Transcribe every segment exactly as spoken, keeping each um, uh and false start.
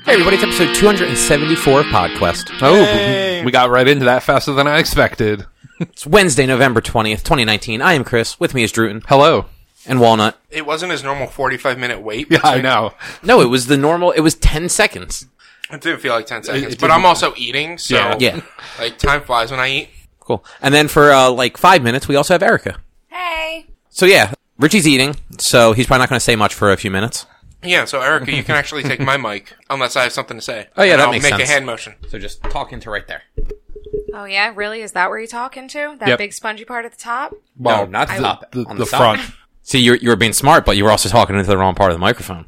Hey everybody, it's episode two hundred seventy-four of PodQuest. Oh, hey. We got right into that faster than I expected. It's Wednesday, November twentieth, twenty nineteen. I am Chris. With me is Druten. Hello. And Walnut. It wasn't his normal forty-five minute wait. Yeah, I know. No, it was the normal, it was ten seconds. It didn't feel like ten seconds, it but I'm also eating, so Yeah. Yeah. like time flies when I eat. Cool. And then for uh, like five minutes, we also have Erica. Hey. So yeah, Richie's eating, so he's probably not going to say much for a few minutes. Yeah, so Erica, you can actually take my mic, unless I have something to say. Oh, yeah, And that I'll makes make sense. a hand motion. So just talk into right there. Oh yeah, really? Is that where you're talking to? That Yep. big spongy part at the top? Well, not the I- top. The, on the side. front. See, you you were being smart, but you were also talking into the wrong part of the microphone.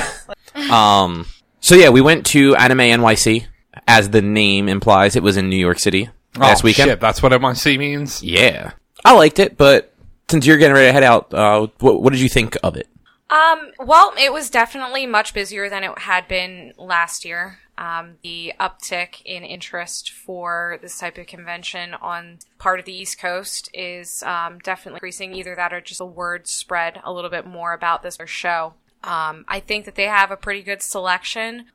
um. So yeah, we went to Anime N Y C, as the name implies. It was in New York City last oh, weekend. shit, that's what M I C means? Yeah, I liked it, but since you're getting ready to head out, uh, what, what did you think of it? Um, well, it was definitely much busier than it had been last year. Um, the uptick in interest for this type of convention on part of the East Coast is um, definitely increasing. Either that or just the word spread a little bit more about this show. Um, I think that they have a pretty good selection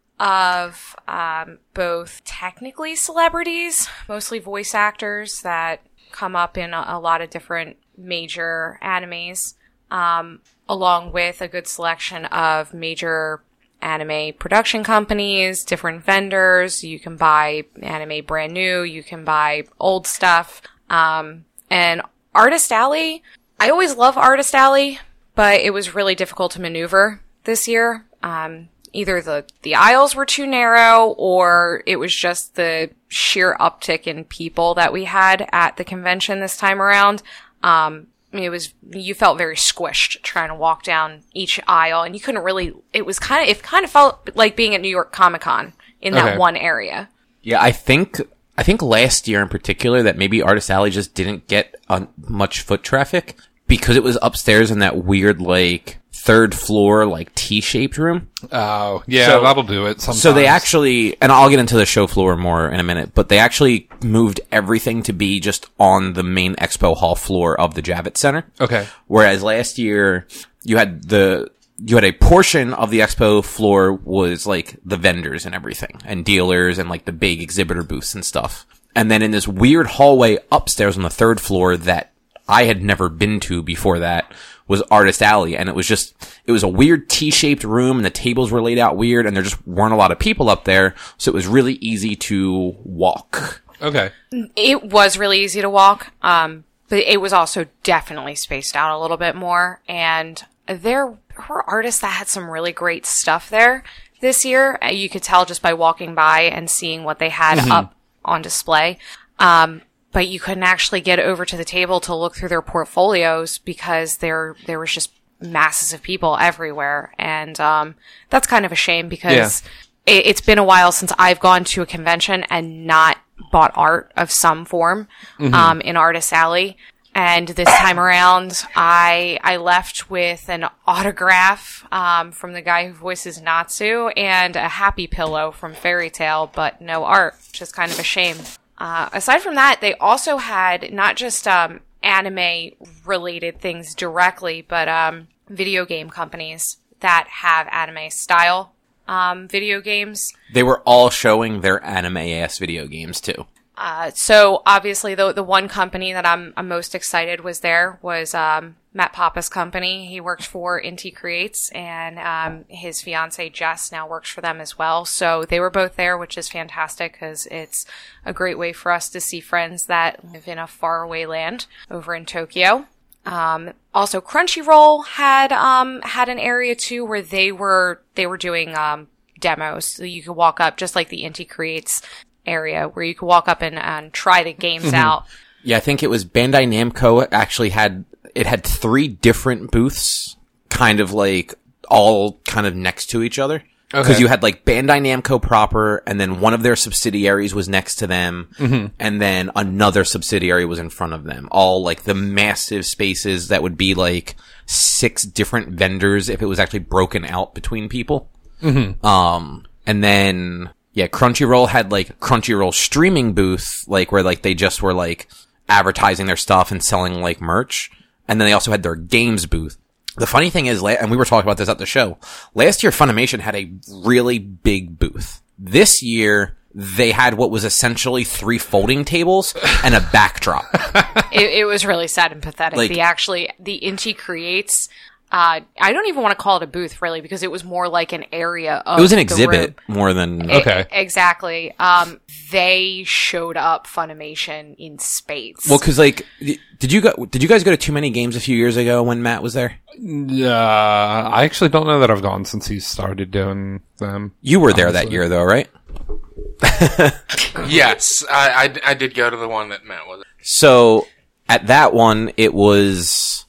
of um, both technically celebrities, mostly voice actors that come up in a, a lot of different major animes, um, along with a good selection of major anime production companies, different vendors. You can buy anime brand new, you can buy old stuff. Um, and Artist Alley, I always love Artist Alley, but it was really difficult to maneuver this year. Um, either the, the aisles were too narrow, or it was just the sheer uptick in people that we had at the convention this time around. Um, it was, you felt very squished trying to walk down each aisle, and you couldn't really, it was kind of, it kind of felt like being at New York Comic Con in that Okay. one area. Yeah, I think I think last year in particular that maybe Artist Alley just didn't get uh, much foot traffic because it was upstairs in that weird like third floor like T-shaped room. Oh, yeah, So- that'll do it sometimes. So they actually, and I'll get into the show floor more in a minute, but they actually moved everything to be just on the main expo hall floor of the Javits Center. Okay. Whereas last year you had the you had a portion of the expo floor was like the vendors and everything and dealers and like the big exhibitor booths and stuff. And then in this weird hallway upstairs on the third floor that I had never been to before that was Artist Alley, and it was just, it was a weird T-shaped room, and the tables were laid out weird, and there just weren't a lot of people up there, so it was really easy to walk. Okay. It was really easy to walk, um, but it was also definitely spaced out a little bit more. And there were artists that had some really great stuff there this year. Uh, You could tell just by walking by and seeing what they had up on display. Um, but you couldn't actually get over to the table to look through their portfolios because there there was just masses of people everywhere. And um, that's kind of a shame because it, it's been a while since I've gone to a convention and not bought art of some form um, in Artist Alley. And this time around, I I left with an autograph um, from the guy who voices Natsu and a happy pillow from Fairy Tail, but no art, which is kind of a shame. Uh, aside from that, they also had not just um, anime-related things directly, but um, video game companies that have anime-style um, video games. They were all showing their anime-ass video games, too. Uh, so obviously the the one company that I'm, I'm most excited was there was um, Matt Papa's company. He worked for Inti Creates, and um, his fiance Jess now works for them as well. So they were both there, which is fantastic because it's a great way for us to see friends that live in a faraway land over in Tokyo. Um, also Crunchyroll had um, had an area too where they were they were doing um, demos, so you could walk up just like the Inti Creates area where you could walk up and, and try the games out. Yeah, I think it was Bandai Namco actually had, it had three different booths, kind of like, all kind of next to each other. Because Okay. you had like Bandai Namco proper, and then one of their subsidiaries was next to them, and then another subsidiary was in front of them. All like the massive spaces that would be like six different vendors if it was actually broken out between people. Mm-hmm. Um, and then, yeah, Crunchyroll had like Crunchyroll streaming booth, like where like they just were like advertising their stuff and selling like merch. And then they also had their games booth. The funny thing is, la- and we were talking about this at the show, last year Funimation had a really big booth. This year, they had what was essentially three folding tables and a backdrop. It, it was really sad and pathetic. Like- the actually, the Inti Creates, uh, I don't even want to call it a booth, really, because it was more like an area of It was an the exhibit room. more than... Okay. E- exactly. Um, they showed up Funimation in spades. Well, because, like, did you go? Did you guys go to Too Many Games a few years ago when Matt was there? Uh, I actually don't know that I've gone since he started doing them. You were there that honestly. year, though, right? Yes, I, I, I did go to the one that Matt was. So at that one, it was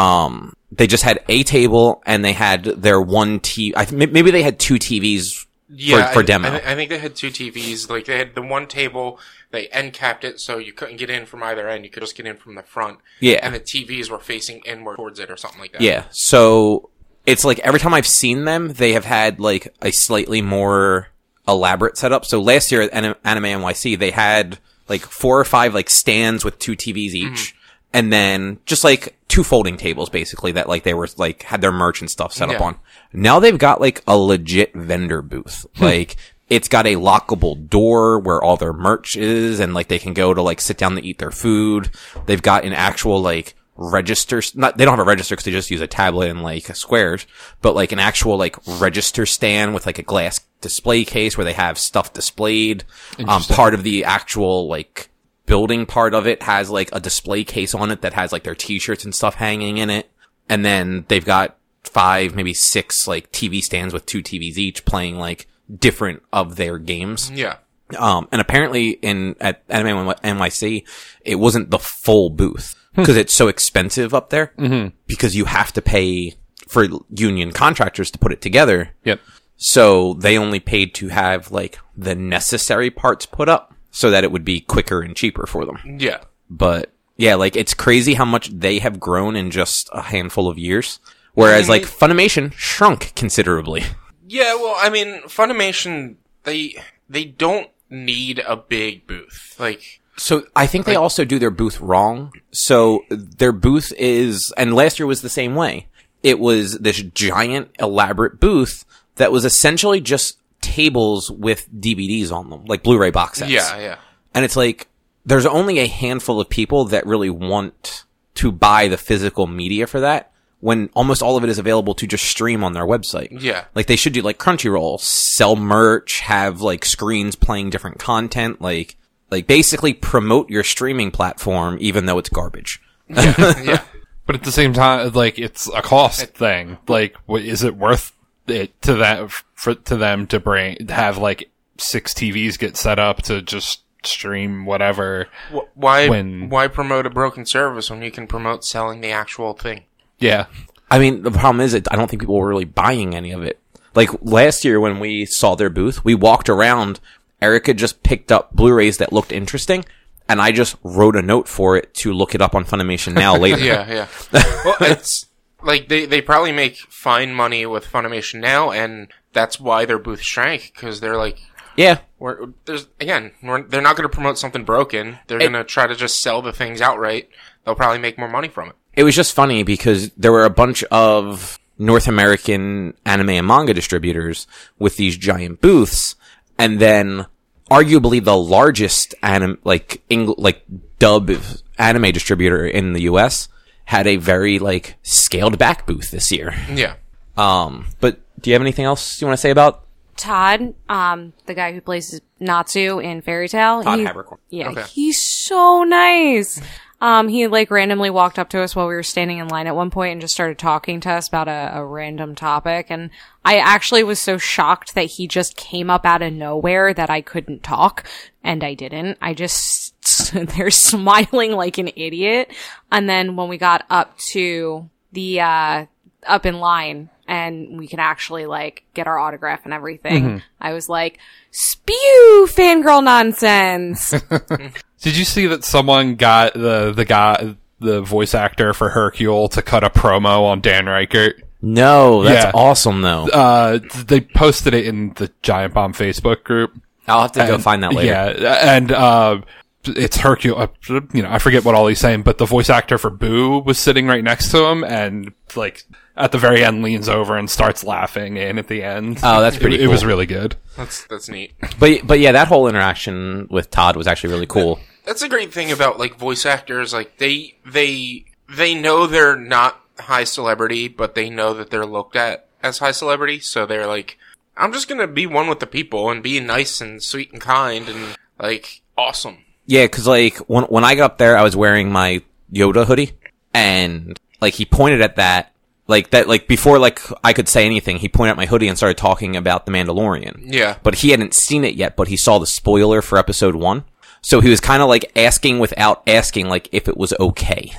um they just had a table and they had their one T. I th- maybe they had two T Vs Yeah, for, for I, demo. I, th- I think they had two T Vs. Like they had the one table, they end capped it so you couldn't get in from either end. You could just get in from the front. Yeah. and the T Vs were facing inward towards it or something like that. Yeah. So it's like every time I've seen them, they have had like a slightly more elaborate setup. So last year at Anim- Anime N Y C, they had like four or five like stands with two T Vs each. Mm-hmm. And then just like two folding tables basically that like they were like had their merch and stuff set up Yeah. on. Now they've got like a legit vendor booth. Like it's got a lockable door where all their merch is and like they can go to like sit down to eat their food. They've got an actual like register, not, they don't have a register because they just use a tablet and like squares, but like an actual like register stand with like a glass display case where they have stuff displayed. Um, part of the actual like building part of it has like a display case on it that has like their t-shirts and stuff hanging in it. And then they've got five, maybe six like T V stands with two T Vs each playing like different of their games. yeah. Um, and apparently in, at Anime N Y C, it wasn't the full booth because it's so expensive up there mm-hmm. because you have to pay for union contractors to put it together. Yep. So they only paid to have like the necessary parts put up so that it would be quicker and cheaper for them. Yeah. But yeah, like it's crazy how much they have grown in just a handful of years. Whereas like Funimation shrunk considerably. Yeah, well, I mean, Funimation, they, they don't need a big booth. Like, So I think they also do their booth wrong. So their booth is, and last year was the same way. It was this giant elaborate booth that was essentially just tables with D V Ds on them, like Blu-ray box sets. yeah, yeah. And it's like, there's only a handful of people that really want to buy the physical media for that, when almost all of it is available to just stream on their website. Yeah. Like, they should do, like, Crunchyroll, sell merch, have, like, screens playing different content, like, like, basically promote your streaming platform, even though it's garbage. Yeah, yeah. But at the same time, like, it's a cost thing. Like, what, is it worth it to that, for, to them to bring, have, like, six T Vs get set up to just stream whatever? Wh- Why, When- why promote a broken service when you can promote selling the actual thing? Yeah. I mean, the problem is, that I don't think people were really buying any of it. Like, last year when we saw their booth, we walked around, Erica just picked up Blu-rays that looked interesting, and I just wrote a note for it to look it up on Funimation Now later. Yeah, yeah. Well, it's like they, they probably make fine money with Funimation Now, and that's why their booth shrank, because they're like, Yeah. we're, there's again, we're, they're not going to promote something broken. They're going to try to just sell the things outright. They'll probably make more money from it. It was just funny because there were a bunch of North American anime and manga distributors with these giant booths, and then arguably the largest anim- like Eng- like dub anime distributor in the U S had a very like scaled back booth this year. Yeah. Um, but do you have anything else you want to say about Todd, um, the guy who plays Natsu in Fairy Tail. Todd he- Habercorn? Yeah, Okay. he's so nice. Um, he like randomly walked up to us while we were standing in line at one point and just started talking to us about a, a random topic. And I actually was so shocked that he just came up out of nowhere that I couldn't talk. And I didn't. I just stood there smiling like an idiot. And then when we got up to the, uh, up in line and we could actually like get our autograph and everything, Mm-hmm. I was like, spew fangirl nonsense. Did you see that someone got the, the guy, the voice actor for Hercule to cut a promo on Dan Reichert? No, that's Yeah. awesome though. Uh, they posted it in the Giant Bomb Facebook group. I'll have to go And- find that later. Yeah, and uh, it's Hercule, uh, you know, I forget what all he's saying, but the voice actor for Boo was sitting right next to him, and, like, at the very end leans over and starts laughing, and at the end. Oh, that's pretty it, cool. It was really good. That's that's neat. But but yeah, that whole interaction with Todd was actually really cool. That's a great thing about, like, voice actors. Like, they they they know they're not high celebrity, but they know that they're looked at as high celebrity, so they're like, I'm just gonna be one with the people and be nice and sweet and kind and, like, awesome. Yeah, because, like, when when I got up there, I was wearing my Yoda hoodie, and, like, he pointed at that, like, that, like, before, like, I could say anything, he pointed at my hoodie and started talking about The Mandalorian. Yeah. But he hadn't seen it yet, but he saw the spoiler for episode one. So he was kind of, like, asking without asking, like, if it was okay.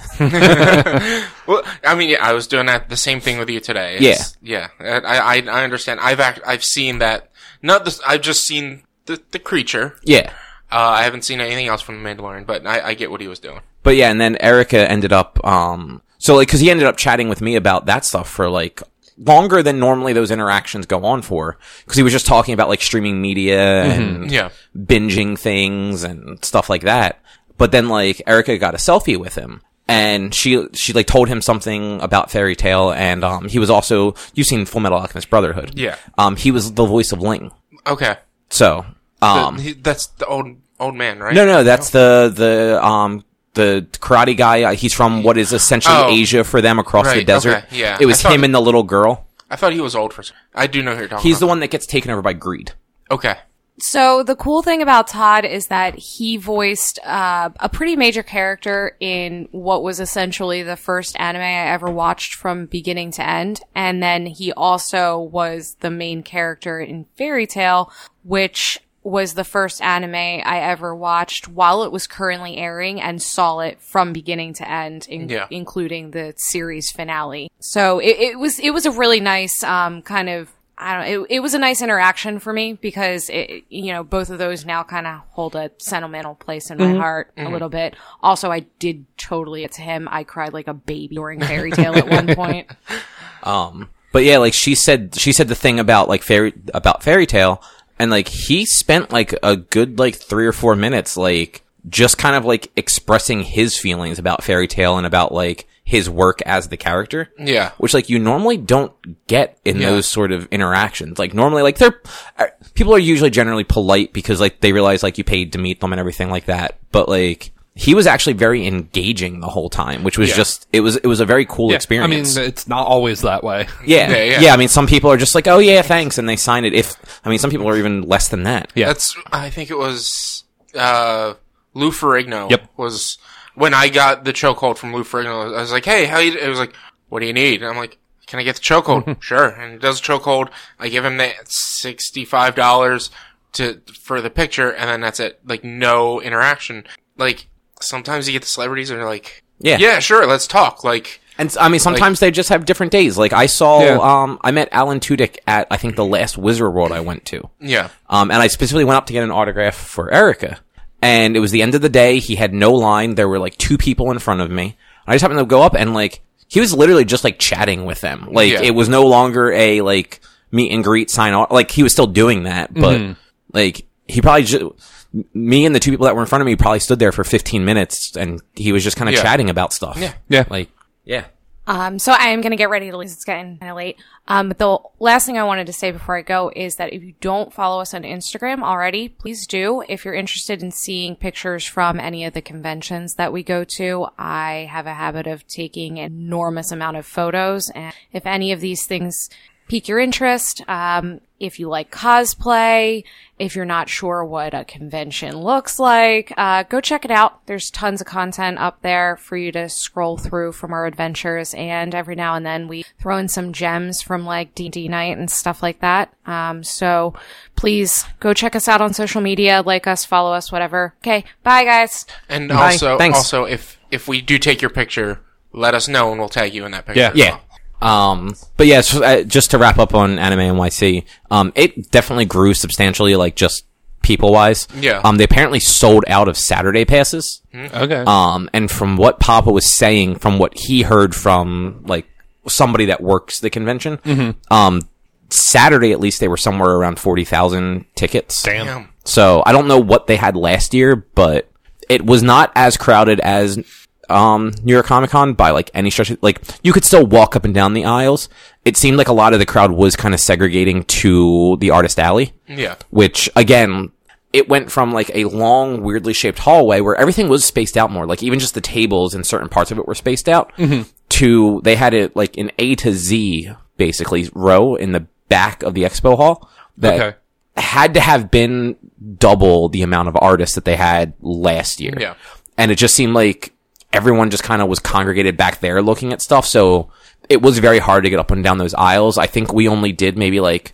Well, I mean, yeah, I was doing that, the same thing with you today. It's, yeah. Yeah. I, I, I understand. I've act, I've seen that, not this, I've just seen the, the creature. Yeah. Uh, I haven't seen anything else from The Mandalorian, but I, I get what he was doing. But yeah, and then Erica ended up, um, so like, cause he ended up chatting with me about that stuff for like, longer than normally those interactions go on for. Cause he was just talking about like streaming media and Yeah. binging things and stuff like that. But then like, Erica got a selfie with him. And she, she like told him something about Fairy Tale, and, um, he was also, you've seen Full Metal Alchemist Brotherhood. Yeah. Um, he was the voice of Ling. Okay. So, um. The, he, that's the old, old man, right? No, no, that's the, the, um, the karate guy. Uh, he's from what is essentially Oh. Asia for them across the Right, desert. okay, yeah. It was I thought him it- and the little girl. I thought he was old for some. I do know who you're talking He's the about. one that gets taken over by greed. Okay. So the cool thing about Todd is that he voiced uh, a pretty major character in what was essentially the first anime I ever watched from beginning to end. And then he also was the main character in Fairy Tale, which was the first anime I ever watched while it was currently airing and saw it from beginning to end, in- Yeah. including the series finale. So it, it was it was a really nice um, kind of I don't know. It, it was a nice interaction for me because it, you know, both of those now kind of hold a sentimental place in my heart a little bit. Also, I did totally get to him. I cried like a baby during Fairy Tale at one point. Um, but yeah, like she said, she said the thing about like fairy, about Fairy Tale, and like he spent like a good like three or four minutes, like just kind of like expressing his feelings about Fairy Tale and about like his work as the character. Yeah. Which like you normally don't get in Yeah. those sort of interactions. Like normally like they're, uh, people are usually generally polite because like they realize like you paid to meet them and everything like that. But like, he was actually very engaging the whole time, which was Yeah. just, it was, it was a very cool Yeah, experience. I mean, it's not always that way. Yeah. Yeah, yeah. yeah. I mean, some people are just like, oh yeah, thanks. And they sign it. If, I mean, some people are even less than that. Yeah. That's, I think it was, uh, Lou Ferrigno. Yep. Was, when I got the chokehold from Lou Ferrigno, I was like, hey, how you, it was like, what do you need? And I'm like, can I get the chokehold? Sure. And he does the chokehold. I give him that sixty-five dollars to, for the picture, and then that's it. Like, no interaction. Like, sometimes you get the celebrities and they're like, Yeah. yeah, sure, let's talk. Like, And I mean, sometimes they just have different days. Like I saw, Yeah. um, I met Alan Tudyk at, I think the last Wizard World I went to. yeah. Um, and I specifically went up to get an autograph for Erica. And it was the end of the day. He had no line. There were like two people in front of me. I just happened to go up and like, he was literally just like chatting with them. Like Yeah. it was no longer a like meet and greet sign off. Like he was still doing that, but like he probably just, me and the two people that were in front of me probably stood there for fifteen minutes and he was just kind of Yeah. chatting about stuff. Yeah. Yeah. Like, yeah. Um, so I am going to get ready to leave. It's getting kind of late. Um, but the last thing I wanted to say before I go is that if you don't follow us on Instagram already, please do. If you're interested in seeing pictures from any of the conventions that we go to, I have a habit of taking an enormous amount of photos. And if any of these things pique your interest, um, if you like cosplay, if you're not sure what a convention looks like, uh, go check it out. There's tons of content up there for you to scroll through from our adventures, and every now and then we throw in some gems from like D and D night and stuff like that. Um, so please go check us out on social media, like us, follow us, whatever. Okay, bye guys. And Bye. also, Thanks. also, if, if we do take your picture, let us know and we'll tag you in that picture. Yeah. as Yeah. well. Um, but yeah, so, uh, just to wrap up on Anime N Y C, um, it definitely grew substantially, like just people wise. Yeah. Um, they apparently sold out of Saturday passes. Okay. Um, and from what Papa was saying, from what he heard from like somebody that works the convention, um, Saturday at least they were somewhere around forty thousand tickets. Damn. Damn. So I don't know what they had last year, but it was not as crowded as um New York Comic Con by like any stretch. Like you could still walk up and down the aisles. It seemed like a lot of the crowd was kind of segregating to the artist alley. Yeah. Which again, it went from like a long, weirdly shaped hallway where everything was spaced out more. Like even just the tables and certain parts of it were spaced out. Mm-hmm. To they had it like an A to Z basically row in the back of the expo hall that Okay. had to have been double the amount of artists that they had last year. Yeah. And it just seemed like everyone just kind of was congregated back there looking at stuff. So it was very hard to get up and down those aisles. I think we only did maybe like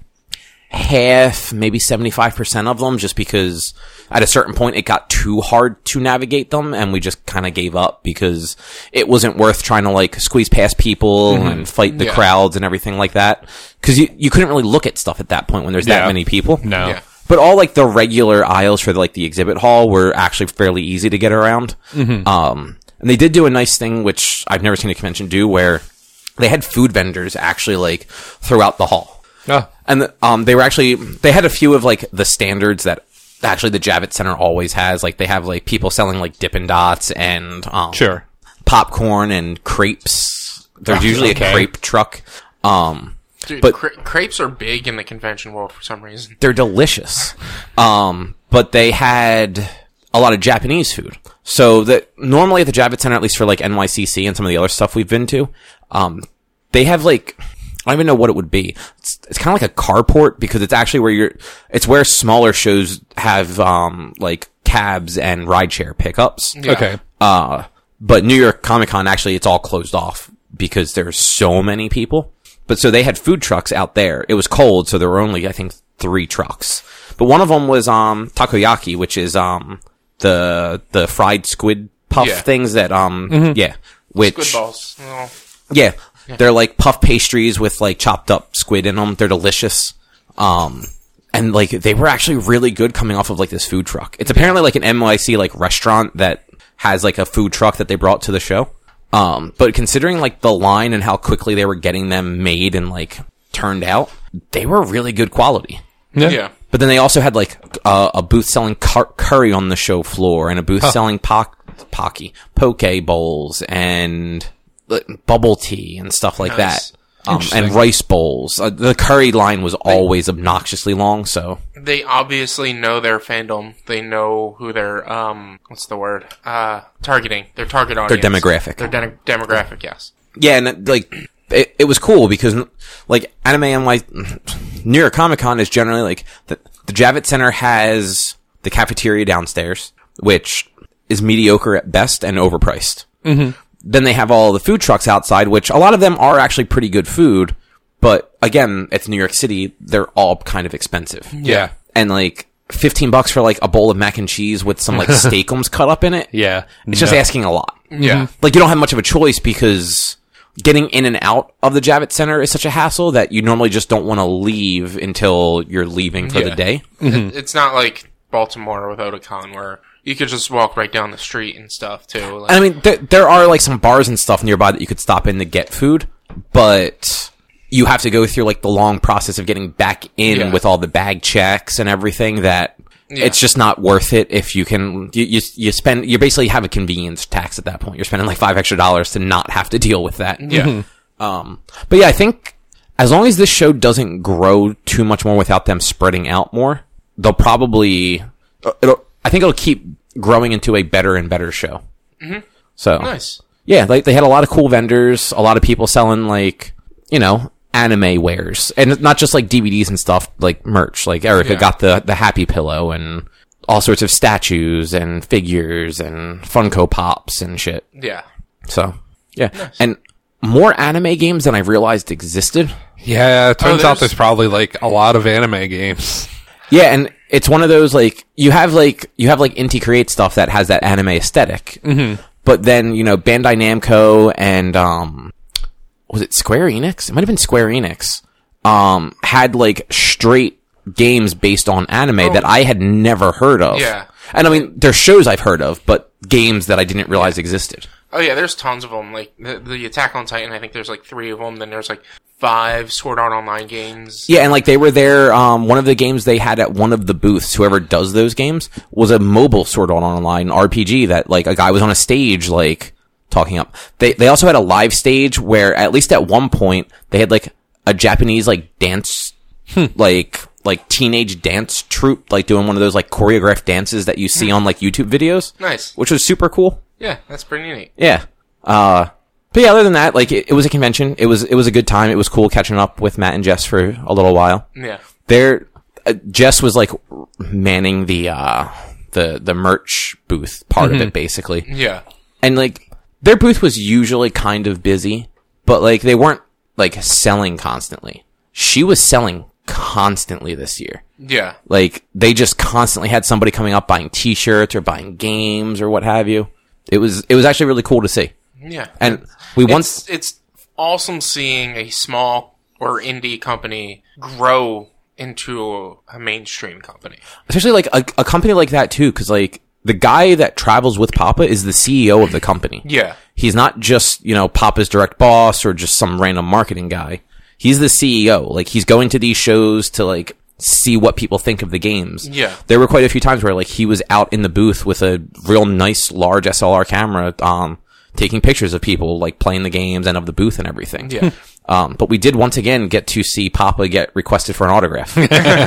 half, maybe seventy-five percent of them just because at a certain point it got too hard to navigate them and we just kind of gave up because it wasn't worth trying to like squeeze past people mm-hmm. and fight the Yeah. crowds and everything like that. Cause you, you couldn't really look at stuff at that point when there's that Yeah. many people. No. Yeah. But all like the regular aisles for the, like the exhibit hall were actually fairly easy to get around. Mm-hmm. Um, and they did do a nice thing, which I've never seen a convention do, where they had food vendors actually like throughout the hall. Oh. And the, um, they were actually, they had a few of like the standards that actually the Javits Center always has. Like they have like people selling like Dippin' Dots and, um, Sure. popcorn and crepes. There's usually okay. a crepe truck. Um, Dude, but cra- crepes are big in the convention world for some reason. they're delicious. Um, but they had a lot of Japanese food. So that normally at the Javits Center, at least for like N Y C C and some of the other stuff we've been to, um, they have like, I don't even know what it would be. It's, it's kind of like a carport because it's actually where you're, it's where smaller shows have, um, like cabs and rideshare pickups. Yeah. Okay. Uh, but New York Comic Con, actually, it's all closed off because there's so many people. But so they had food trucks out there. It was cold, so there were only, I think, three trucks. But one of them was, um, takoyaki, which is, um, the, the fried squid puff Yeah. things that, um, yeah, which, Squid balls. Oh. yeah, they're like puff pastries with like chopped up squid in them. They're delicious. Um, and like they were actually really good coming off of like this food truck. It's apparently like an N Y C like restaurant that has like a food truck that they brought to the show. Um, but considering like the line and how quickly they were getting them made and like turned out, they were really good quality. Yeah. Yeah. But then they also had like uh, a booth selling cur- curry on the show floor and a booth selling pock- pocky, poke bowls and like, bubble tea and stuff like Nice. that. Um, and rice bowls. Uh, the curry line was always obnoxiously long, so. They obviously know their fandom. They know who they're, um, what's the word? Uh, targeting. Their target audience. Their demographic. Their de- demographic, yes. Yeah, and like, it, it was cool because, like, Anime N Y, New York Comic Con is generally like, the, the Javits Center has the cafeteria downstairs, which is mediocre at best and overpriced. Mm-hmm. Then they have all the food trucks outside, which a lot of them are actually pretty good food. But again, it's New York City. They're all kind of expensive. Yeah. And like fifteen bucks for like a bowl of mac and cheese with some like steakums cut up in it. Yeah. It's just No. asking a lot. Yeah. Like you don't have much of a choice because getting in and out of the Javits Center is such a hassle that you normally just don't want to leave until you're leaving for Yeah. the day. It, it's not like Baltimore with Otakon where you could just walk right down the street and stuff too. Like, And I mean, there, there are like some bars and stuff nearby that you could stop in to get food, but you have to go through like the long process of getting back in Yeah. with all the bag checks and everything that Yeah. it's just not worth it if you can, you, you, you spend, you basically have a convenience tax at that point. You're spending like five extra dollars to not have to deal with that. yeah. Um, but yeah, I think as long as this show doesn't grow too much more without them spreading out more, they'll probably, it'll, I think it'll keep growing into a better and better show. Mm-hmm. So Nice. yeah, like they had a lot of cool vendors, a lot of people selling like, you know, anime wares and not just like D V Ds and stuff, like merch. Like Erica Yeah. got the, the Happy Pillow and all sorts of statues and figures and Funko Pops and shit. Yeah. So yeah. And more anime games than I realized existed. Yeah, it turns Oh, out there's- there's probably like a lot of anime games. Yeah, and it's one of those like you have like you have like Inti Create stuff that has that anime aesthetic, mm-hmm. but then you know Bandai Namco and um, was it Square Enix? It might have been Square Enix. Um, had like straight games based on anime Oh. that I had never heard of. Yeah. and I mean there's shows I've heard of, but games that I didn't realize existed. Oh yeah, there's tons of them. Like the, the Attack on Titan, I think there's like three of them. Then there's like five Sword Art Online games. Yeah, and like they were there, um, one of the games they had at one of the booths, whoever does those games, was a mobile Sword Art Online R P G that like a guy was on a stage, like, talking up. They, they also had a live stage where at least at one point they had like a Japanese like dance, like, like teenage dance troupe, like doing one of those like choreographed dances that you see on like YouTube videos. Nice. Which was super cool. Yeah, that's pretty neat. Yeah. Uh, But yeah, other than that, like, it, it was a convention. It was, it was a good time. It was cool catching up with Matt and Jess for a little while. Yeah. There, uh, Jess was like manning the, uh, the, the merch booth part Mm-hmm. of it, basically. Yeah. And like, their booth was usually kind of busy, but like, they weren't like selling constantly. She was selling constantly this year. Yeah. Like, they just constantly had somebody coming up buying t-shirts or buying games or what have you. It was, it was actually really cool to see. Yeah. And we once, It's, it's awesome seeing a small or indie company grow into a, a mainstream company. especially like a, a company like that too, cause like the guy that travels with Papa is the C E O of the company. Yeah. He's not just, you know, Papa's direct boss or just some random marketing guy. He's the C E O. Like, he's going to these shows to like see what people think of the games. Yeah. There were quite a few times where like he was out in the booth with a real nice large S L R camera, um, taking pictures of people like playing the games and of the booth and everything. Yeah. Um, but we did once again get to see Papa get requested for an autograph.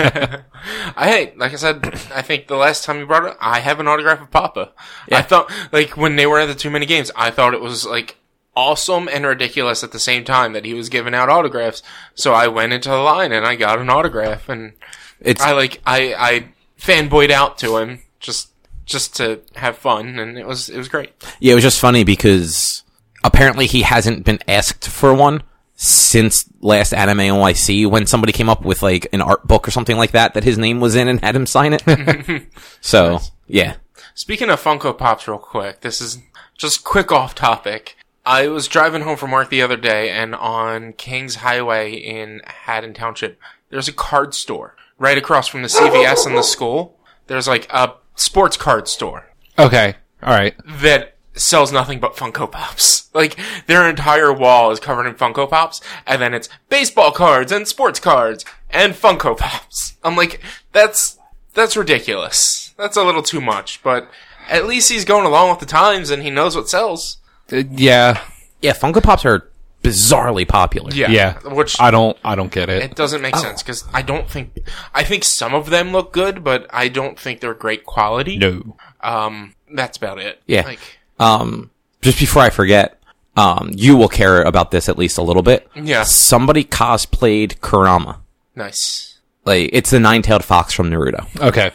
I hey, like I said, I think the last time you brought it, I have an autograph of Papa. I thought, like, when they were at the Too Many Games, I thought it was, like, awesome and ridiculous at the same time that he was giving out autographs. So I went into the line and I got an autograph, and It's I, like, I, I fanboyed out to him just, just to have fun, and it was, it was great. Yeah, it was just funny because apparently he hasn't been asked for one since last Anime N Y C, when somebody came up with like an art book or something like that that his name was in and had him sign it. So, Nice. yeah. Speaking of Funko Pops real quick, this is just quick off topic. I was driving home from work the other day, and on Kings Highway in Haddon Township, there's a card store right across from the C V S and the school. There's like a sports card store Okay. All right. that sells nothing but Funko Pops. Like, their entire wall is covered in Funko Pops, and then it's baseball cards and sports cards and Funko Pops. I'm like, that's, that's ridiculous. That's a little too much, but at least he's going along with the times and he knows what sells. Uh, yeah. Yeah, Funko Pops are bizarrely popular. Yeah. Yeah. Which, I don't. I don't get it. it doesn't make sense, because I don't think, I think some of them look good, but I don't think they're great quality. No. Um, that's about it. Yeah. Like, Um, just before I forget, um, you will care about this at least a little bit. yeah. Somebody cosplayed Kurama. Nice. Like, it's the nine-tailed fox from Naruto. Okay.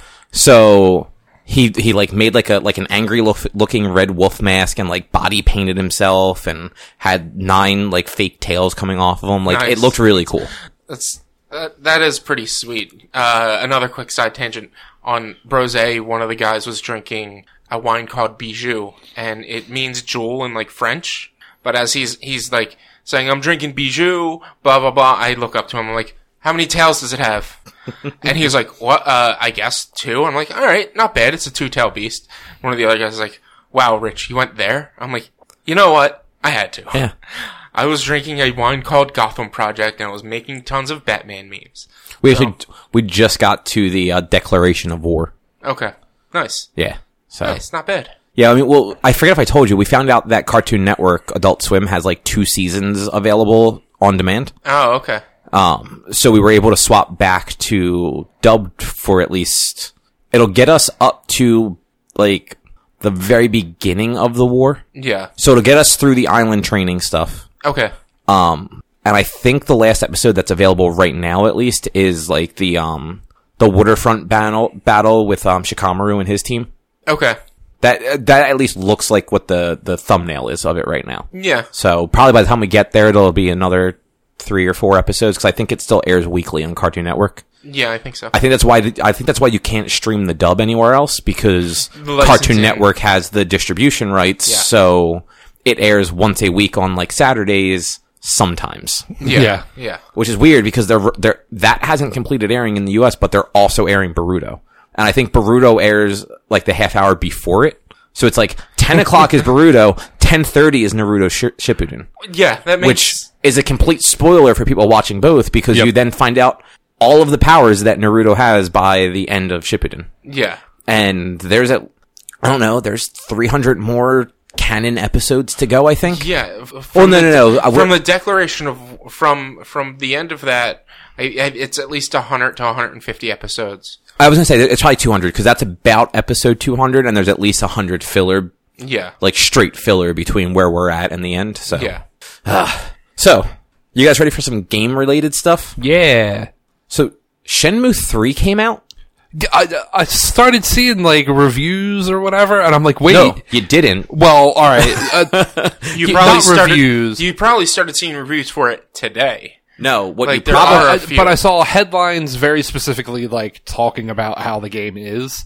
So, he, he like made like a, like an angry look, looking red wolf mask and like body painted himself and had nine like fake tails coming off of him. Like, Nice. it looked really cool. That's that, that is pretty sweet. Uh, another quick side tangent on Brose. One of the guys was drinking a wine called Bijou, and it means jewel in like French. But as he's he's like saying, "I'm drinking Bijou," blah blah blah. I look up to him. I'm like, "How many tails does it have?" And he was like, "What? Uh, I guess two." I'm like, "All right, not bad. It's a two-tail beast." One of the other guys is like, "Wow, Rich, you went there?" I'm like, "You know what? I had to." Yeah. I was drinking a wine called Gotham Project, and I was making tons of Batman memes. We actually, we just got to the uh, declaration of war. Okay. Nice. Yeah. So, Nice. Not bad. yeah, I mean, well, I forget if I told you, we found out that Cartoon Network Adult Swim has like two seasons available on demand. Oh, okay. Um, so we were able to swap back to dubbed for at least, it'll get us up to like the very beginning of the war. Yeah. So it'll get us through the island training stuff. Okay. Um, and I think the last episode that's available right now, at least, is like the, um, the waterfront battle, battle with, um, Shikamaru and his team. Okay. That, that at least looks like what the, the thumbnail is of it right now. Yeah. So probably by the time we get there, it'll be another three or four episodes, because I think it still airs weekly on Cartoon Network. Yeah, I think so. I think that's why, the, I think that's why you can't stream the dub anywhere else, because licensing. Cartoon Network has the distribution rights, Yeah. so it airs once a week on like Saturdays sometimes. Yeah. Yeah. Yeah. Which is weird because they're, they're, that hasn't completed airing in the U S, but they're also airing Boruto. And I think Boruto airs like the half hour before it. So it's like ten o'clock is Boruto, ten ten thirty is Naruto Sh- Shippuden, Yeah, that makes which is a complete spoiler for people watching both because Yep. you then find out all of the powers that Naruto has by the end of Shippuden. yeah. And there's a, I don't know, there's three hundred more canon episodes to go, I think. Yeah. f- From Well, no, the, no, no. Uh, From we're- the declaration of from from the end of that, I, I, it's at least one hundred to one hundred fifty episodes. I was going to say, that it's probably two hundred because that's about episode two hundred and there's at least one hundred filler, Yeah. like straight filler between where we're at and the end. So, Yeah. So, you guys ready for some game related stuff? Yeah. So, Shenmue three came out? I, I started seeing like reviews or whatever, and I'm like, wait. No, you didn't. Well, all right. Uh, You Not probably started. reviews. You probably started seeing reviews for it today. No, what Like, you there probably are I- a few. but I saw headlines very specifically like talking about how the game is.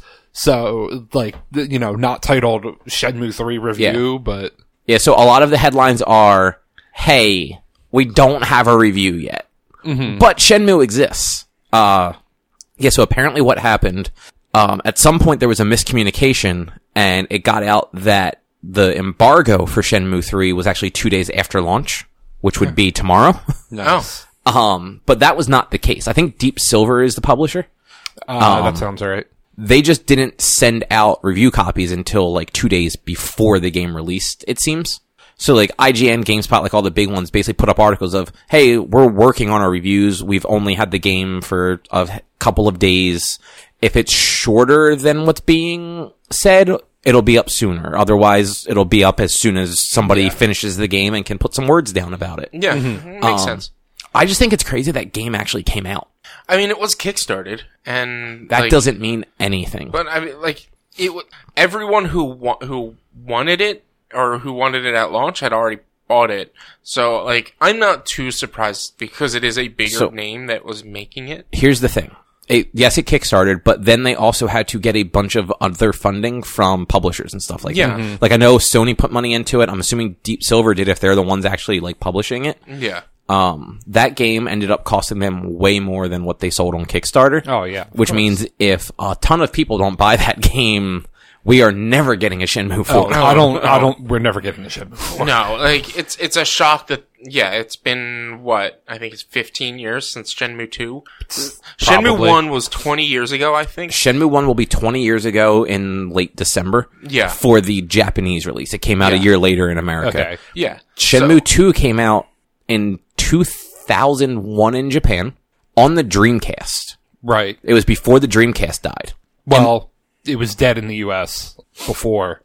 So, like, th- you know, not titled Shenmue three review, but Yeah, so a lot of the headlines are, hey, we don't have a review yet. Mm-hmm. But Shenmue exists. Uh, yeah, so apparently what happened, um, at some point there was a miscommunication, and it got out that the embargo for Shenmue three was actually two days after launch, which would be tomorrow. nice. um, but that was not the case. I think Deep Silver is the publisher. Uh, that sounds right. They just didn't send out review copies until like two days before the game released, it seems. So like I G N, GameSpot, like all the big ones basically put up articles of, hey, we're working on our reviews. We've only had the game for a couple of days. If it's shorter than what's being said, it'll be up sooner. Otherwise, it'll be up as soon as somebody Yeah. finishes the game and can put some words down about it. Yeah, makes Um, sense. I just think it's crazy that game actually came out. I mean, it was kickstarted, and That like, doesn't mean anything. But I mean, like it. w- Everyone who wa- who wanted it or who wanted it at launch had already bought it. So, like, I'm not too surprised because it is a bigger So- name that was making it. Here's the thing. It, yes, it kickstarted, but then they also had to get a bunch of other funding from publishers and stuff like Yeah. that. Mhm. Like I know Sony put money into it. I'm assuming Deep Silver did if they're the ones actually like publishing it. Yeah. Um, that game ended up costing them way more than what they sold on Kickstarter. Oh, yeah. Of Which course. means if a ton of people don't buy that game, we are never getting a Shenmue Oh, four. I don't. I no. don't. We're never getting a Shenmue four. No, like it's it's a shock that yeah, it's been what I think it's fifteen years since Shenmue two. Shenmue Probably. one was twenty years ago, I think. Shenmue one will be twenty years ago in late December. Yeah. For the Japanese release. It came out a Yeah. year later in America. Okay. Yeah, Shenmue So- two came out in two thousand one in Japan on the Dreamcast. Right. It was before the Dreamcast died. Well, it was dead in the U S before,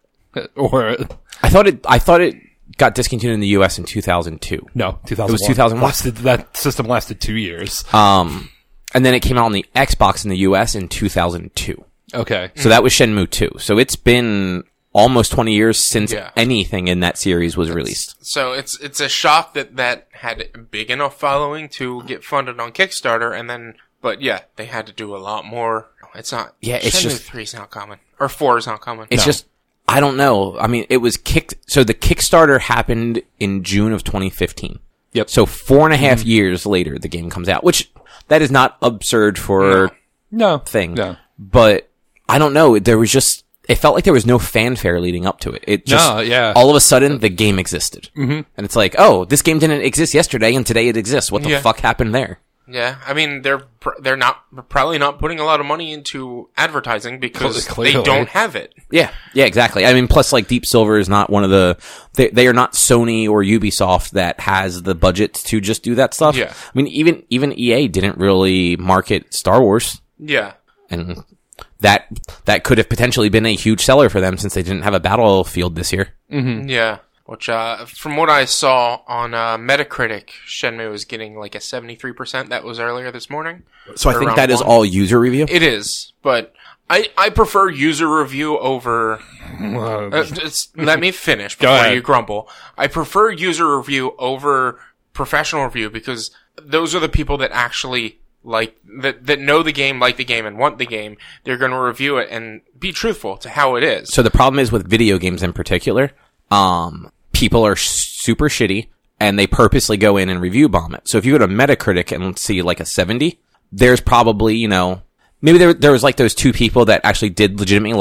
or I thought it. I thought it got discontinued in the U S in two thousand two. no, two thousand. It was two thousand one. Lasted, that system lasted two years. Um, and then it came out on the Xbox in the U S in two thousand two. Okay. So that was Shenmue two. So it's been almost twenty years since Yeah. anything in that series was released. So it's it's a shock that that had a big enough following to get funded on Kickstarter, and then but yeah, they had to do a lot more. It's not. Yeah, it's Shenmue just- three is not common, or four is not common. It's No. just, I don't know. I mean, it was kicked. So the Kickstarter happened in June of twenty fifteen. Yep. So four and a half years later, the game comes out, which that is not absurd for No thing. No. But I don't know. There was just, it felt like there was no fanfare leading up to it. It just, No, yeah. all of a sudden, the game existed. Mm-hmm. And it's like, oh, this game didn't exist yesterday, and today it exists. What the Yeah. fuck happened there? Yeah, I mean they're pr- they're not probably not putting a lot of money into advertising because Clearly. they don't have it. Yeah, yeah, exactly. I mean, plus, like, Deep Silver is not one of the, they, they are not Sony or Ubisoft that has the budget to just do that stuff. Yeah. I mean, even, even E A didn't really market Star Wars, Yeah, and that, that could have potentially been a huge seller for them since they didn't have a Battlefield this year. yeah. Which, uh, from what I saw on uh, Metacritic, Shenmue was getting like a seventy-three percent. That was earlier this morning. So I think Around that is one. all user review. It is, but I I prefer user review over. Uh, just let me finish before ahead. you grumble. I prefer user review over professional review because those are the people that actually like that that know the game, like the game, and want the game. They're going to review it and be truthful to how it is. So the problem is with video games in particular, um, people are super shitty and they purposely go in and review bomb it. So if you go to Metacritic and see like a seventy, there's probably, you know, maybe there, there was like those two people that actually did legitimately like it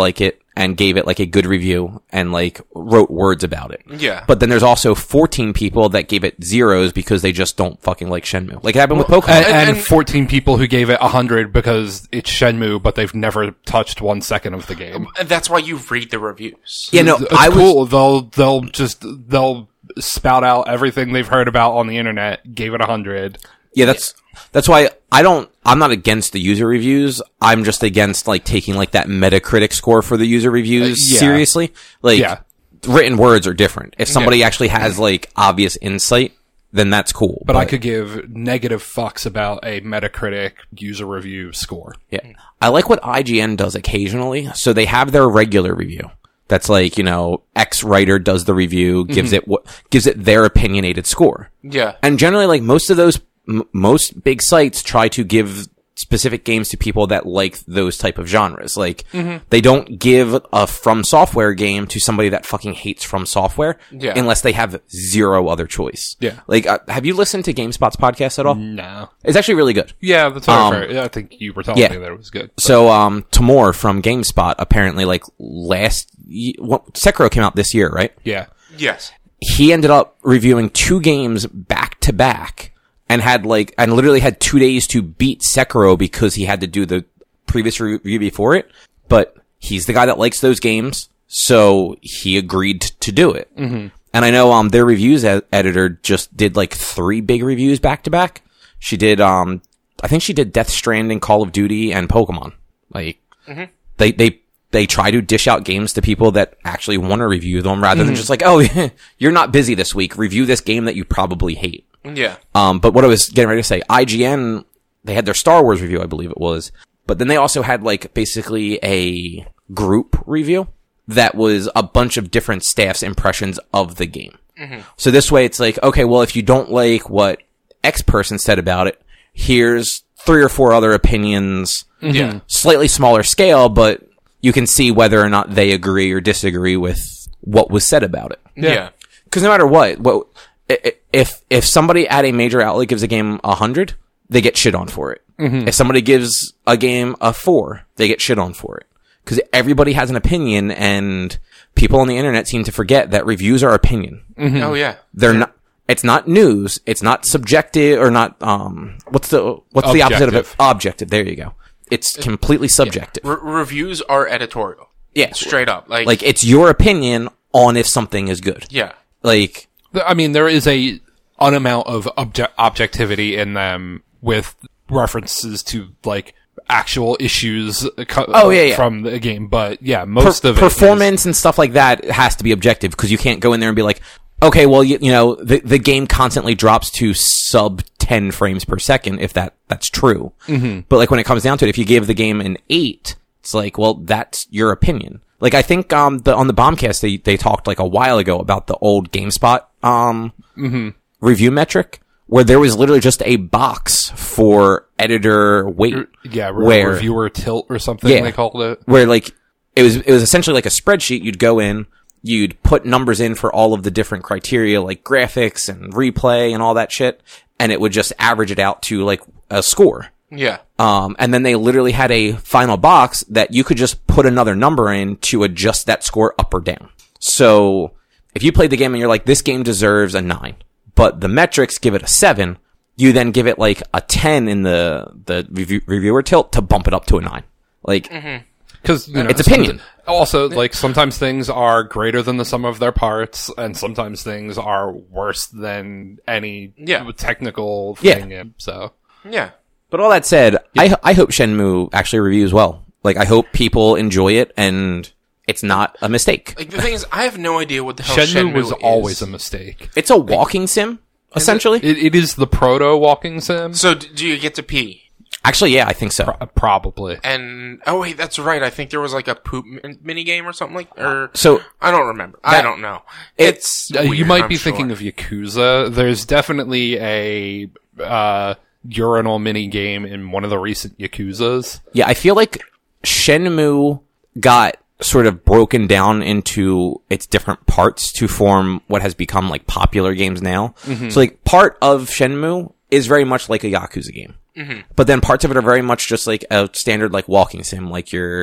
and gave it like a good review and like wrote words about it. Yeah. But then there's also fourteen people that gave it zeros because they just don't fucking like Shenmue. Like it happened with Pokemon. And, And- and and- fourteen people who gave it one hundred because it's Shenmue, but they've never touched one second of the game. And that's why you read the reviews. Yeah, no, It's I was cool. They'll they'll just they'll spout out everything they've heard about on the internet. Gave it a hundred. Yeah, that's that's why I don't. I'm not against the user reviews. I'm just against like taking like that Metacritic score for the user reviews Uh, yeah. seriously. Like, Yeah. written words are different. If somebody Yeah. actually has like obvious insight, then that's cool. But I could give negative fucks about a Metacritic user review score. Yeah, I like what I G N does occasionally. So they have their regular review. That's like, you know, X writer does the review, gives it what gives it their opinionated score. Yeah. And generally, like most of those, m- most big sites try to give specific games to people that like those type of genres. Like, they don't give a From Software game to somebody that fucking hates From Software Yeah. unless they have zero other choice. Yeah. Like, uh, have you listened to GameSpot's podcast at all? No. It's actually really good. Yeah, that's what Um, I've heard. Yeah, I think you were telling yeah. me that it was good. So, um, Tamor from GameSpot apparently, like, last, ye- what, Sekiro came out this year, right? Yeah. Yes. He ended up reviewing two games back to back and had like, and literally had two days to beat Sekiro because he had to do the previous re- review before it. But he's the guy that likes those games, so he agreed to do it. Mm-hmm. And I know, um, their reviews ed- editor just did like three big reviews back to back. She did, um, I think she did Death Stranding, Call of Duty, and Pokemon. Like, they, they, they try to dish out games to people that actually want to review them rather than just like, oh, you're not busy this week. Review this game that you probably hate. Yeah. Um, but what I was getting ready to say, I G N, they had their Star Wars review, I believe it was. But then they also had like basically a group review that was a bunch of different staff's impressions of the game. So this way it's like, okay, well, if you don't like what X person said about it, here's three or four other opinions, Yeah. slightly smaller scale, but you can see whether or not they agree or disagree with what was said about it. Yeah. Because no matter what, what i- i- if if somebody at a major outlet gives a game a hundred, they get shit on for it. If somebody gives a game a four, they get shit on for it. Because everybody has an opinion, and people on the internet seem to forget that reviews are opinion. Oh yeah. They're not. It's not news. It's not subjective or not. Um, what's the what's the opposite of it? Objective. Objective. There you go. It's completely subjective. Re- reviews are editorial. Yeah. Straight up. Like. Like it's your opinion on if something is good. Yeah. Like. I mean, there is a an amount of obje- objectivity in them with references to like actual issues co- Oh, yeah, yeah. from the game, but yeah, most per- of it performance and stuff like that has to be objective because you can't go in there and be like, okay, well, you, you know, the the game constantly drops to sub ten frames per second if that that's true. Mm-hmm. But like when it comes down to it, if you give the game an eight, it's like, well, that's your opinion. Like I think um the on the Bombcast they they talked like a while ago about the old GameSpot um Mm-hmm. review metric where there was literally just a box for editor weight. is, yeah, re- where reviewer tilt or something Yeah. they called it. where like it was it was essentially like a spreadsheet. You'd go in, you'd put numbers in for all of the different criteria like graphics and replay and all that shit, and it would just average it out to like a score. Yeah. Um, and then they literally had a final box that you could just put another number in to adjust that score up or down. So if you played the game and you're like, this game deserves a nine, but the metrics give it a seven, you then give it like a ten in the, the review, reviewer tilt to bump it up to a nine. Like, Because you know, It's opinion. Also, like sometimes things are greater than the sum of their parts, and sometimes things are worse than any Yeah. technical Yeah. thing. So Yeah. but all that said, I, I hope Shenmue actually reviews well. Like, I hope people enjoy it and it's not a mistake. Like the thing is, I have no idea what the hell Shenmue, Shenmue, was is. always a mistake. It's a walking sim, essentially. It, it is the proto walking sim, So d- do you get to pee? Actually, yeah, I think so. Pro- probably. And oh wait, that's right. I think there was like a poop min- mini game or something like. Or So, I don't remember. I That- don't know. It's- It's Uh, you weird, might I'm be sure. thinking of Yakuza. There's definitely a uh, urinal mini game in one of the recent Yakuzas. yeah, I feel like Shenmue got sort of broken down into its different parts to form what has become like popular games now. So like part of Shenmue is very much like a Yakuza game. But then parts of it are very much just like a standard like walking sim, like your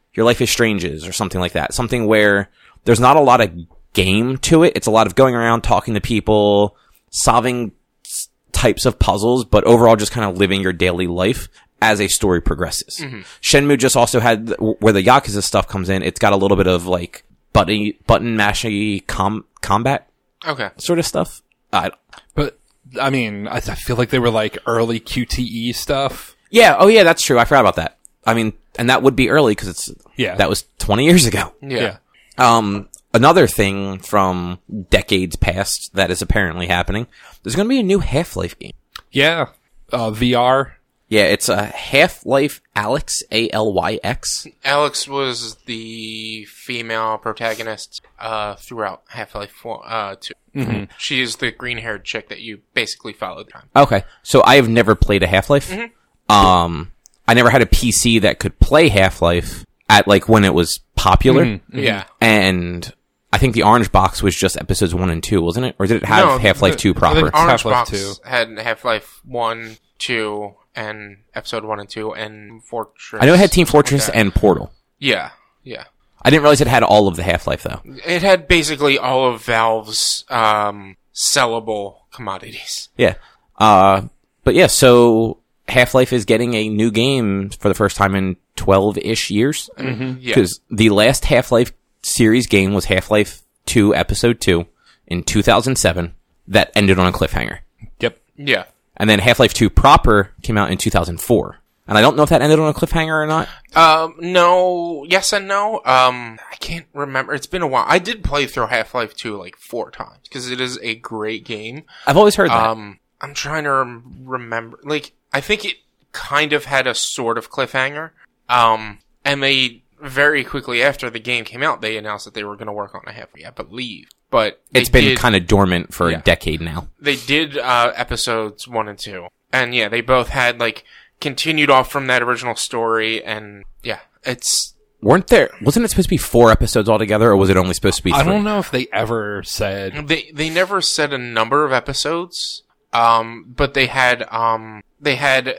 Your Life is Strange is, or something like that. Something where there's not a lot of game to it. It's a lot of going around, talking to people, solving s- types of puzzles, but overall just kind of living your daily life as a story progresses. Mm-hmm. Shenmue just also had, where the Yakuza stuff comes in, it's got a little bit of like button, button mashy com- combat Okay. sort of stuff. Uh, But, I mean, I, I feel like they were like early Q T E stuff. yeah, oh yeah, that's true. I forgot about that. I mean, and that would be early because it's, Yeah. that was twenty years ago. Yeah. Um, another thing from decades past that is apparently happening, there's going to be a new Half-Life game. Yeah. Uh, V R. Yeah, it's a Half-Life Alyx, A L Y X. Alex was the female protagonist uh, throughout Half-Life four, uh, two. Mm-hmm. She is the green-haired chick that you basically followed. Okay, so I have never played a Half-Life. Mm-hmm. Um, I never had a P C that could play Half-Life at, like, when it was popular. Mm-hmm. Yeah. And I think the Orange Box was just episodes one and two, wasn't it? Or did it have No, Half-Life the- two The proper? Orange Half-Life Box two. had Half-Life one, two, and episode one and two, and Fortress. I know it had Team Fortress Okay. and Portal. Yeah, yeah. I didn't realize it had all of the Half-Life, though. It had basically all of Valve's um, sellable commodities. Yeah. Uh, but yeah, so Half-Life is getting a new game for the first time in twelve-ish years. Mm-hmm. Yeah. Because the last Half-Life series game was Half-Life two Episode two in two thousand seven that ended on a cliffhanger. Yep. Yeah. And then Half-Life two proper came out in two thousand four. And I don't know if that ended on a cliffhanger or not. Um, no, yes and no. Um, I can't remember. It's been a while. I did play through Half-Life two like four times because it is a great game. I've always heard that. Um, I'm trying to rem- remember. Like, I think it kind of had a sort of cliffhanger. Um, and they very quickly after the game came out, they announced that they were going to work on a half, I believe. But they it's been did, kind of dormant for Yeah. a decade now. they did uh, episodes one and two, and yeah, they both had like continued off from that original story, and yeah, it's Weren't there, wasn't it supposed to be four episodes altogether, or was it only supposed to be three? I don't know if they ever said. they they never said a number of episodes, um, but they had um they had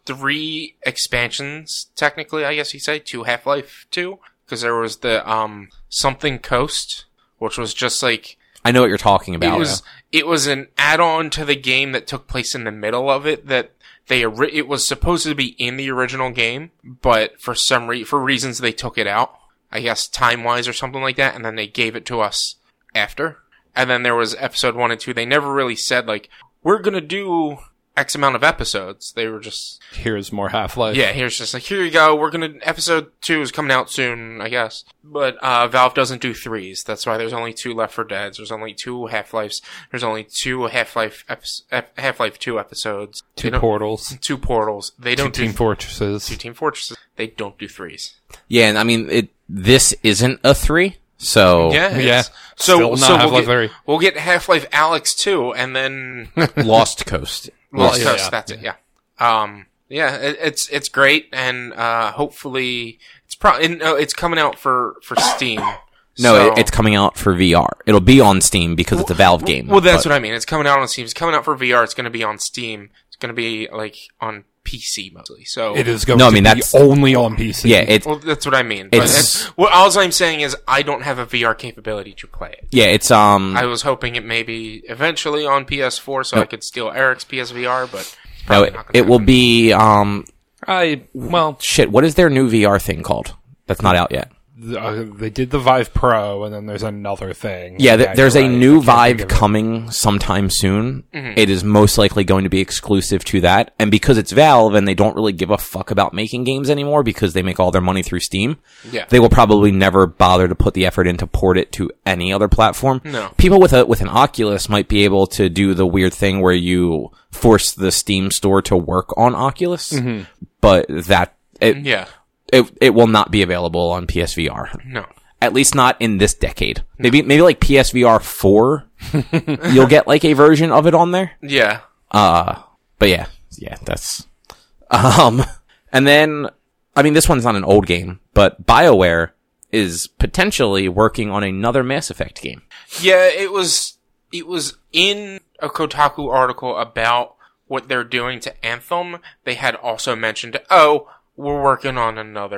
three expansions technically, I guess you say, to Half-Life two, because there was the um something Coast, which was just like I know what you're talking about. it was it was an add-on to the game that took place in the middle of it that they ori- it was supposed to be in the original game, but for some re- for reasons they took it out, I guess time-wise or something like that, and then they gave it to us after. And then there was episode one and two. They never really said like we're gonna do X amount of episodes. They were just Here's more Half-Life. yeah, here's just like, here you go, we're gonna, episode two is coming out soon, I guess. But, uh, Valve doesn't do threes. That's why there's only two Left four Deads, there's only two Half-Lives, there's only two Half-Life, epi- Half-Life two episodes. Two They don't- portals. Two Portals. They Two don't Team do, Fortresses. two Team Fortresses. They don't do threes. Yeah, and I mean, it. This isn't a three, so Yeah, Yeah. it's- So, Still not so we'll Half-Life get, three. we'll get Half-Life Alyx two, and then Lost Coast. Lost yeah, Coast, yeah. that's it, yeah. Um, yeah, it, it's, it's great, and, uh, hopefully, it's probably, no, it's coming out for, for Steam. No, So- it, it's coming out for V R. It'll be on Steam because it's a Valve game. Well, that's but- what I mean. It's coming out on Steam. It's coming out for V R. It's going to be on Steam. It's going to be, like, on P C mostly. So, It is going No, I to mean, be that's- only on P C. Yeah, it. well, that's what I mean. But It's- it's, well, all I'm saying is I don't have a V R capability to play it. Yeah, it's um. I was hoping it may be eventually on P S four so I could steal Eric's P S V R, but it's no, probably it, not gonna it will happen. be um. I well, Shit, what is their new V R thing called? That's not out yet. th- uh, they did the Vive Pro, and then there's another thing. Yeah, th- there's a you're right. new I can't think Vive of it. coming sometime soon. Mm-hmm. It is most likely going to be exclusive to that. And because it's Valve and they don't really give a fuck about making games anymore because they make all their money through Steam, Yeah. they will probably never bother to put the effort in to port it to any other platform. No. People with a with an Oculus might be able to do the weird thing where you force the Steam store to work on Oculus, but that it, Yeah. it it will not be available on P S V R. No. At least not in this decade. Maybe maybe like P S V R four, you'll get like a version of it on there. Yeah. Uh, but yeah, yeah, that's um. And then, I mean, this one's not an old game, but BioWare is potentially working on another Mass Effect game. Yeah, it was it was in a Kotaku article about what they're doing to Anthem. They had also mentioned, oh, we're working on another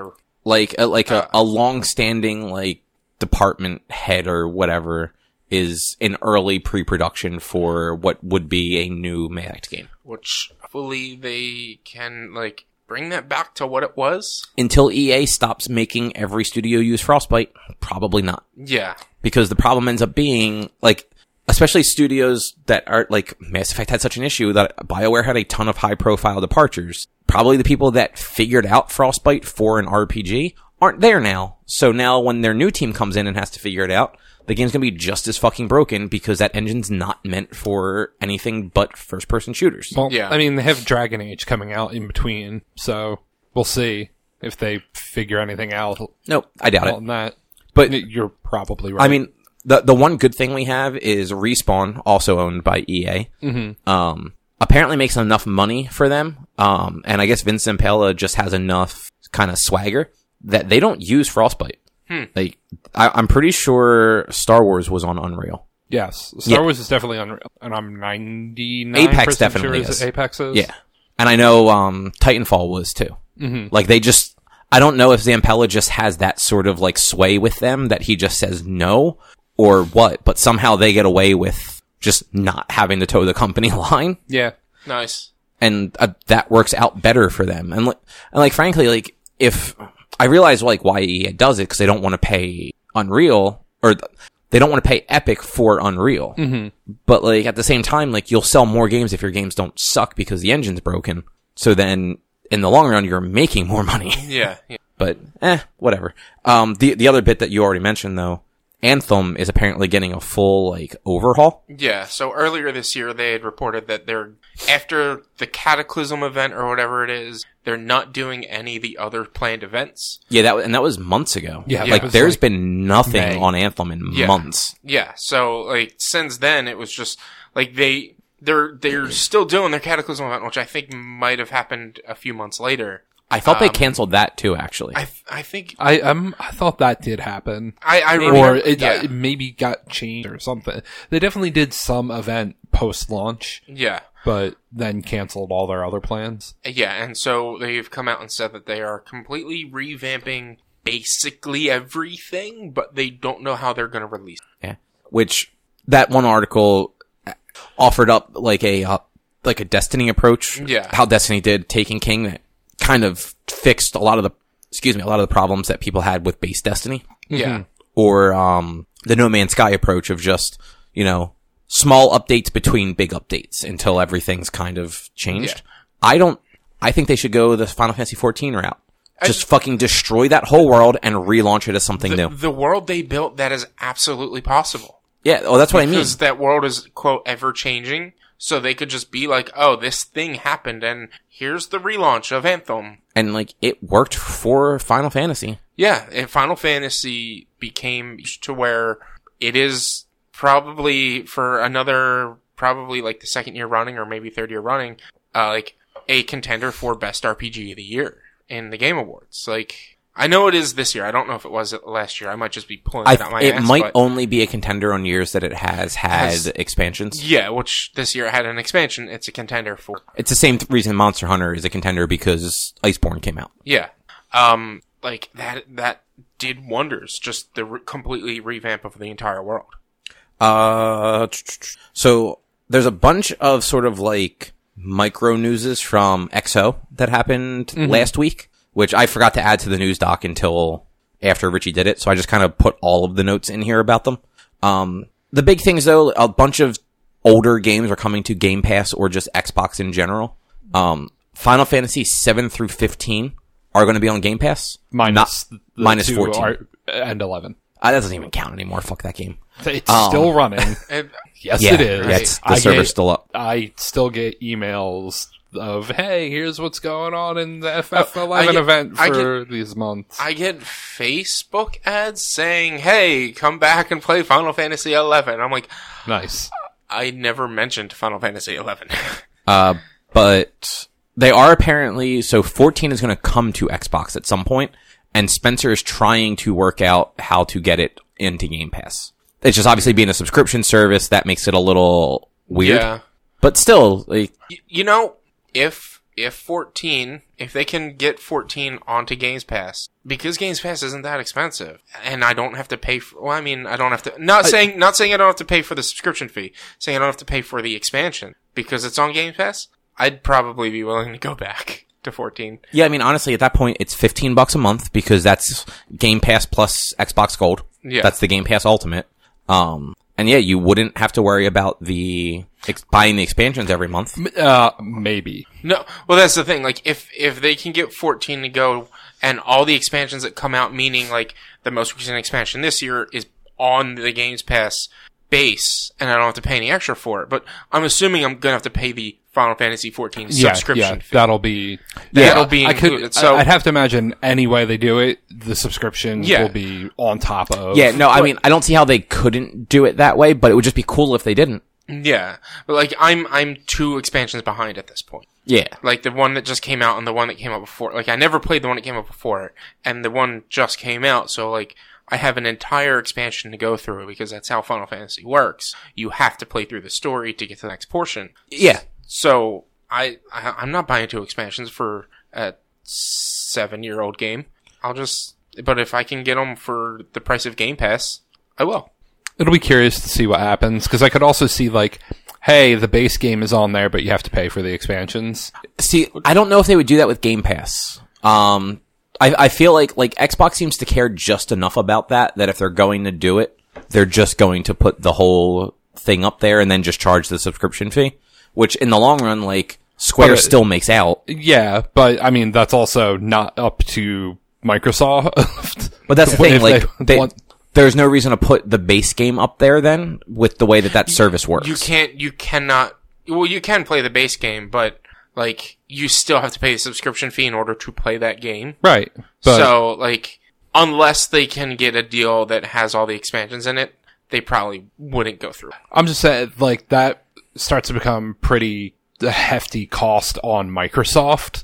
like a, like a, a long-standing like department head or whatever is in early pre-production for what would be a new Mass Effect game. Which hopefully they can like bring that back to what it was. Until E A stops making every studio use Frostbite, probably not. Yeah. Because the problem ends up being, like, especially studios that are, like, Mass Effect had such an issue that BioWare had a ton of high-profile departures. Probably the people that figured out Frostbite for an R P G aren't there now. So now when their new team comes in and has to figure it out, the game's gonna be just as fucking broken because that engine's not meant for anything but first-person shooters. Well, Yeah. I mean, they have Dragon Age coming out in between, so we'll see if they figure anything out Nope, I doubt it. on that. But You're probably right. I mean, the the one good thing we have is Respawn, also owned by E A. Mm-hmm. Um, apparently makes enough money for them. Um, and I guess Vince Zampella just has enough kind of swagger that they don't use Frostbite. Hmm. Like, I, I'm pretty sure Star Wars was on Unreal. yes, Star Yeah. Wars is definitely Unreal, and I'm ninety-nine Apex percent definitely sure is. Apex is. Yeah, and I know um, Titanfall was too. Mm-hmm. Like they just, I don't know if Zampella just has that sort of like sway with them that he just says no or what, but somehow they get away with just not having to toe the company line. Yeah. Nice. And uh, that works out better for them. And, li- and like, frankly, like, if I realize like why E A does it, because they don't want to pay Unreal, or th- they don't want to pay Epic for Unreal. Mm-hmm. But like at the same time, like you'll sell more games if your games don't suck because the engine's broken. So then in the long run, you're making more money. Yeah. yeah. But eh, whatever. Um, the the other bit that you already mentioned though, Anthem is apparently getting a full like overhaul. Yeah, so earlier this year they had reported that they're, after the Cataclysm event or whatever it is, they're not doing any of the other planned events. Yeah, that and that was months ago. Yeah, like it was there's like been nothing May. on Anthem in Yeah. months. Yeah, so like since then it was just like they they're they're still doing their Cataclysm event, which I think might have happened a few months later. I thought they Um, canceled that too, actually. I th- I think I um I thought that did happen. I I Or remember it, yeah. it maybe got changed or something. They definitely did some event post-launch, yeah. but then canceled all their other plans. Yeah, and so they've come out and said that they are completely revamping basically everything, but they don't know how they're going to release it. Yeah. Which that one article offered up like a uh, like a Destiny approach. Yeah. How Destiny did Taken King that kind of fixed a lot of the excuse me, a lot of the problems that people had with base Destiny. Yeah. Or um the No Man's Sky approach of just, you know, small updates between big updates until everything's kind of changed. Yeah. I don't I think they should go the Final Fantasy fourteen route. Just fucking destroy that whole world and relaunch it as something The, new. the world they built, that is absolutely possible. Yeah, oh, that's what I mean. Because that world is, quote, ever changing. So they could just be like, oh, this thing happened and here's the relaunch of Anthem. And, like, it worked for Final Fantasy. Yeah, and Final Fantasy became to where it is probably for another, probably like the second year running or maybe third year running, uh, like a contender for best R P G of the year in the Game Awards. Like, I know it is this year. I don't know if it was last year. I might just be pulling I, it out my it ass. might but only be a contender on years that it has had Has- expansions. yeah, which this year had an expansion. It's a contender for. It's the same th- reason Monster Hunter is a contender because Iceborne came out. Yeah. Um, like that, that did wonders. Just the re- completely revamp of the entire world. Uh, so there's a bunch of sort of like micro newses from X O that happened last week, which I forgot to add to the news doc until after Richie did it. So I just kind of put all of the notes in here about them. Um, the big things though, a bunch of older games are coming to Game Pass or just Xbox in general. Um, Final Fantasy seven through fifteen are going to be on Game Pass. Minus the minus two fourteen. are- and eleven. Uh, that doesn't even count anymore. Fuck that game. It's Um, still running. And Yes, Yeah, it is. yeah, it's, the I server's get- still up. I still get emails of, hey, here's what's going on in the F F eleven I get- event I for these months. I get Facebook ads saying, "Hey, come back and play Final Fantasy eleven." I'm like, Nice. I never mentioned Final Fantasy eleven. Uh, but they are apparently, so fourteen is going to come to Xbox at some point, and Spencer is trying to work out how to get it into Game Pass. It's just obviously being a subscription service, that makes it a little weird. Yeah. But still, like, Y- you know, if if fourteen, if they can get fourteen onto Games Pass, because Games Pass isn't that expensive, and I don't have to pay for, well, I mean, I don't have to, not I, saying, not saying I don't have to pay for the subscription fee, saying I don't have to pay for the expansion, because it's on Game Pass, I'd probably be willing to go back to fourteen. Yeah, I mean, honestly, at that point, it's fifteen bucks a month, because that's Game Pass plus Xbox Gold. Yeah. That's the Game Pass Ultimate. Um, and yeah, you wouldn't have to worry about the, ex- buying the expansions every month. Uh, maybe. No, well, that's the thing, like, if, if they can get fourteen to go, and all the expansions that come out, meaning, like, the most recent expansion this year is on the Games Pass base, and I don't have to pay any extra for it, but I'm assuming I'm gonna have to pay the Final Fantasy fourteen yeah, subscription yeah, fee. that'll be, That'll yeah, be I included. could, so I'd have to imagine any way they do it, the subscription Yeah. will be on top of. Yeah, no, I mean, I don't see how they couldn't do it that way, but it would just be cool if they didn't. yeah, but like, I'm, I'm two expansions behind at this point. Yeah. Like, the one that just came out and the one that came out before. Like, I never played the one that came out before it, and the one just came out, so like, I have an entire expansion to go through, because that's how Final Fantasy works. You have to play through the story to get to the next portion. Yeah. So, I, I I'm not buying two expansions for a seven-year-old game. I'll just, but if I can get them for the price of Game Pass, I will. It'll be curious to see what happens, because I could also see, like, hey, the base game is on there, but you have to pay for the expansions. See, I don't know if they would do that with Game Pass. Um, I, I feel like, like, Xbox seems to care just enough about that, that if they're going to do it, they're just going to put the whole thing up there and then just charge the subscription fee. Which, in the long run, like, Square But it- still makes out. Yeah, but, I mean, that's also not up to Microsoft. But that's the thing, If like, they they, want- there's no reason to put the base game up there then, with the way that that service works. You can't, you cannot, well, you can play the base game, but, like, you still have to pay the subscription fee in order to play that game. Right. But, So, like, unless they can get a deal that has all the expansions in it, they probably wouldn't go through. I'm just saying, like, that starts to become pretty a hefty cost on Microsoft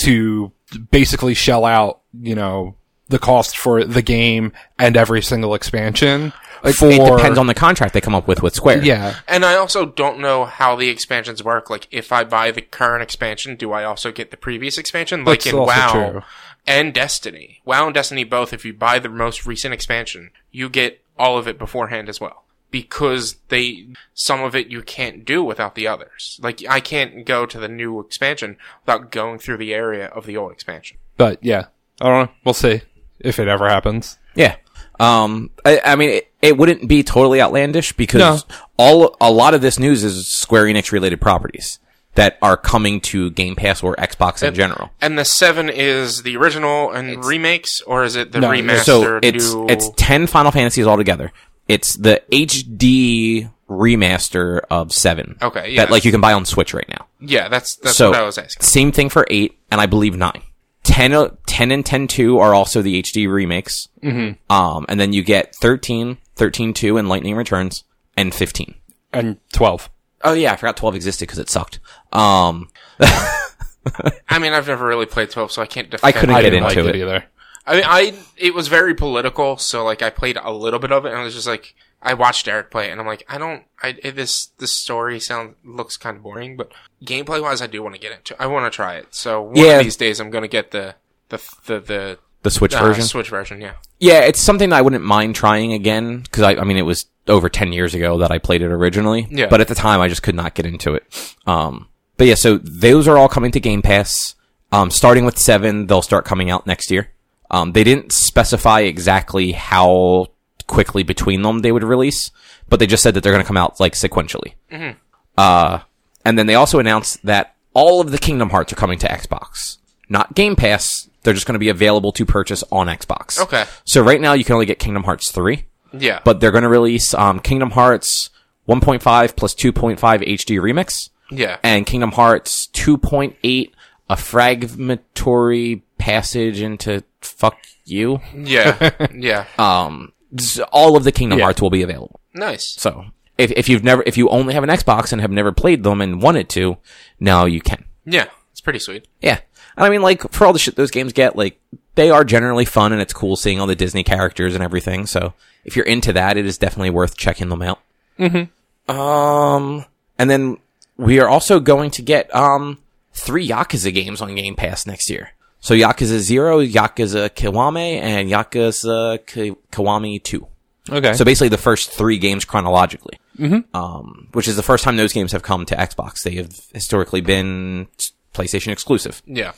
to basically shell out, you know, the cost for the game and every single expansion. It, for, it depends on the contract they come up with with Square. Yeah. And I also don't know how the expansions work. Like, if I buy the current expansion, do I also get the previous expansion? Like That's in also WoW true. and Destiny. WoW and Destiny both, if you buy the most recent expansion, you get all of it beforehand as well. Because they, some of it you can't do without the others. Like, I can't go to the new expansion without going through the area of the old expansion. But, yeah. I don't know. We'll see if it ever happens. Yeah. Um, I, I mean, it, it wouldn't be totally outlandish because No. all, a lot of this news is Square Enix related properties that are coming to Game Pass or Xbox in general. And the seven is the original and remakes, or is it the No, remastered So it's, new? it's ten Final Fantasies altogether. It's the H D remaster of seven. Okay, yeah. That, like, you can buy on Switch right now. Yeah, that's, that's so, what I was asking. same thing for eight, and I believe nine. ten, uh, ten and ten two are also the H D remakes. Mm-hmm. Um, and then you get thirteen, thirteen two, and Lightning Returns, and fifteen. And twelve. Oh yeah, I forgot twelve existed because it sucked. Um, I mean, I've never really played twelve, so I can't defend I couldn't I get didn't into like it it. either. I mean, I, it was very political, so, like, I played a little bit of it, and I was just like, I watched Eric play it, and I'm like, I don't, I, it, this, this story sound, looks kind of boring, but gameplay-wise, I do want to get into it. I want to try it. So, one Yeah. of these days, I'm gonna get the, the, the, the, The Switch uh, version. Switch version, yeah. Yeah, it's something that I wouldn't mind trying again because I, I mean, it was over ten years ago that I played it originally. Yeah. But at the time, I just could not get into it. Um, but yeah, so those are all coming to Game Pass. Um, starting with seven, they'll start coming out next year. Um, they didn't specify exactly how quickly between them they would release, but they just said that they're going to come out like sequentially. Mm-hmm. Uh, and then they also announced that all of the Kingdom Hearts are coming to Xbox. Not Game Pass. They're just going to be available to purchase on Xbox. Okay. So right now you can only get Kingdom Hearts three, Yeah. but they're going to release um, Kingdom Hearts one point five plus two point five H D Remix yeah. and Kingdom Hearts two point eight, a fragmentary passage into fuck you. Yeah. Yeah. Um, s- all of the Kingdom Yeah. Hearts will be available. Nice. So if if you've never if you only have an Xbox and have never played them and wanted to, now you can. Yeah. It's pretty sweet. Yeah. And I mean, like, for all the shit those games get, like, they are generally fun and it's cool seeing all the Disney characters and everything. So if you're into that, it is definitely worth checking them out. Mm-hmm. Um, and then we are also going to get, um, three Yakuza games on Game Pass next year. So Yakuza Zero, Yakuza Kiwami, and Yakuza Ki- Kiwami two. Okay. So basically the first three games chronologically. Mm-hmm. Um, which is the first time those games have come to Xbox. They have historically been PlayStation exclusive. Yeah.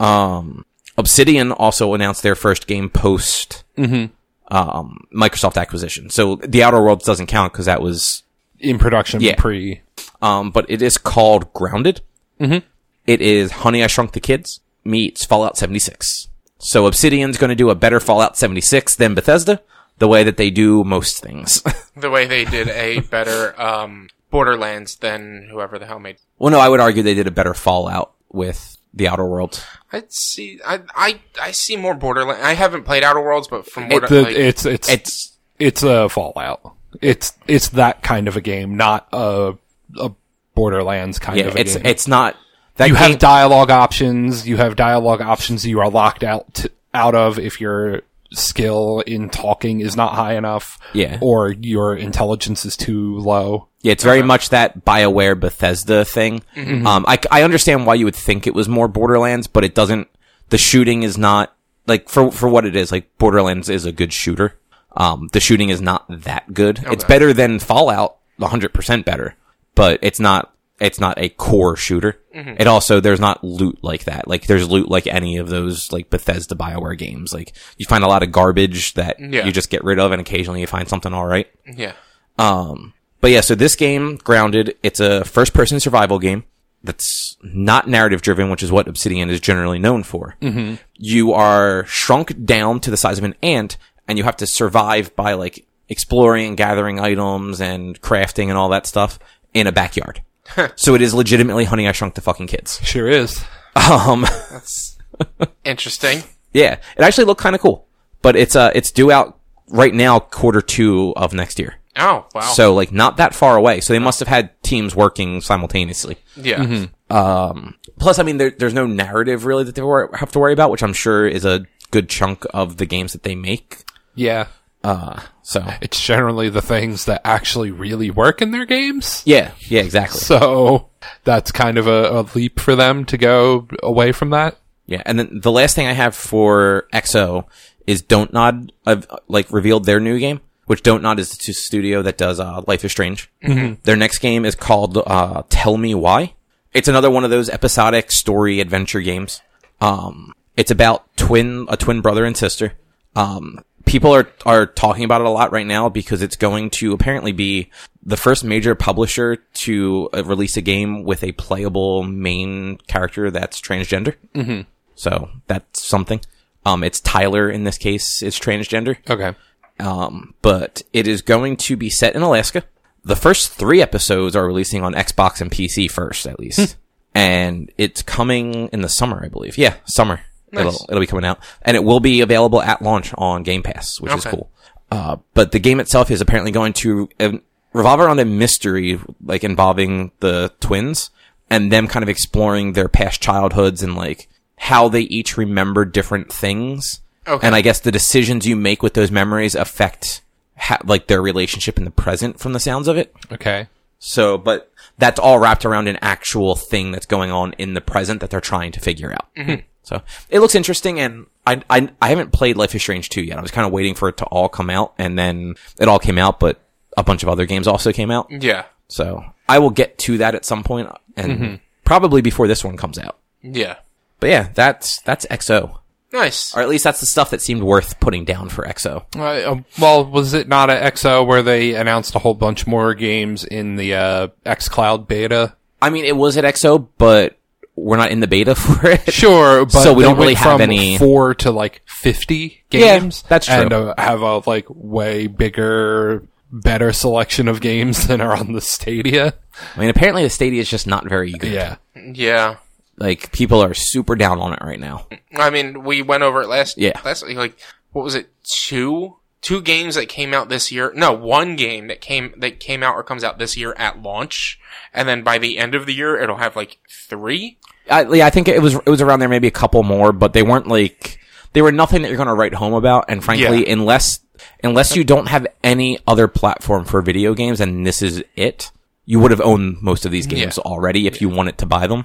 Um, Obsidian also announced their first game post, Mm-hmm. um, Microsoft acquisition. So The Outer Worlds doesn't count because that was, in production Yeah. pre. um, but it is called Grounded. Mm-hmm. It is Honey, I Shrunk the Kids meets Fallout seventy-six. So Obsidian's going to do a better Fallout seventy-six than Bethesda, the way that they do most things. The way they did a better um, Borderlands than whoever the hell made. Well, no, I would argue they did a better Fallout with The Outer Worlds. I'd see. I I I see more Borderlands. I haven't played Outer Worlds, but from what The, I, like, it's it's It's, it's a Fallout. It's it's that kind of a game, not a a Borderlands kind yeah, of a it's, game. it's not, that you game, have dialogue options. You have dialogue options you are locked out to, out of if your skill in talking is not high enough, Yeah. or your intelligence is too low. yeah, it's very much that BioWare Bethesda thing. Mm-hmm. Um, I, I understand why you would think it was more Borderlands, but it doesn't, the shooting is not, like, for, for what it is, like, Borderlands is a good shooter. Um, the shooting is not that good. It's better than Fallout, one hundred percent better, but it's not, it's not a core shooter. Mm-hmm. It also, there's not loot like that. Like, there's loot like any of those, like, Bethesda BioWare games. Like, you find a lot of garbage that Yeah. you just get rid of, and occasionally you find something alright. yeah. Um, but yeah, so this game, Grounded, it's a first-person survival game that's not narrative-driven, which is what Obsidian is generally known for. Mm-hmm. You are shrunk down to the size of an ant, and you have to survive by, like, exploring and gathering items and crafting and all that stuff in a backyard. So it is legitimately Honey, I Shrunk the fucking Kids. Sure is. Um, That's interesting. yeah, it actually looked kind of cool, but it's, uh, it's due out right now, quarter two of next year. Oh wow. So, like, not that far away. So they must have had teams working simultaneously. yeah. Um, plus, I mean, there, there's no narrative really that they wor- have to worry about, which I'm sure is a good chunk of the games that they make. Yeah. Uh, so. It's generally the things that actually really work in their games. Yeah, yeah, exactly. So that's kind of a, a leap for them to go away from that. Yeah, and then the last thing I have for X O is Don't Nod, I've, like, revealed their new game, which Don't Nod is the studio that does, uh, Life is Strange. Mm-hmm. Their next game is called, uh, Tell Me Why. It's another one of those episodic story adventure games. Um, it's about twin, a twin brother and sister. Um, people are, are talking about it a lot right now because it's going to apparently be the first major publisher to uh, release a game with a playable main character that's transgender. Mm-hmm. So that's something. Um, it's Tyler in this case is transgender. Okay. Um, but it is going to be set in Alaska. The first three episodes are releasing on Xbox and P C first, at least. And it's coming in the summer, I believe. Yeah, summer. Nice. It'll, it'll be coming out. And it will be available at launch on Game Pass, which is Okay. cool. Uh, but the game itself is apparently going to uh, revolve around a mystery, like, involving the twins and them kind of exploring their past childhoods and, like, how they each remember different things. Okay. And I guess the decisions you make with those memories affect, ha- like, their relationship in the present from the sounds of it. Okay. So, but that's all wrapped around an actual thing that's going on in the present that they're trying to figure out. Mm-hmm. So it looks interesting, and I, I, I haven't played Life is Strange two yet. I was kind of waiting for it to all come out, and then it all came out, but a bunch of other games also came out. Yeah. So I will get to that at some point, and mm-hmm. probably before this one comes out. Yeah. But yeah, that's, that's X O. Nice. Or at least that's the stuff that seemed worth putting down for X O. Uh, uh, well, was it not at X O where they announced a whole bunch more games in the uh, xCloud beta? I mean, it was at X O, but we're not in the beta for it. Sure, but So we they don't really went have from any- four to like fifty Yeah, games. that's true. And uh, have a like way bigger, better selection of games than are on the Stadia. I mean, apparently the Stadia is just not very good. Yeah. Yeah. Like, people are super down on it right now. I mean, we went over it last. Yeah. Last like, what was it? Two, two games that came out this year. No, one game that came that came out or comes out this year at launch, and then by the end of the year, it'll have like three. I, yeah, I think it was, it was around there, maybe a couple more, but they weren't like, they were nothing that you're going to write home about. And frankly, Yeah. unless, unless you don't have any other platform for video games and this is it, you would have owned most of these games Yeah. already if you wanted to buy them.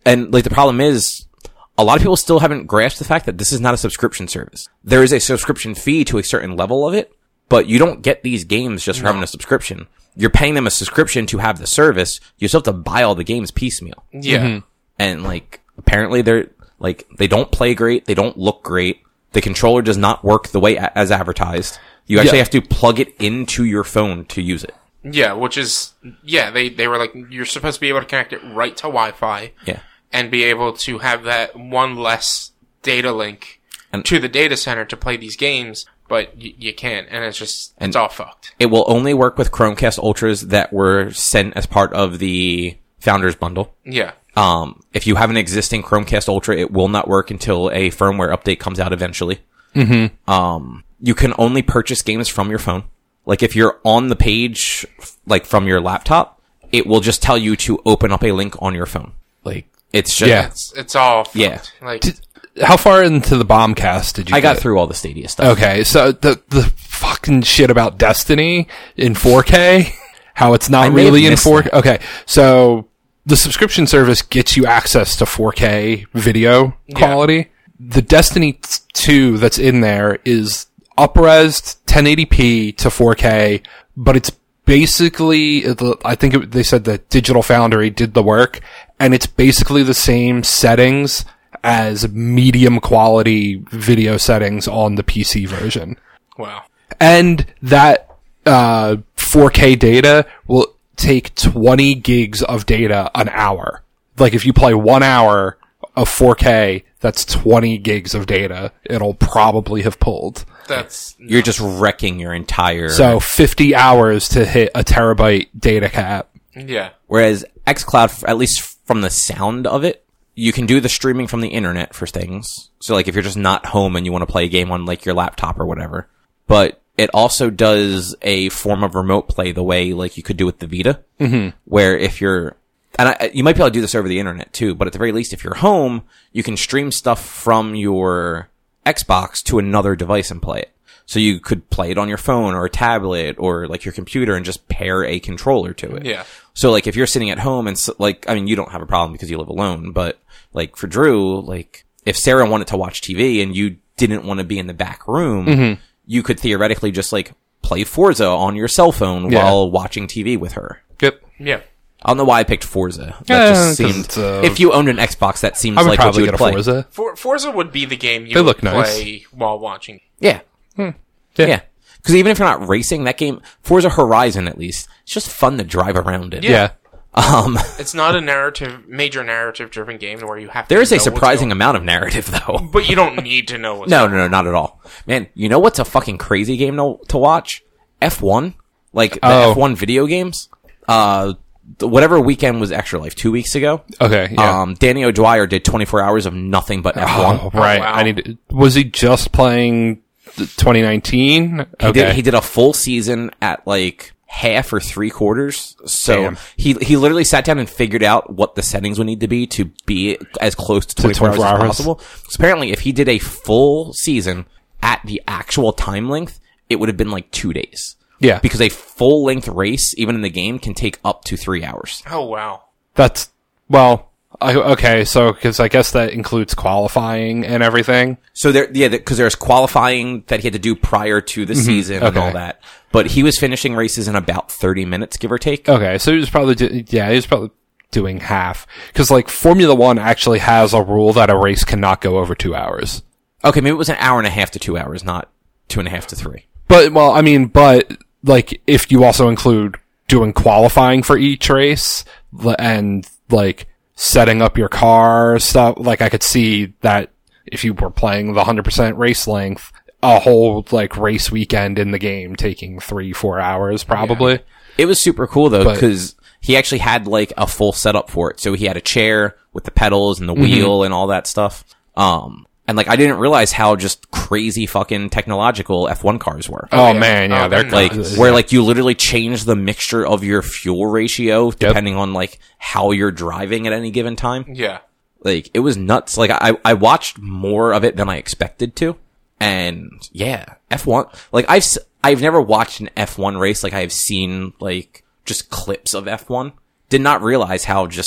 and like the problem is, a lot of people still haven't grasped the fact that this is not a subscription service. There is a subscription fee to a certain level of it, but you don't get these games just for No. having a subscription. You're paying them a subscription to have the service. You still have to buy all the games piecemeal. Yeah. Mm-hmm. And like, apparently they're, like, they don't play great. They don't look great. The controller does not work the way a- as advertised. You actually Yeah. have to plug it into your phone to use it. Yeah, which is, yeah, they, they were like, you're supposed to be able to connect it right to Wi-Fi. Yeah. And be able to have that one less data link And- to the data center to play these games, but y- you can't, and it's just, And- it's all fucked. It will only work with Chromecast Ultras that were sent as part of the Founders Bundle. Yeah. Um, if you have an existing Chromecast Ultra, it will not work until a firmware update comes out eventually. Mm-hmm. Um, you can only purchase games from your phone. Like if you're on the page, like from your laptop, it will just tell you to open up a link on your phone. Like it's just, Yeah. It's, it's all fucked. Yeah. Like, How far into the Bombcast did you I got get? through all the Stadia stuff. Okay, so the the fucking shit about Destiny in four K, how it's not I may have really in missed four K. that. Okay, so the subscription service gets you access to four K video quality. The Destiny two that's in there is up-resed ten eighty p to four K, but it's basically, I think it, they said that Digital Foundry did the work, and it's basically the same settings as medium quality video settings on the P C version. wow. And that uh, four K data will take twenty gigs of data an hour. Like if you play one hour of four K, that's twenty gigs of data it'll probably have pulled. That's, You're just wrecking your entire. So fifty hours to hit a terabyte data cap. yeah. Whereas xCloud, at least from the sound of it, you can do the streaming from the internet for things. So like if you're just not home and you want to play a game on like your laptop or whatever. But it also does a form of remote play the way like you could do with the Vita. Mm-hmm. Where if you're, and I, you might be able to do this over the internet too, but at the very least, if you're home, you can stream stuff from your Xbox to another device and play it. So you could play it on your phone or a tablet or like your computer and just pair a controller to it. Yeah. So like if you're sitting at home and s like, I mean, you don't have a problem because you live alone, but like for Drew, like if Sarah wanted to watch T V and you didn't want to be in the back room, mm-hmm. you could theoretically just like play Forza on your cell phone Yeah. while watching T V with her. Yep. Yeah. I don't know why I picked Forza. That Yeah, just 'cause seemed, it's, uh, if you owned an Xbox, that seems I would like what probably you would get a play. Forza. For, Forza would be the game you They would look nice. play while watching. Yeah. Yeah. Yeah. Because even if you're not racing, that game, Forza Horizon at least, it's just fun to drive around in. Yeah. Um, It's not a narrative, major narrative driven game where you have to there is know a what's surprising going- amount of narrative though. But you don't need to know what's No, going no, no, not at all. Man, you know what's a fucking crazy game to, to watch? F one? Like, the Oh. F one video games? Uh, th- whatever weekend was Extra Life, two weeks ago? Okay. Yeah. Um, Danny O'Dwyer did twenty-four hours of nothing but F one. Oh, right. wow. I need. To, was he just playing twenty nineteen? He Okay. did, he did a full season at like half or three quarters. So Damn. he, he literally sat down and figured out what the settings would need to be to be as close to twenty-four, twenty-four hours, hours. as possible. So apparently if he did a full season at the actual time length, it would have been like two days. Yeah. Because a full length race, even in the game, can take up to three hours. Oh, wow. That's well. I, okay. So because I guess that includes qualifying and everything. So there, yeah, because there's qualifying that he had to do prior to the season and Okay. all that. But he was finishing races in about thirty minutes, give or take. Okay. So he was probably do, yeah. He was probably doing half because like Formula One actually has a rule that a race cannot go over two hours. Okay, maybe it was an hour and a half to two hours, not two and a half to three. But well, I mean, but like if you also include doing qualifying for each race l- and like setting up your car stuff, like I could see that if you were playing the one hundred percent race length, a whole like race weekend in the game taking three, four hours probably. It was super cool though, But- because he actually had like a full setup for it. So he had a chair with the pedals and the wheel and all that stuff. Um, and like I didn't realize how just crazy fucking technological F one cars were. Oh, yeah. man, yeah, Oh, they're they're Like, nuts. where like you literally change the mixture of your fuel ratio depending on like how you're driving at any given time. Yeah. Like, it was nuts. Like, I, I watched more of it than I expected to. And, yeah, F one, like, I've, s- I've never watched an F one race. Like, I have seen, like, just clips of F one. Did not realize how just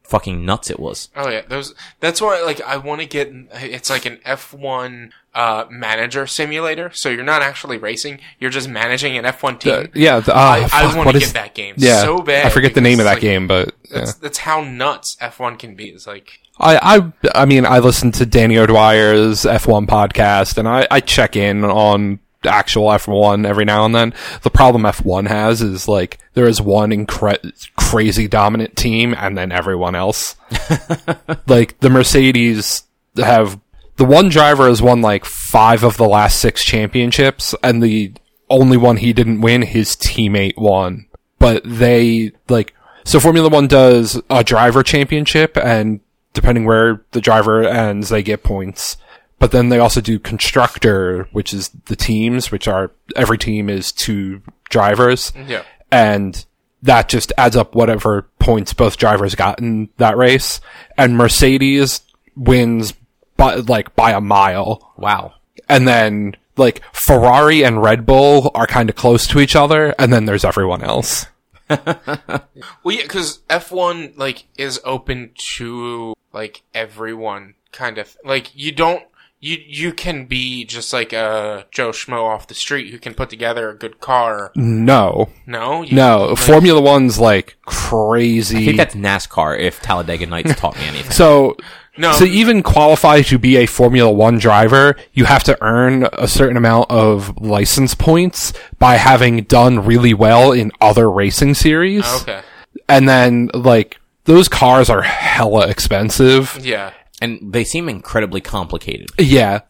fucking nuts it was. Oh yeah, those. That's why, like, I want to get. It's like an F one uh, manager simulator. So you're not actually racing; you're just managing an F one team. Uh, yeah, the, uh, I, fuck, I want what to is- get that game Yeah, so bad. I forget the name of that like, game, but yeah. That's, that's how nuts F one can be. It's like. I, I, I mean, I listen to Danny O'Dwyer's F one podcast, and I, I check in on actual F one every now and then. The problem F one has is, like, there is one incre- crazy dominant team, and then everyone else. Like, the Mercedes have, the one driver has won, like, five of the last six championships, and the only one he didn't win, his teammate won. But they, like, so Formula One does a driver championship, and depending where the driver ends, they get points. But then they also do constructor, which is the teams, which are, every team is two drivers. Yeah. And that just adds up whatever points both drivers got in that race. And Mercedes wins by, like, by a mile. Wow. And then, like, Ferrari and Red Bull are kind of close to each other, and then there's everyone else. Well, yeah, because F one, like, is open to, like, everyone, kind of. Like, you don't, you, you can be just like a Joe Schmo off the street who can put together a good car. No. No? You, No. like, Formula One's, like, crazy. I think that's NASCAR if Talladega Nights taught me anything. So, No. to even qualify to be a Formula One driver, you have to earn a certain amount of license points by having done really well in other racing series. Okay. And then, like, those cars are hella expensive. Yeah. And they seem incredibly complicated. Yeah.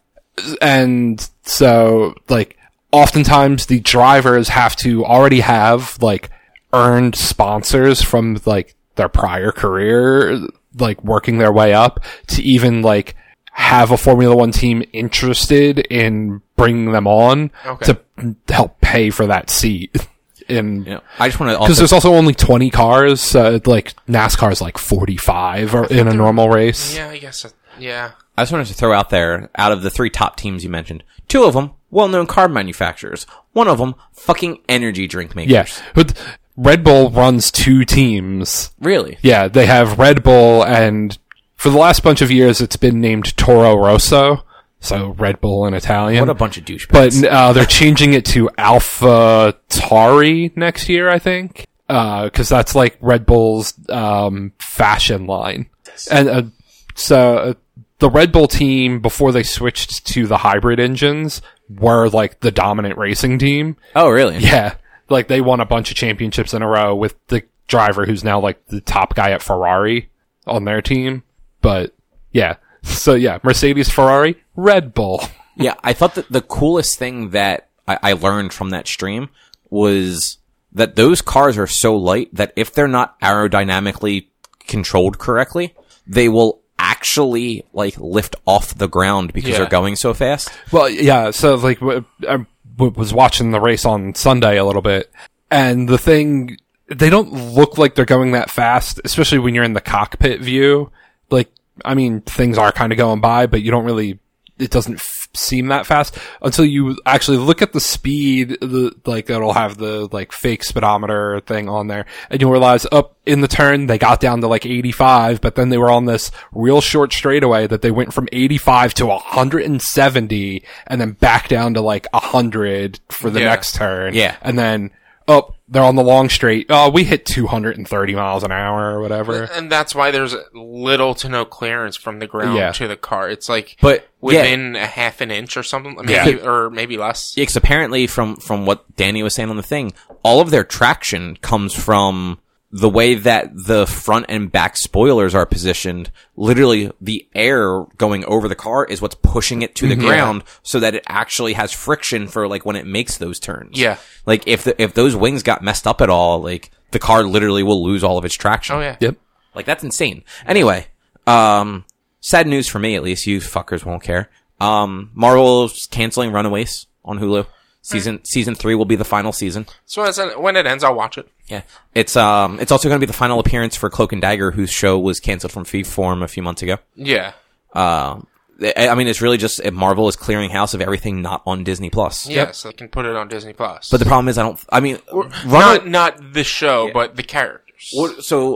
And so, like, oftentimes the drivers have to already have, like, earned sponsors from, like, their prior career, like, working their way up to even, like, have a Formula One team interested in bringing them on Okay. to help pay for that seat. In, You know, I just want to because also there's also only twenty cars, uh, like, NASCAR's like forty-five or in a normal race. Yeah, I guess. That, yeah. I just wanted to throw out there, out of the three top teams you mentioned, two of them well-known car manufacturers. One of them fucking energy drink makers. Yeah. But Red Bull runs two teams. Really? Yeah, they have Red Bull, and for the last bunch of years, it's been named Toro Rosso. So Red Bull in Italian. What a bunch of douchebags. But uh, they're changing it to Alpha Tauri next year, I think. Because uh, that's like Red Bull's um, fashion line. And uh, so uh, the Red Bull team, before they switched to the hybrid engines, were like the dominant racing team. Oh, really? Yeah. Like, they won a bunch of championships in a row with the driver who's now, like, the top guy at Ferrari on their team. But, yeah. So, yeah, Mercedes, Ferrari, Red Bull. Yeah, I thought that the coolest thing that I, I learned from that stream was that those cars are so light that if they're not aerodynamically controlled correctly, they will actually, like, lift off the ground because Yeah. they're going so fast. Well, yeah, so, like, w- I w- was watching the race on Sunday a little bit, and the thing, they don't look like they're going that fast, especially when you're in the cockpit view. Like, I mean, things are kind of going by, but you don't really, it doesn't f- seem that fast until you actually look at the speed, the, like, it'll have the, like, fake speedometer thing on there, and you'll realize, up in the turn, they got down to, like, eighty-five, but then they were on this real short straightaway that they went from eighty-five to one hundred seventy, and then back down to, like, one hundred for the Yeah. next turn. Yeah. And then, up, they're on the long straight, oh, we hit two hundred thirty miles an hour or whatever. And that's why there's little to no clearance from the ground Yeah. to the car. It's like But, yeah. within a half an inch or something, maybe, Yeah. or maybe less. Yeah, 'cause apparently from, from what Danny was saying on the thing, all of their traction comes from the way that the front and back spoilers are positioned. Literally, the air going over the car is what's pushing it to the ground so that it actually has friction for, like, when it makes those turns. Yeah. Like, if the, if those wings got messed up at all, like, the car literally will lose all of its traction. Oh yeah. Yep. Like, that's insane. Anyway, um, sad news for me, at least. You fuckers won't care. Um, Marvel's canceling Runaways on Hulu. Season, season three will be the final season. So as it- when it ends, I'll watch it. Yeah. It's, um, it's also going to be the final appearance for Cloak and Dagger, whose show was canceled from Freeform a few months ago. Yeah. Uh, I I mean, it's really just, Marvel is clearing house of everything not on Disney Plus. Yeah. So they can put it on Disney Plus. But the problem is, I don't, I mean, not Run- not the show, but the characters. What, so,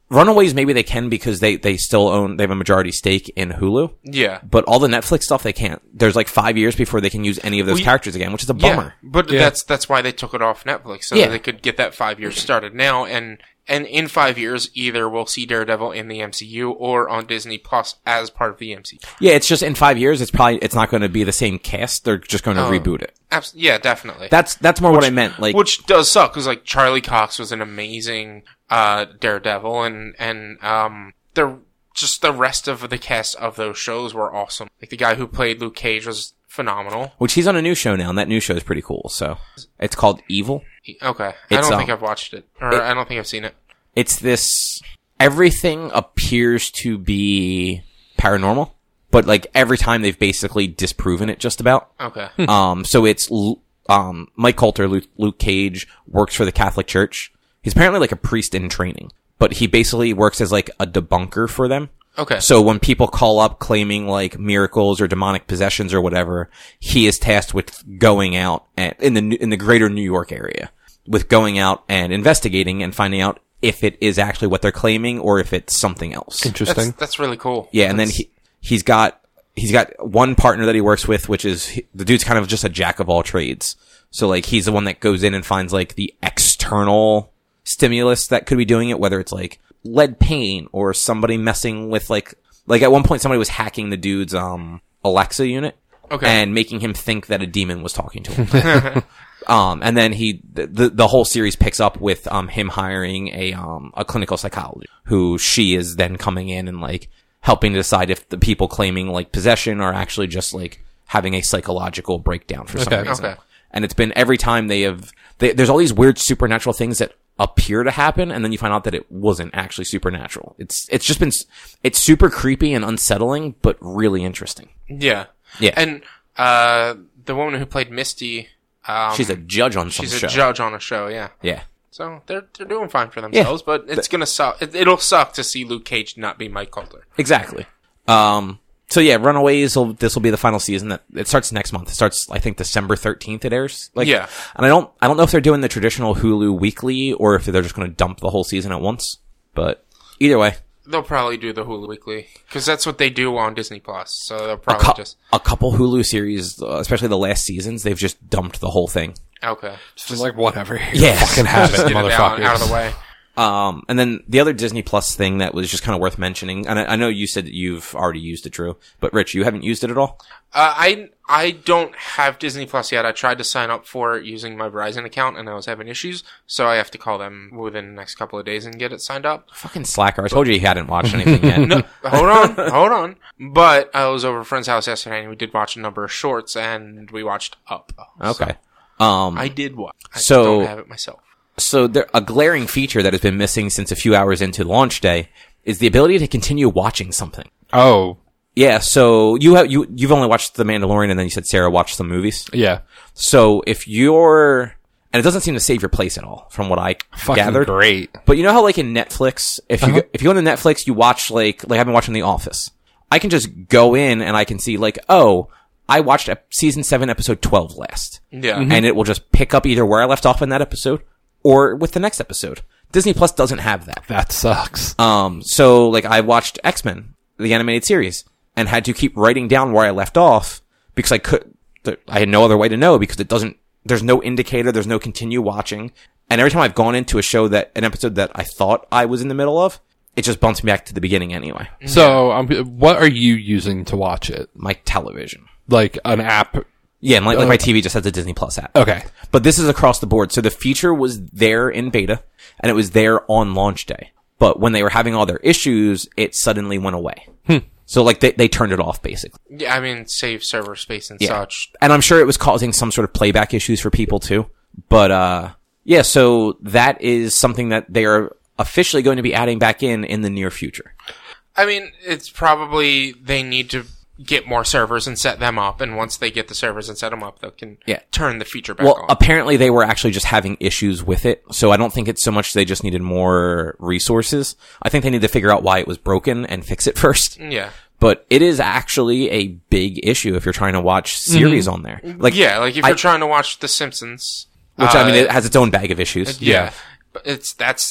Runaways, maybe they can because they, they still own, they have a majority stake in Hulu. Yeah. But all the Netflix stuff, they can't. There's like five years before they can use any of those Well, characters again, which is a Yeah, bummer. but Yeah. that's that's why they took it off Netflix, so Yeah. that they could get that five years started now. And and in five years, either we'll see Daredevil in the M C U or on Disney Plus as part of the M C U. Yeah, it's just in five years, it's probably, it's not going to be the same cast. They're just going to Oh. reboot it. Abs- yeah, definitely. That's, that's more what I meant. Like, Which does suck because like Charlie Cox was an amazing uh, Daredevil, and and um the just the rest of the cast of those shows were awesome. Like the guy who played Luke Cage was phenomenal. which he's on a new show now, and that new show is pretty cool. So it's called Evil. Okay, I It's, don't think um, I've watched it, or it- I don't think I've seen it. It's this, everything appears to be paranormal, but like every time they've basically disproven it just about. Okay, Um, so it's, Lu- um, Mike Coulter, Luke, Luke Cage, works for the Catholic Church. He's apparently like a priest in training, but he basically works as like a debunker for them. okay. So when people call up claiming like miracles or demonic possessions or whatever, he is tasked with going out and in the in the greater New York area, with going out and investigating and finding out if it is actually what they're claiming or if it's something else. Interesting. That's, that's really cool. Yeah, and then he he's got he's got one partner that he works with, which is he, the dude's kind of just a jack of all trades. So like he's the one that goes in and finds like the external stimulus that could be doing it, whether it's like lead paint or somebody messing with like like at one point somebody was hacking the dude's um Alexa unit Okay. and making him think that a demon was talking to him. um and then he the the whole series picks up with um him hiring a um a clinical psychologist who she is then coming in and like helping to decide if the people claiming like possession are actually just like having a psychological breakdown for some Okay. reason. Okay. And it's been every time they have they, there's all these weird supernatural things that appear to happen, and then you find out that it wasn't actually supernatural. It's it's just been s- it's super creepy and unsettling, but really interesting. Yeah. Yeah. And uh, the woman who played Misty, um, She's a judge on some she's a show. judge on a show. Yeah. Yeah. So they're they're doing fine for themselves, but it's gonna suck. It, it'll suck to see Luke Cage not be Mike Coulter. Exactly. Um, so yeah, Runaways. Will, this will be the final season. That it starts next month. It starts, I think, December thirteenth. It airs. Like, Yeah. And I don't, I don't know if they're doing the traditional Hulu weekly or if they're just going to dump the whole season at once. But either way, They'll probably do the Hulu Weekly because that's what they do on Disney Plus. So they'll a, probably cou- just a couple Hulu series, uh, especially the last seasons, they've just dumped the whole thing. okay. Just like whatever. Yeah. Fucking have it, Just get it out, motherfuckers. out of the way. Um, and then the other Disney Plus thing that was just kind of worth mentioning, and I, I know you said that you've already used it, Drew, but Rich, you haven't used it at all? Uh, I I don't have Disney Plus yet. I tried to sign up for it using my Verizon account, and I was having issues. So I have to call them within the next couple of days and get it signed up. Fucking slacker. I told you you hadn't watched anything yet. No, hold on, hold on. But I was over at a friend's house yesterday, and we did watch a number of shorts, and we watched Up. Okay. So Um, I did watch. I So- just don't have it myself. So there, a glaring feature that has been missing since a few hours into launch day is the ability to continue watching something. Oh, Yeah, so you have you you've only watched The Mandalorian, and then you said Sarah watched some movies. yeah. So if you're, and it doesn't seem to save your place at all, from what I Fucking gathered. great. But you know how like in Netflix, if you Uh-huh. go, if you go into Netflix, you watch like like I've been watching The Office. I can just go in and I can see like, oh, I watched ep- season seven, episode twelve last. Yeah. And it will just pick up either where I left off in that episode or with the next episode. Disney Plus doesn't have that. That sucks. Um, so like I watched X-Men, the animated series, and had to keep writing down where I left off because I could, th- I had no other way to know because it doesn't, there's no indicator, there's no continue watching. And every time I've gone into a show that, an episode that I thought I was in the middle of, it just bumps me back to the beginning anyway. So, um, what are you using to watch it? My television. Like an app? Yeah, my, like Uh, my T V just has a Disney Plus app. Okay. But this is across the board. So the feature was there in beta, and it was there on launch day. But when they were having all their issues, it suddenly went away. So like they, they turned it off basically. Yeah, I mean, save server space and Yeah. such. And I'm sure it was causing some sort of playback issues for people too. But uh yeah, so that is something that they are officially going to be adding back in in the near future. I mean, it's probably they need to get more servers and set them up, and once they get the servers and set them up, they can Yeah. turn the feature back Well, on. apparently they were actually just having issues with it. So I don't think it's so much they just needed more resources. I think they need to figure out why it was broken and fix it first. yeah. But it is actually a big issue if you're trying to watch series on there. Like, yeah, like if I- you're trying to watch The Simpsons, which I mean, uh, it has its own bag of issues. yeah, Yeah. but it's that's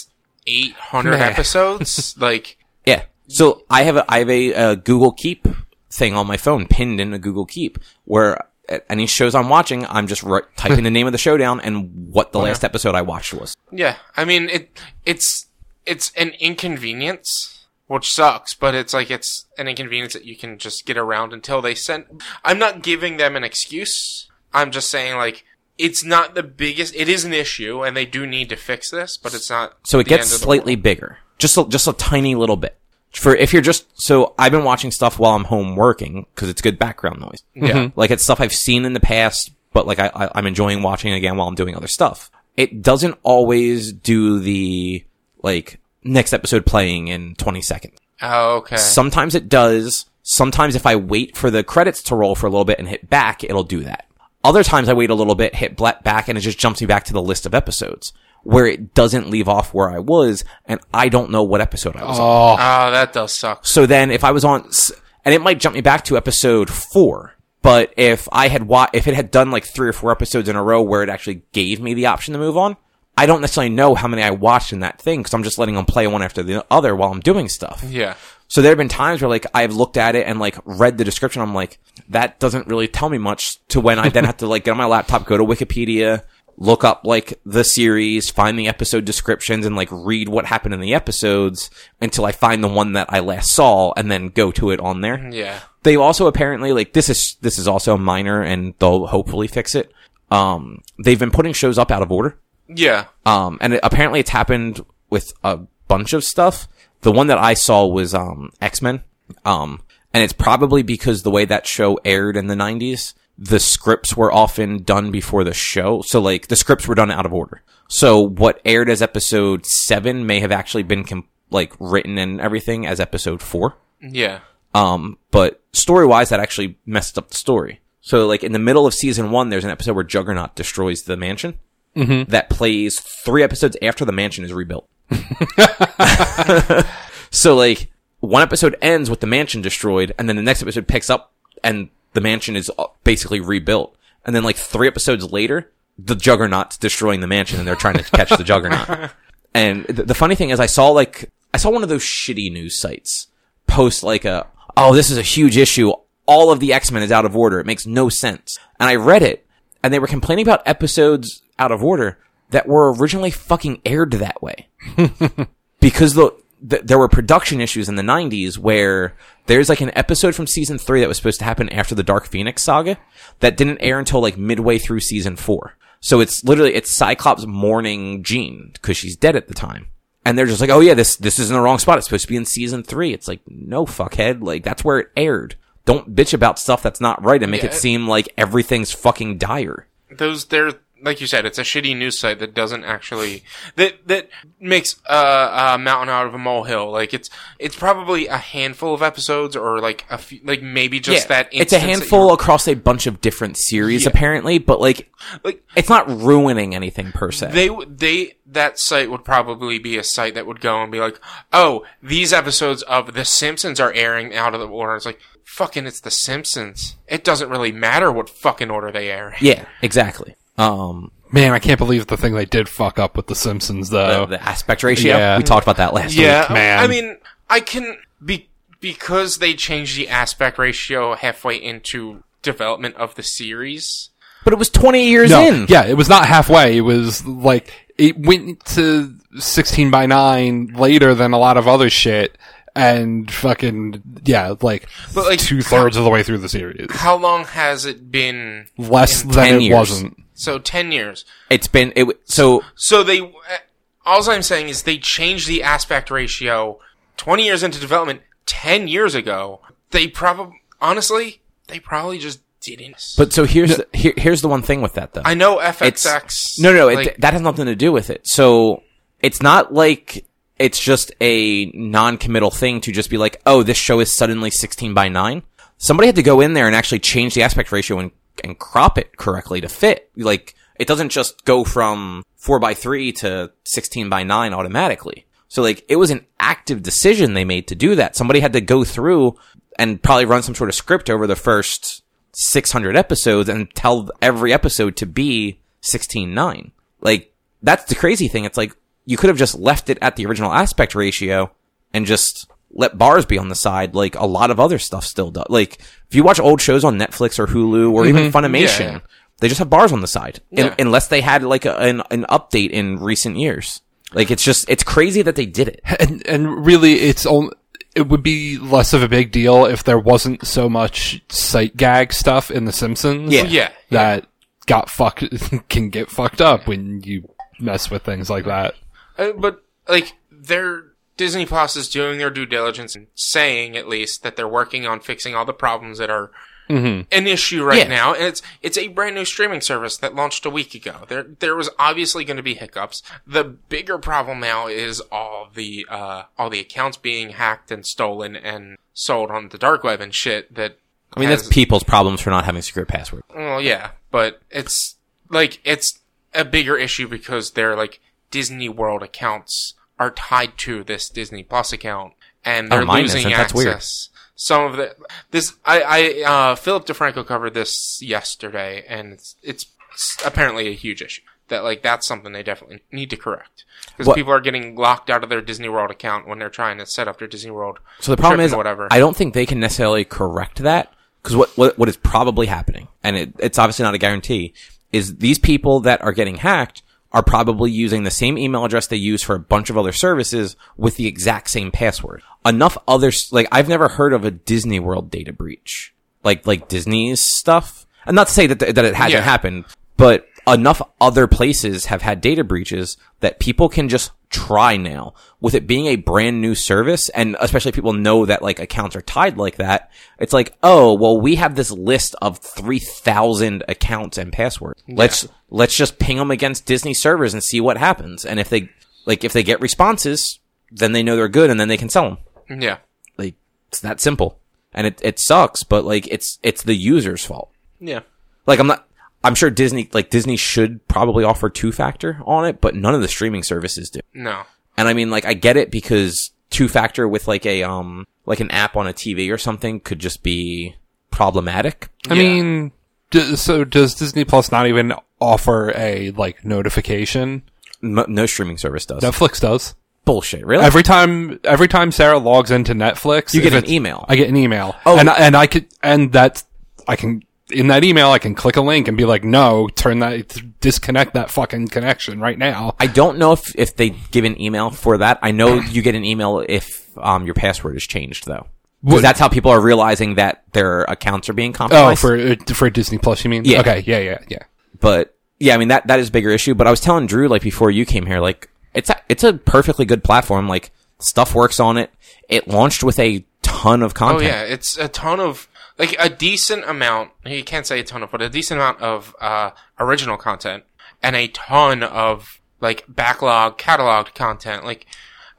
eight hundred Meh. episodes. Like, Yeah. So I have a, I have a, a Google Keep thing on my phone, pinned in a Google Keep, where at any shows I'm watching, I'm just ri- typing the name of the show down and what the last episode I watched was. yeah, I mean, it it's it's an inconvenience, which sucks, but it's like it's an inconvenience that you can just get around until they send. I'm not giving them an excuse. I'm just saying, like, it's not the biggest. It is an issue, and they do need to fix this, but it's not. So it the gets end of the slightly world. bigger. Just a, just a tiny little bit. For if you're just, so I've been watching stuff while I'm home working, because it's good background noise. Yeah. Like it's stuff I've seen in the past, but like I, I, I'm enjoying watching it again while I'm doing other stuff. It doesn't always do the, like, next episode playing in twenty seconds. Oh, okay. Sometimes it does. Sometimes if I wait for the credits to roll for a little bit and hit back, it'll do that. Other times I wait a little bit, hit bla- back, and it just jumps me back to the list of episodes, where it doesn't leave off where I was, and I don't know what episode I was on. Oh, Oh, that does suck. So then if I was on, s- and it might jump me back to episode four, but if I had wa- if it had done like three or four episodes in a row where it actually gave me the option to move on, I don't necessarily know how many I watched in that thing, because I'm just letting them play one after the other while I'm doing stuff. Yeah. So there have been times where like I've looked at it and like read the description, I'm like, that doesn't really tell me much, to when I then have to like get on my laptop, go to Wikipedia, look up like the series, find the episode descriptions, and like read what happened in the episodes until I find the one that I last saw, and then go to it on there. Yeah. They also apparently, like, this is, this is also minor, and they'll hopefully fix it. Um, they've been putting shows up out of order. Yeah. Um, and it, apparently it's happened with a bunch of stuff. The one that I saw was, um, X-Men. Um, and it's probably because the way that show aired in the nineties, the scripts were often done before the show. So, like, the scripts were done out of order. So what aired as episode seven may have actually been, com- like, written and everything as episode four. Yeah. Um, but story-wise, that actually messed up the story. So, like, in the middle of season one, there's an episode where Juggernaut destroys the mansion. Mm-hmm. That plays three episodes after the mansion is rebuilt. So, like, one episode ends with the mansion destroyed, and then the next episode picks up, and the mansion is basically rebuilt. And then, like, three episodes later, the Juggernaut's destroying the mansion, and they're trying to catch the Juggernaut. And th- the funny thing is, I saw, like, I saw one of those shitty news sites post, like, a, oh, this is a huge issue. All of the X-Men is out of order. It makes no sense. And I read it, and they were complaining about episodes out of order that were originally fucking aired that way. Because the, the there were production issues in the nineties where there's like an episode from season three that was supposed to happen after the Dark Phoenix saga that didn't air until like midway through season four. So it's literally, it's Cyclops mourning Jean because she's dead at the time. And they're just like, oh yeah, this, this is in the wrong spot. It's supposed to be in season three. It's like, no, fuckhead. Like, that's where it aired. Don't bitch about stuff that's not right and make Yeah. it seem like everything's fucking dire. Those, they're, like you said, it's a shitty news site that doesn't actually, that, that makes uh, a mountain out of a molehill. Like, it's, it's probably a handful of episodes or like a few, like maybe just that it's a instance that handful you're- across a bunch of different series, Yeah. apparently, but like, like, it's not ruining anything per se. They would, they, that site would probably be a site that would go and be like, oh, these episodes of The Simpsons are airing out of the order. It's like, fucking, it's The Simpsons. It doesn't really matter what fucking order they air. Yeah, exactly. Um, man, I can't believe the thing they did fuck up with The Simpsons, the, though. the aspect ratio, Yeah. we talked about that last Yeah, week. man. I mean, I can, be, because they changed the aspect ratio halfway into development of the series. But it was twenty years No, in. yeah, it was not halfway. It was like, it went to sixteen by nine later than a lot of other shit. And fucking, yeah, like, But, like, two thirds of the way through the series. How long has it been? Less in- than ten it years. wasn't. So ten years. It's been, it, w- so, So they, all I'm saying is they changed the aspect ratio twenty years into development, ten years ago. They probably, honestly, they probably just didn't. but so here's, the, here, here's the one thing with that though. I know F X It's- X. No, no, like, it, that has nothing to do with it. So it's not like it's just a non-committal thing to just be like, oh, this show is suddenly sixteen by nine. Somebody had to go in there and actually change the aspect ratio and, and crop it correctly to fit. Like, it doesn't just go from four by three to sixteen by nine automatically. So like, it was an active decision they made to do that. Somebody had to go through and probably run some sort of script over the first six hundred episodes and tell every episode to be sixteen nine. Like, that's the crazy thing. It's like, you could have just left it at the original aspect ratio and just let bars be on the side like a lot of other stuff still does. Like, if you watch old shows on Netflix or Hulu or even Funimation, Yeah, yeah. they just have bars on the side. Yeah. Un- unless they had like a, an, an update in recent years. Like, it's just, it's crazy that they did it. And and really, it's only, it would be less of a big deal if there wasn't so much sight gag stuff in The Simpsons. Yeah. Yeah. That got fucked, can get fucked up when you mess with things like that. Uh, but, like, they're, Disney Plus is doing their due diligence and saying, at least, that they're working on fixing all the problems that are an issue right Yeah. now. And it's it's a brand new streaming service that launched a week ago. There there was obviously going to be hiccups. The bigger problem now is all the uh all the accounts being hacked and stolen and sold on the dark web and shit. That I mean, has- that's people's problems for not having secret password. Well, yeah, but it's like it's a bigger issue because they're like Disney World accounts are tied to this Disney Plus account, and they're Oh, mine losing isn't. That's access. weird. Some of the this I I uh Philip DeFranco covered this yesterday, and it's it's apparently a huge issue. That like that's something they definitely need to correct because What- people are getting locked out of their Disney World account when they're trying to set up their Disney World. So the problem trip is, and whatever. I don't think they can necessarily correct that, because what, what what is probably happening, and it, it's obviously not a guarantee, is these people that are getting hacked are probably using the same email address they use for a bunch of other services with the exact same password. Enough others, like, I've never heard of a Disney World data breach, like like Disney's stuff. And not to say that th- that it hasn't Yeah. happened, but enough other places have had data breaches that people can just try now. With it being a brand new service, and especially if people know that like accounts are tied like that, it's like, oh, well, we have this list of three thousand accounts and passwords. Let's, let's just ping them against Disney servers and see what happens. And if they, like, if they get responses, then they know they're good and then they can sell them. Yeah, Like, it's that simple. And it, it sucks, but like, it's, it's the user's fault. yeah. Like, I'm not, I'm sure Disney, like, Disney should probably offer two-factor on it, but none of the streaming services do. No. And I mean, like, I get it because two-factor with like a, um, like an app on a T V or something could just be problematic. I Yeah. mean, d- so does Disney Plus not even offer a, like, notification? M- no streaming service does. Netflix does. Bullshit, really? Every time, every time Sarah logs into Netflix, You get if an it's- email. I get an email. Oh. and and I could, and that's, I can, in that email, I can click a link and be like, no, turn that, disconnect that fucking connection right now. I don't know if, if they give an email for that. I know you get an email if, um, your password is changed, though. Because What- that's how people are realizing that their accounts are being Oh, compromised. for uh, for Disney Plus, you mean? Yeah. Okay. Yeah. Yeah. Yeah. But yeah, I mean, that, that is a bigger issue. But I was telling Drew, like, before you came here, like, it's a, it's a perfectly good platform. Like, stuff works on it. It launched with a ton of Oh content. yeah, it's a ton of like a decent amount. You can't say a ton of, but a decent amount of uh original content and a ton of like backlog cataloged content. Like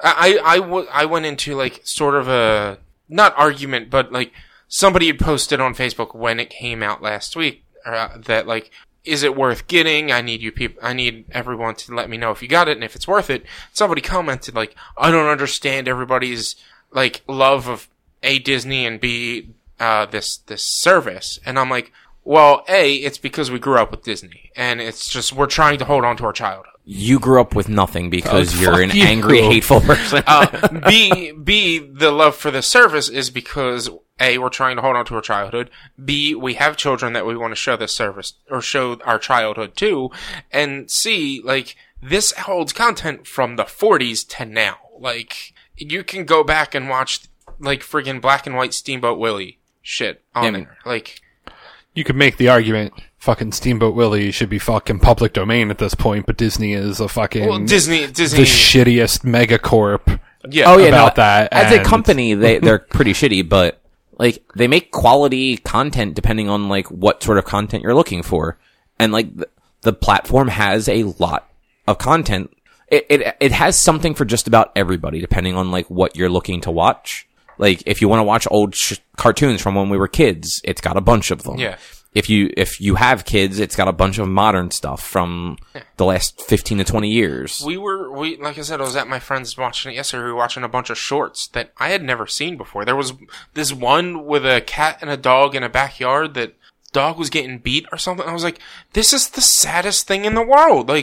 I I, I, w- I went into like sort of a not argument, but like somebody had posted on Facebook when it came out last week uh, that like, is it worth getting? I need you people, I need everyone to let me know if you got it and if it's worth it. Somebody commented like, I don't understand everybody's like love of A, Disney, and B, uh, this, this service. And I'm like, well, A, it's because we grew up with Disney and it's just, we're trying to hold on to our childhood. You grew up with nothing because Oh, you're fuck an you. angry, hateful person. Uh, B, B, the love for the service is because A, we're trying to hold on to our childhood. B, we have children that we want to show this service or show our childhood to. And C, like, this holds content from the forties to now. Like, you can go back and watch, like, friggin' black and white Steamboat Willie shit on Yeah, I mean- there. Like, You could make the argument, fucking Steamboat Willie should be fucking public domain at this point, but Disney is a fucking well, Disney, the Disney, shittiest megacorp. yeah. Oh yeah, about no, that, as a and- company, they they're pretty shitty, but like they make quality content depending on like what sort of content you're looking for, and like the, the platform has a lot of content. It it it has something for just about everybody, depending on like what you're looking to watch. Like if you want to watch old sh- cartoons from when we were kids, it's got a bunch of them. Yeah. If you if you have kids, it's got a bunch of modern stuff from the last fifteen to twenty years. We were, we, like I said, I was at my friend's watching it yesterday. We were watching a bunch of shorts that I had never seen before. There was this one with a cat and a dog in a backyard that dog was getting beat or something. I was like, this is the saddest thing in the world. Like,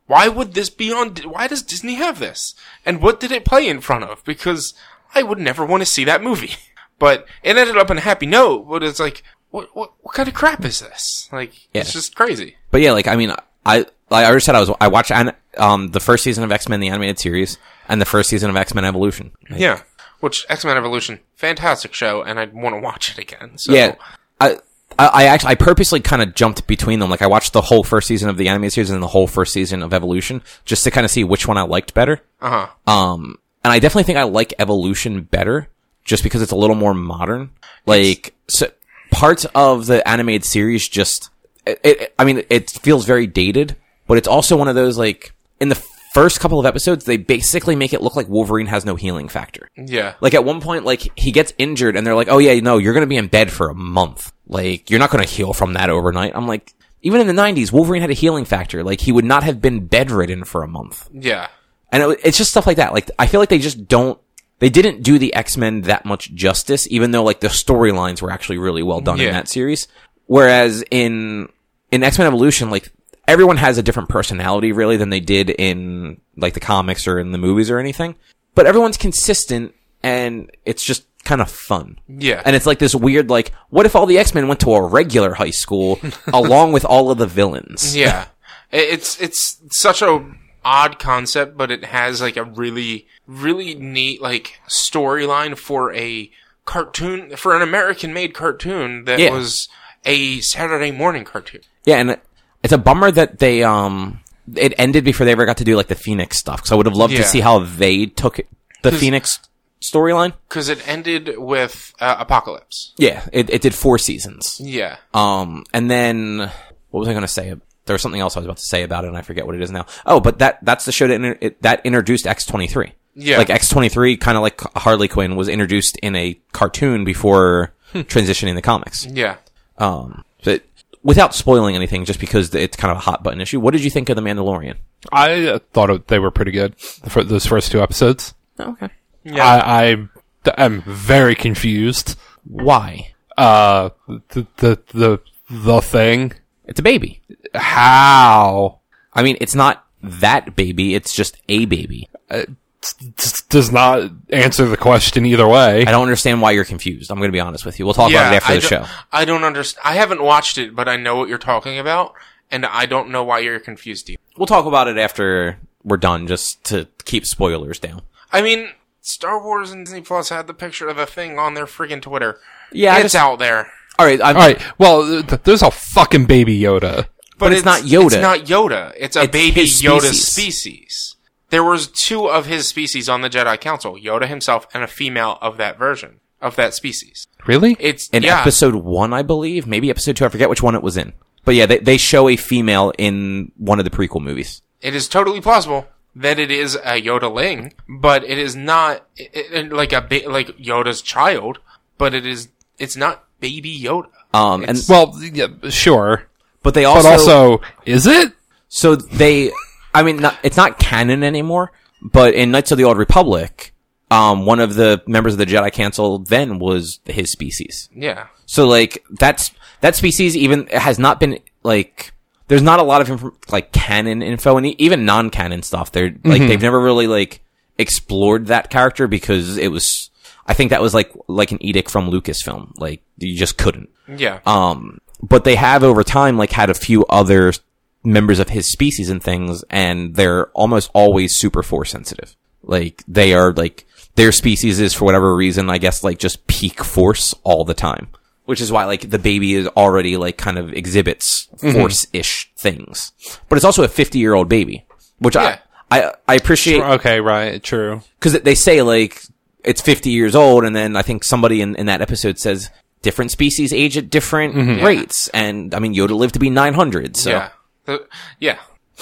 why would this be on, why does Disney have this? And what did it play in front of? Because I would never want to see that movie. But it ended up on a happy note, but it's like, what, what, what kind of crap is this? Like, Yeah. it's just crazy. But yeah, like, I mean, I, like I already said, I was, I watched, an- um, the first season of X-Men, the animated series, and the first season of X-Men Evolution. Like, Yeah. Which, X-Men Evolution, fantastic show, and I'd want to watch it again. So. Yeah. I, I, I actually, I purposely kind of jumped between them. Like, I watched the whole first season of the animated series and the whole first season of Evolution, just to kind of see which one I liked better. Uh-huh. Um, and I definitely think I like Evolution better, just because it's a little more modern. Like, so, parts of the animated series just, it, it, I mean, it feels very dated, but it's also one of those, like, in the first couple of episodes, they basically make it look like Wolverine has no healing factor. Yeah. Like, at one point, like, he gets injured, and they're like, oh yeah, no, you're gonna be in bed for a month. Like, you're not gonna heal from that overnight. I'm like, even in the nineties, Wolverine had a healing factor. Like, he would not have been bedridden for a month. Yeah. And it, it's just stuff like that. Like, I feel like they just don't, they didn't do the X-Men that much justice, even though, like, the storylines were actually really well done Yeah. in that series. Whereas in, in X-Men Evolution, like, everyone has a different personality, really, than they did in, like, the comics or in the movies or anything. But everyone's consistent, and it's just kind of fun. Yeah. And it's like this weird, like, what if all the X-Men went to a regular high school, along with all of the villains? Yeah. It- It's, it's such a odd concept, but it has, like, a really, really neat, like, storyline for a cartoon, for an American-made cartoon that Yeah. was a Saturday morning cartoon. Yeah, and it's a bummer that they, um, it ended before they ever got to do, like, the Phoenix stuff, because I would have loved Yeah. to see how they took it, the Phoenix storyline. Because it ended with uh, Apocalypse. Yeah, it, it did four seasons. Yeah. Um, and then, what was I going to say? There was something else I was about to say about it, and I forget what it is now. Oh, but that, that's the show that, inter- it, that introduced X twenty-three. Yeah. Like, X twenty-three, kind of like Harley Quinn, was introduced in a cartoon before transitioning the comics. Yeah. Um, but without spoiling anything, just because it's kind of a hot button issue, what did you think of The Mandalorian? I uh, thought it, they were pretty good for those first two episodes. Oh, okay. Yeah. I, I am very confused. Why? Uh, the the the the thing. It's a baby. How? I mean, it's not that baby, it's just a baby. It does not answer the question either way. I don't understand why you're confused. I'm going to be honest with you. We'll talk yeah, about it after I the don't- show. I don't understand. I haven't watched it, but I know what you're talking about, and I don't know why you're confused either. We'll talk about it after we're done, just to keep spoilers down. I mean, Star Wars and Disney Plus had the picture of the thing on their friggin' Twitter. Yeah, I it's just- out there. All right, I'm, All right. Well, th- there's a fucking baby Yoda. But it's not Yoda. It's not Yoda. It's a It's baby his Yoda species. species. There was two of his species on the Jedi Council, Yoda himself and a female of that version, of that species. Really? It's, in yeah. episode one, I believe, maybe episode two. I forget which one it was in. But yeah, they they show a female in one of the prequel movies. It is totally plausible that it is a Yoda-ling, but it is not it, it, like a ba- like Yoda's child, but it is it's not baby Yoda. Um, and It's- Well, yeah, sure. but they But also, also, is it? so they, I mean, not, it's not canon anymore. But in Knights of the Old Republic, um, one of the members of the Jedi Council then was his species. Yeah. So like that's that species even has not been like there's not a lot of inf- like canon info and e- even non-canon stuff. They're like they've never really like explored that character because it was I think that was like like an edict from Lucasfilm. Like you just couldn't. Yeah. Um, but they have over time like had a few other members of his species and things, and they're almost always super force sensitive. Like they are like their species is for whatever reason, I guess, like just peak force all the time. Which is why, like, the baby is already, like, kind of exhibits force-ish things. But it's also a fifty-year-old baby. Which Yeah. I, I, I appreciate, Okay, right. True. because they say, like, it's fifty years old, and then I think somebody in, in that episode says, different species age at different rates. And, I mean, Yoda lived to be nine hundred, so. Yeah. The- yeah.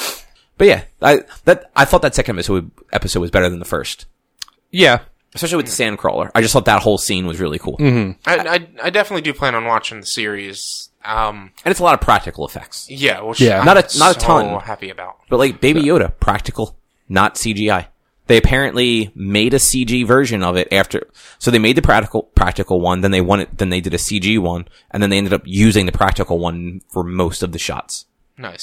But yeah, I, that, I thought that second episode, episode was better than the first. Yeah. Especially with the Sandcrawler. I just thought that whole scene was really cool. I, I I definitely do plan on watching the series. Um. And it's a lot of practical effects. Yeah. Which Yeah. I'm Not a- not a so ton. happy about. But like Baby Yoda, practical, not C G I. They apparently made a C G version of it after, so they made the practical, practical one, then they wanted, then they did a C G one, and then they ended up using the practical one for most of the shots. Nice.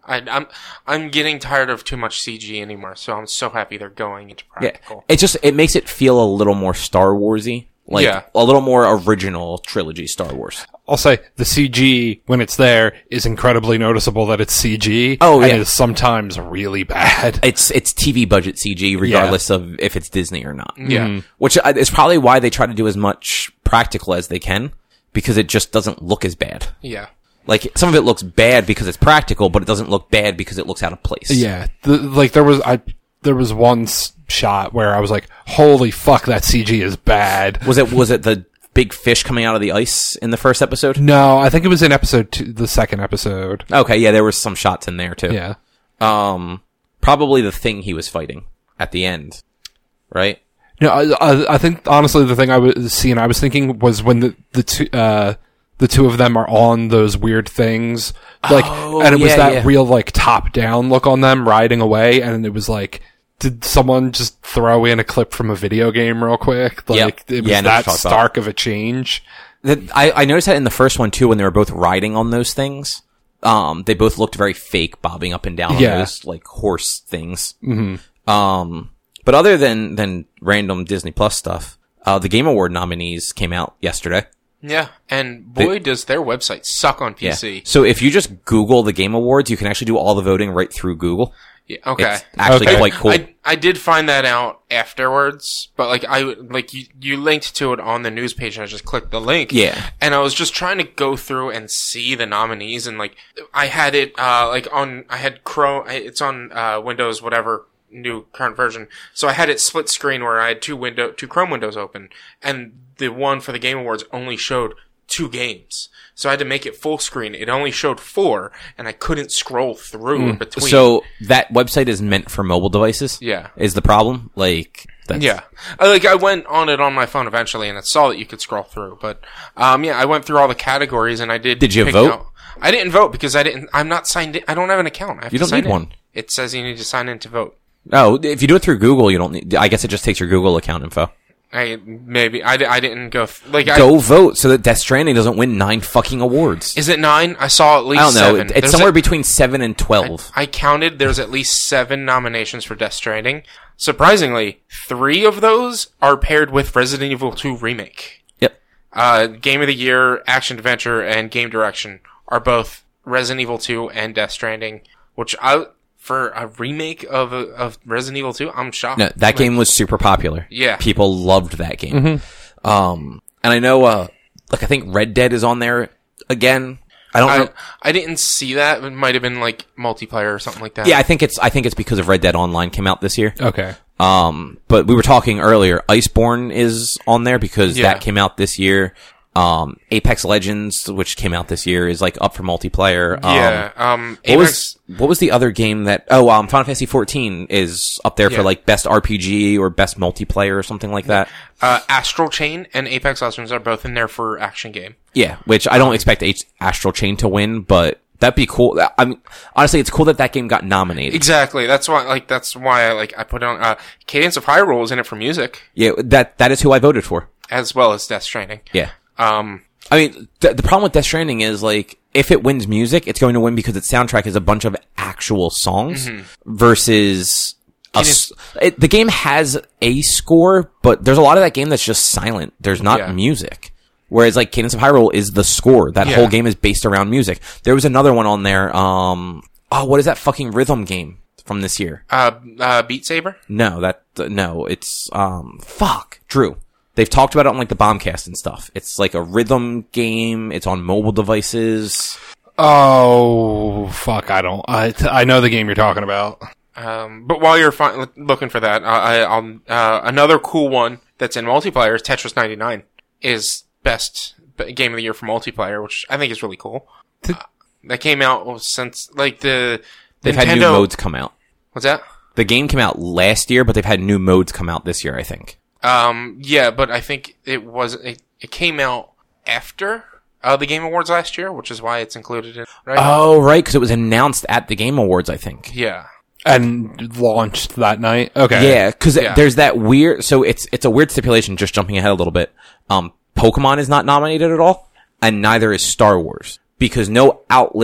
I, I'm I'm getting tired of too much C G anymore, so I'm so happy they're going into practical. Yeah. It just it makes it feel a little more Star Wars-y. Like, Yeah. a little more original trilogy Star Wars. I'll say the C G, when it's there, is incredibly noticeable that it's C G. Oh, yeah. And it's sometimes really bad. It's it's T V budget C G, regardless of if it's Disney or not. Yeah. Which uh, is probably why they try to do as much practical as they can, because it just doesn't look as bad. Yeah. Like, some of it looks bad because it's practical, but it doesn't look bad because it looks out of place. Yeah. The, like, there was, I, there was one s- shot where I was like, holy fuck, that C G is bad. Was it was it the big fish coming out of the ice in the first episode? No, I think it was in episode two, the second episode. Okay, yeah, there was some shots in there too. Yeah. Um, probably the thing he was fighting at the end, right? No, I, I, I think honestly the thing I was seeing, I was thinking was when the the two uh the two of them are on those weird things, like, Oh, and it was yeah, that yeah. real like top down look on them riding away, and it was like, did someone just throw in a clip from a video game real quick? Like, it was Yeah, I know what that you're talking stark of a change. That I, I noticed that in the first one too, when they were both riding on those things. Um, they both looked very fake, bobbing up and down Yeah. on those like horse things. Mm-hmm. Um, but other than than random Disney Plus stuff, uh, the Game Award nominees came out yesterday. Yeah. And boy, does their website suck on P Yeah. C. So if you just Google the Game Awards, you can actually do all the voting right through Google. Yeah, okay. It's actually Okay. quite cool. I I did find that out afterwards, but like I like you you linked to it on the news page, and I just clicked the link. Yeah. And I was just trying to go through and see the nominees, and like I had it uh like on I had Chrome. It's on uh Windows whatever new current version. So I had it split screen where I had two window two Chrome windows open, and the one for the Game Awards only showed two games. So I had to make it full screen. It only showed four, and I couldn't scroll through in between. So that website is meant for mobile devices. Yeah. Is the problem? Like, that's, Yeah. I, like, I went on it on my phone eventually, and I saw that you could scroll through. But, um, yeah, I went through all the categories, and I did. Did you pick vote? out- I didn't vote because I didn't, I'm not signed in. I don't have an account. I have You to don't sign need in. one. It says you need to sign in to vote. Oh, if you do it through Google, you don't need, I guess it just takes your Google account info. I, maybe. I, di- I didn't go, th- like, I, Go vote so that Death Stranding doesn't win nine fucking awards. is it nine? I saw at least I don't know. seven. It- it's There's somewhere a- between seven and twelve. I counted, there's at least seven nominations for Death Stranding. Surprisingly, three of those are paired with Resident Evil two Remake. Yep. Uh, Game of the Year, Action Adventure, and Game Direction are both Resident Evil two and Death Stranding, which I, for a remake of of Resident Evil two, I'm shocked. No, that game was super popular. Yeah. People loved that game. Um, and I know, uh, like, I think Red Dead is on there again. I don't I, know. I didn't see that. It might have been like multiplayer or something like that. Yeah, I think it's, I think it's because of Red Dead Online came out this year. Okay. Um, but we were talking earlier, Iceborne is on there because Yeah. that came out this year. Um, Apex Legends, which came out this year, is like up for multiplayer. Um, Yeah. Um, What Apex, was, what was the other game that, oh, um, Final Fantasy fourteen is up there Yeah. for like best R P G or best multiplayer or something like that. uh, Astral Chain and Apex Legends are both in there for action game. Yeah, which I don't expect H- Astral Chain to win, but that'd be cool. I mean, honestly, it's cool that that game got nominated. Exactly. That's why, like, that's why I, like, I put on, uh, Cadence of Hyrule is in it for music, Yeah, that, that is who I voted for. as well as Death Stranding. Yeah. Um, I mean, th- the problem with Death Stranding is, like, if it wins music, it's going to win because its soundtrack is a bunch of actual songs versus a s- it, the game has a score, but there's a lot of that game that's just silent. There's not Yeah. music. Whereas, like, Cadence of Hyrule is the score. That Yeah. whole game is based around music. There was another one on there. Um, oh, what is that fucking rhythm game from this year? uh, uh, Beat Saber? No, that, uh, no, it's, um, fuck, Drew. They've talked about it on, like, the Bombcast and stuff. It's like a rhythm game. It's on mobile devices. Oh, fuck, I don't, I, I know the game you're talking about. Um, but while you're fi- looking for that, uh, I, I'll, uh, another cool one that's in multiplayer is Tetris ninety-nine is best b- game of the year for multiplayer, which I think is really cool. Uh, that came out since, like, the, They've Nintendo, had new modes come out. What's that? The game came out last year, but they've had new modes come out this year, I think. Um, yeah, but I think it was, it, it came out after, uh, the Game Awards last year, which is why it's included in, right? Oh, right, because it was announced at the Game Awards, I think. Yeah. And launched that night? Okay. Yeah, because Yeah. there's that weird, so it's, it's a weird stipulation, just jumping ahead a little bit. Um, Pokemon is not nominated at all, and neither is Star Wars, because no outlet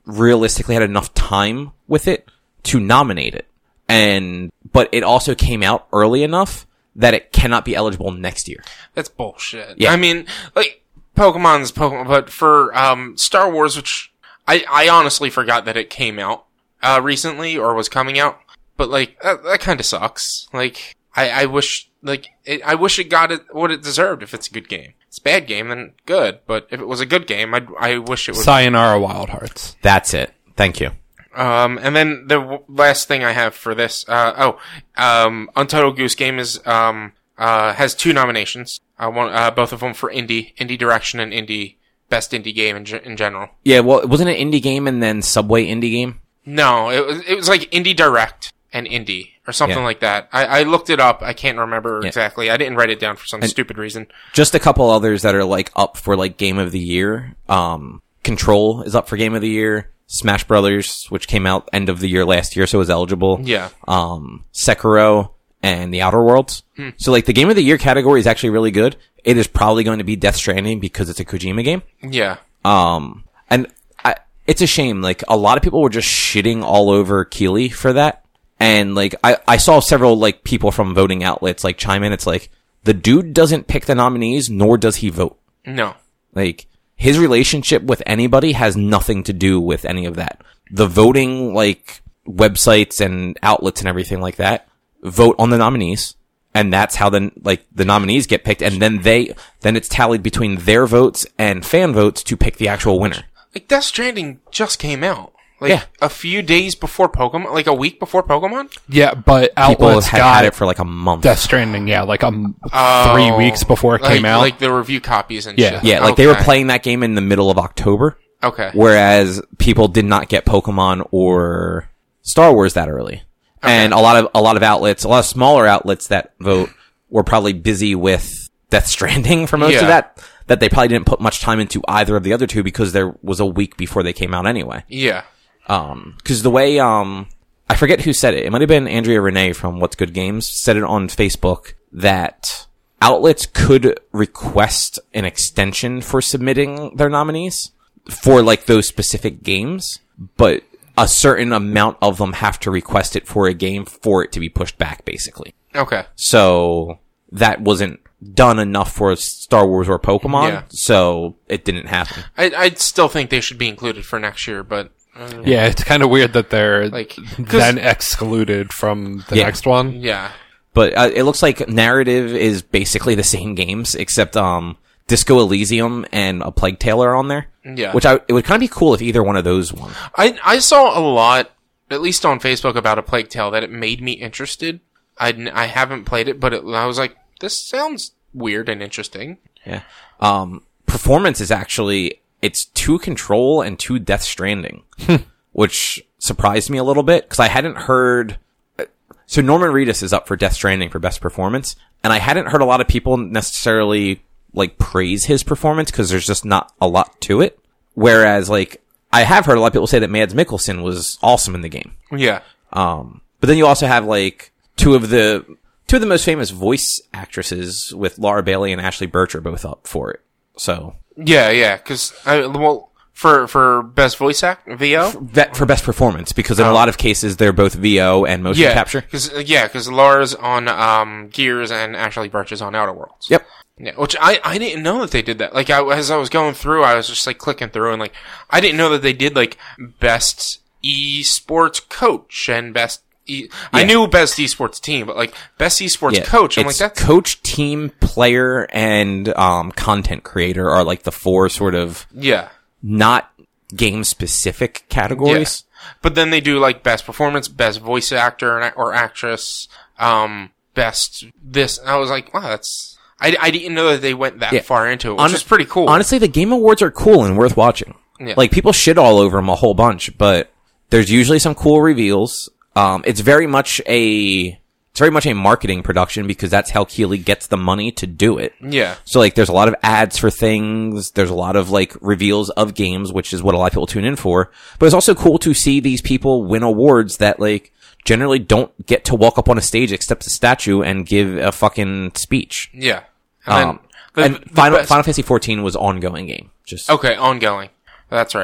realistically had enough time with it to nominate it. And, but it also came out early enough that it cannot be eligible next year. That's bullshit. Yeah. I mean, like, Pokemon's Pokemon, but for, um, Star Wars, which I, I honestly forgot that it came out, uh, recently or was coming out. But, like, that, that kind of sucks. Like, I, I wish, like, it, I wish it got it, what it deserved if it's a good game. If it's a bad game, then good. But if it was a good game, I, I wish it was. Sayonara Wild Hearts. That's it. Thank you. Um, and then the w- last thing I have for this, uh, oh, um, Untitled Goose Game is, um, uh, has two nominations. Uh, one, uh, both of them for indie, indie direction and indie, best indie game in, ge- in general. Yeah, well, wasn't it indie game and then Subway indie game? No, it was, it was like indie direct and indie or something Yeah. like that. I, I looked it up. I can't remember Yeah. exactly. I didn't write it down for some And- stupid reason. Just a couple others that are like up for like game of the year. Um, Control is up for game of the year. Smash Brothers, which came out end of the year last year, so is eligible. Yeah. Um, Sekiro and The Outer Worlds. Hmm. So like the game of the year category is actually really good. It is probably going to be Death Stranding because it's a Kojima game. Yeah. Um, and I, it's a shame. Like a lot of people were just shitting all over Keeley for that. And like I, I saw several like people from voting outlets like chime in. It's like the dude doesn't pick the nominees, nor does he vote. No. Like his relationship with anybody has nothing to do with any of that. The voting like websites and outlets and everything like that vote on the nominees. And that's how the, like, the nominees get picked. And then they, then it's tallied between their votes and fan votes to pick the actual winner. Like Death Stranding just came out. Like Yeah. a few days before Pokemon, like a week before Pokemon? Yeah, but People outlets have got had it for like a month. Death Stranding, yeah, like um, Oh, three weeks before it like, came out. Like the review copies and Yeah. shit. Yeah, like they were Okay. playing that game in the middle of October. Okay. Whereas people did not get Pokemon or Star Wars that early. And a lot of, a lot of outlets, a lot of smaller outlets that vote were probably busy with Death Stranding for most Yeah. of that, that they probably didn't put much time into either of the other two because there was a week before they came out anyway. Yeah. Um, cause the way, um, I forget who said it. It might have been Andrea Renee from What's Good Games said it on Facebook that outlets could request an extension for submitting their nominees for like those specific games, but a certain amount of them have to request it for a game for it to be pushed back, basically. Okay. So that wasn't done enough for Star Wars or Pokemon, Yeah. so it didn't happen. I I still think they should be included for next year, but uh, yeah, it's kind of weird that they're Like, 'cause- then excluded from the Yeah. next one. yeah. But uh, it looks like narrative is basically the same games, except um, Disco Elysium and A Plague Tale are on there. Yeah. Which I, it would kind of be cool if either one of those won. I I saw a lot, at least on Facebook, about A Plague Tale that it made me interested. I I haven't played it, but it, I was like, this sounds weird and interesting. Yeah. Um, performance is actually, it's two Control and two Death Stranding, which surprised me a little bit because I hadn't heard. So Norman Reedus is up for Death Stranding for best performance, and I hadn't heard a lot of people necessarily like praise his performance because there's just not a lot to it. Whereas like I have heard a lot of people say that Mads Mikkelsen was awesome in the game. Yeah. Um, but then you also have like two of the two of the most famous voice actresses with Laura Bailey and Ashley Birch are both up for it. So Yeah, yeah, because I well for for best voice act V O. vet for best performance because in a Oh. lot of cases they're both V O and motion Yeah, capture. because yeah, because Laura's on um Gears and Ashley Birch is on Outer Worlds. Yep. Yeah, which I, I didn't know that they did that. Like, I, as I was going through, I was just, like, clicking through, and, like, I didn't know that they did, like, best esports coach and best e- I Yeah. knew best esports team, but, like, best esports Yeah, coach. I'm like, it's that's... coach, team, player, and um, content creator are like the four sort of Yeah. not game specific categories. Yeah. But then they do, like, best performance, best voice actor and- or actress, um, best this. And I was like, wow, that's... I, I didn't know that they went that Yeah. far into it, which Hon- is pretty cool. Honestly, the Game Awards are cool and worth watching. Yeah. Like, people shit all over them a whole bunch, but there's usually some cool reveals. Um, it's very much a, it's very much a marketing production because that's how Keeley gets the money to do it. Yeah. So, like, there's a lot of ads for things. There's a lot of, like, reveals of games, which is what a lot of people tune in for. But it's also cool to see these people win awards that, like, generally don't get to walk up on a stage, accept a statue, and give a fucking speech. Yeah. And, then Um, the- and the Final, best- Final Fantasy fourteen was ongoing game. Just Okay, ongoing. That's right.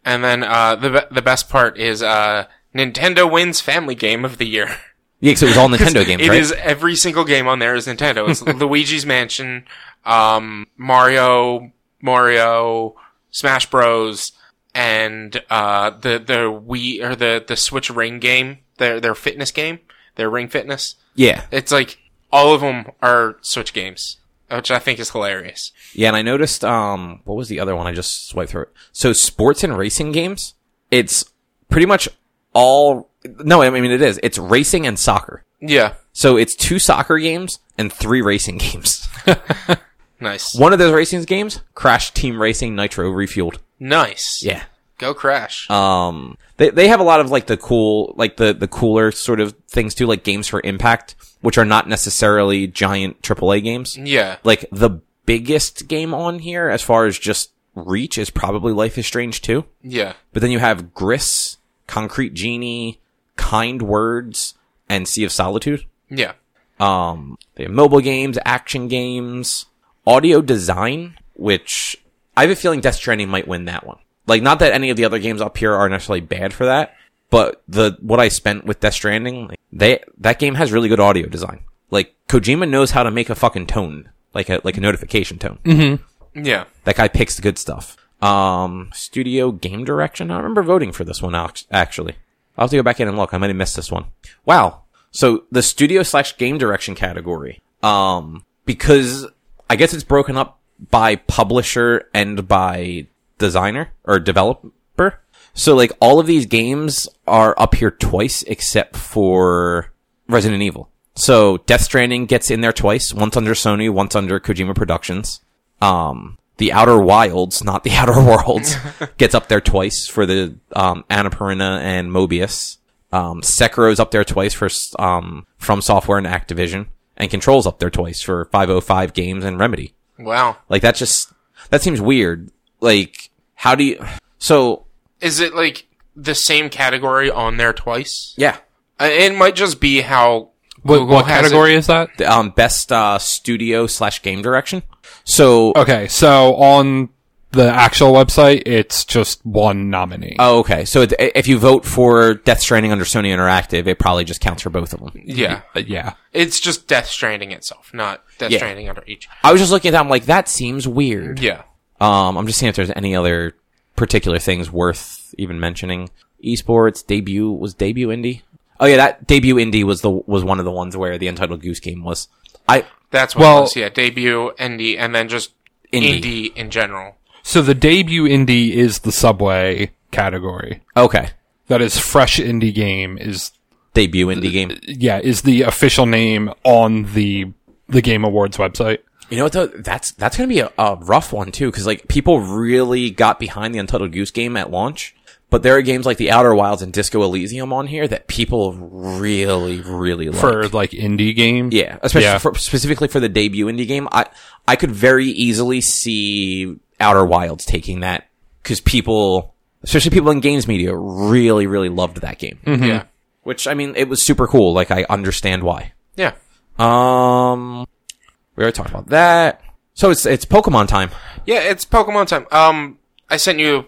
And then uh, the be- the best part is uh, Nintendo wins Family Game of the Year. Yeah, because it was all Nintendo games, It right? is every single game on there is Nintendo. It's Luigi's Mansion, um, Mario, Mario, Smash Bros, and uh, the the Wii or the the Switch Ring game, their their fitness game, their Ring Fitness. Yeah. It's like all of them are Switch games, which I think is hilarious. Yeah, and I noticed, um, what was the other one? I just swiped through it. So sports and racing games, it's pretty much all, no, I mean, it is. It's racing and soccer. Yeah, So it's two soccer games and three racing games. nice, One of those racing games, Crash Team Racing Nitro Refueled. nice. Yeah. Go Crash. Um, they, they have a lot of like the cool, like the, the cooler sort of things too, like games for impact, which are not necessarily giant triple A games. yeah, Like the biggest game on here as far as just reach is probably Life is Strange two. yeah, But then you have Gris, Concrete Genie, Kind Words, and Sea of Solitude. yeah. Um, they have mobile games, action games, audio design, which I have a feeling Death Stranding might win that one. Like, not that any of the other games up here are necessarily bad for that, but the, what I spent with Death Stranding, like, they, that game has really good audio design. Like, Kojima knows how to make a fucking tone. Like a, like a notification tone. Mm-hmm. Yeah. That guy picks the good stuff. Um, studio game direction. I remember voting for this one, actually. I'll have to go back in and look. I might have missed this one. Wow. So the studio slash game direction category. Um, because I guess it's broken up by publisher and by designer or developer. So like all of these games are up here twice except for Resident Evil. So Death Stranding gets in there twice, once under Sony, once under Kojima Productions. Um, The Outer Wilds, not The Outer Worlds, gets up there twice for the um, Annapurna and Mobius. Um, Sekiro's up there twice for um, From Software and Activision, and Control's up there twice for five oh five Games and Remedy. Wow. Like that just that seems weird. Like how do you? So Is it like the same category on there twice? yeah, Uh, It might just be how What, Google what has category it. is that? the, um, best uh, studio slash game direction. So Okay, so on the actual website, it's just one nominee. oh, okay. So it, if you vote for Death Stranding under Sony Interactive, it probably just counts for both of them. Yeah. Uh, yeah. It's just Death Stranding itself, not Death Yeah. Stranding under each. I was just looking at that. I'm like, that seems weird. Yeah. Um, I'm just seeing if there's any other particular things worth even mentioning. Esports debut was debut indie. Oh yeah, that debut indie was the was one of the ones where the Untitled Goose Game was. I That's what Well- it was. Yeah. Debut, indie, and then just Indie. indie, in general. So the debut indie is the Subway category. okay That is fresh indie game is, debut indie game. yeah, is the official name on the, the Game Awards website. You know what though? That's that's gonna be a, a rough one too, because like people really got behind the Untitled Goose Game at launch. But there are games like The Outer Wilds and Disco Elysium on here that people really, really like. For like indie game. Yeah, especially Yeah. For, specifically for the debut indie game. I I could very easily see Outer Wilds taking that because people, especially people in games media, really, really loved that game. Yeah. Which I mean, it was super cool. Like I understand why. Yeah. Um, we already talked about that. So it's it's Pokemon time. Yeah, it's Pokemon time. Um, I sent you.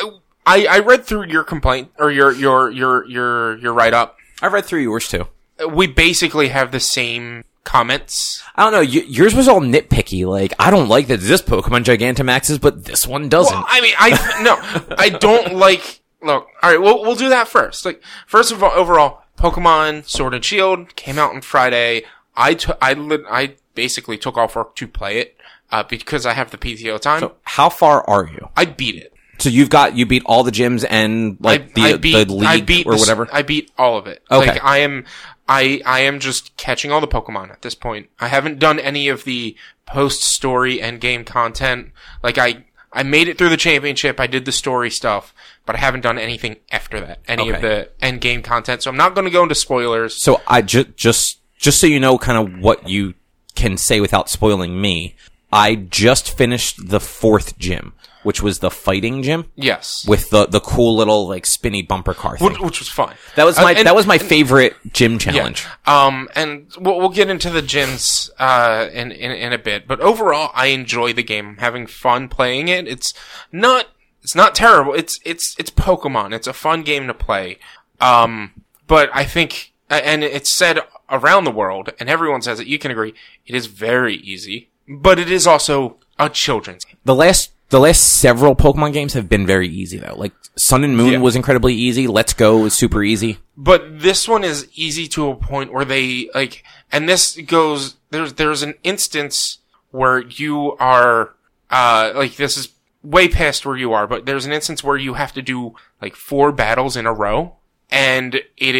I I read through your complaint or your your your your your write up. I read through yours too. We basically have the same comments. I don't know. Y- yours was all nitpicky. Like I don't like that this Pokemon Gigantamax is, but this one doesn't. Well, I mean, I no, I don't like. Look, all right, we'll we'll do that first. Like, first of all, overall, Pokemon Sword and Shield came out on Friday. I took I lit- I basically took off work to play it uh, because I have the P T O time. So how far are you? I beat it. So you've got you beat all the gyms and like I, the I beat, the league I beat or the s- whatever. I beat all of it. Okay. Like I am, I I am just catching all the Pokemon at this point. I haven't done any of the post story end game content. Like I I made it through the championship. I did the story stuff, but I haven't done anything after that. Any of Okay. the end game content. So I'm not going to go into spoilers. So I just just just so you know, kind of what you can say without spoiling me. I just finished the fourth gym, which was the fighting gym Yes. with the the cool little like spinny bumper car thing. Which, which was fun. That was Uh, my and- that was my favorite gym challenge. Yeah. Um, and we'll, we'll get into the gyms, uh, in, in, in a bit. But overall, I enjoy the game. I'm having fun playing it. It's not It's not terrible. It's it's it's Pokemon. It's a fun game to play. Um, but I think, and it's said around the world, and everyone says it. You can agree, it is very easy, but it is also a children's game. The last the last several Pokemon games have been very easy though. Like Sun and Moon Yeah. was incredibly easy. Let's Go was super easy. But this one is easy to a point where they like, and this goes. There's there's an instance where you are, uh, like this is way past where you are, but there's an instance where you have to do like four battles in a row, and it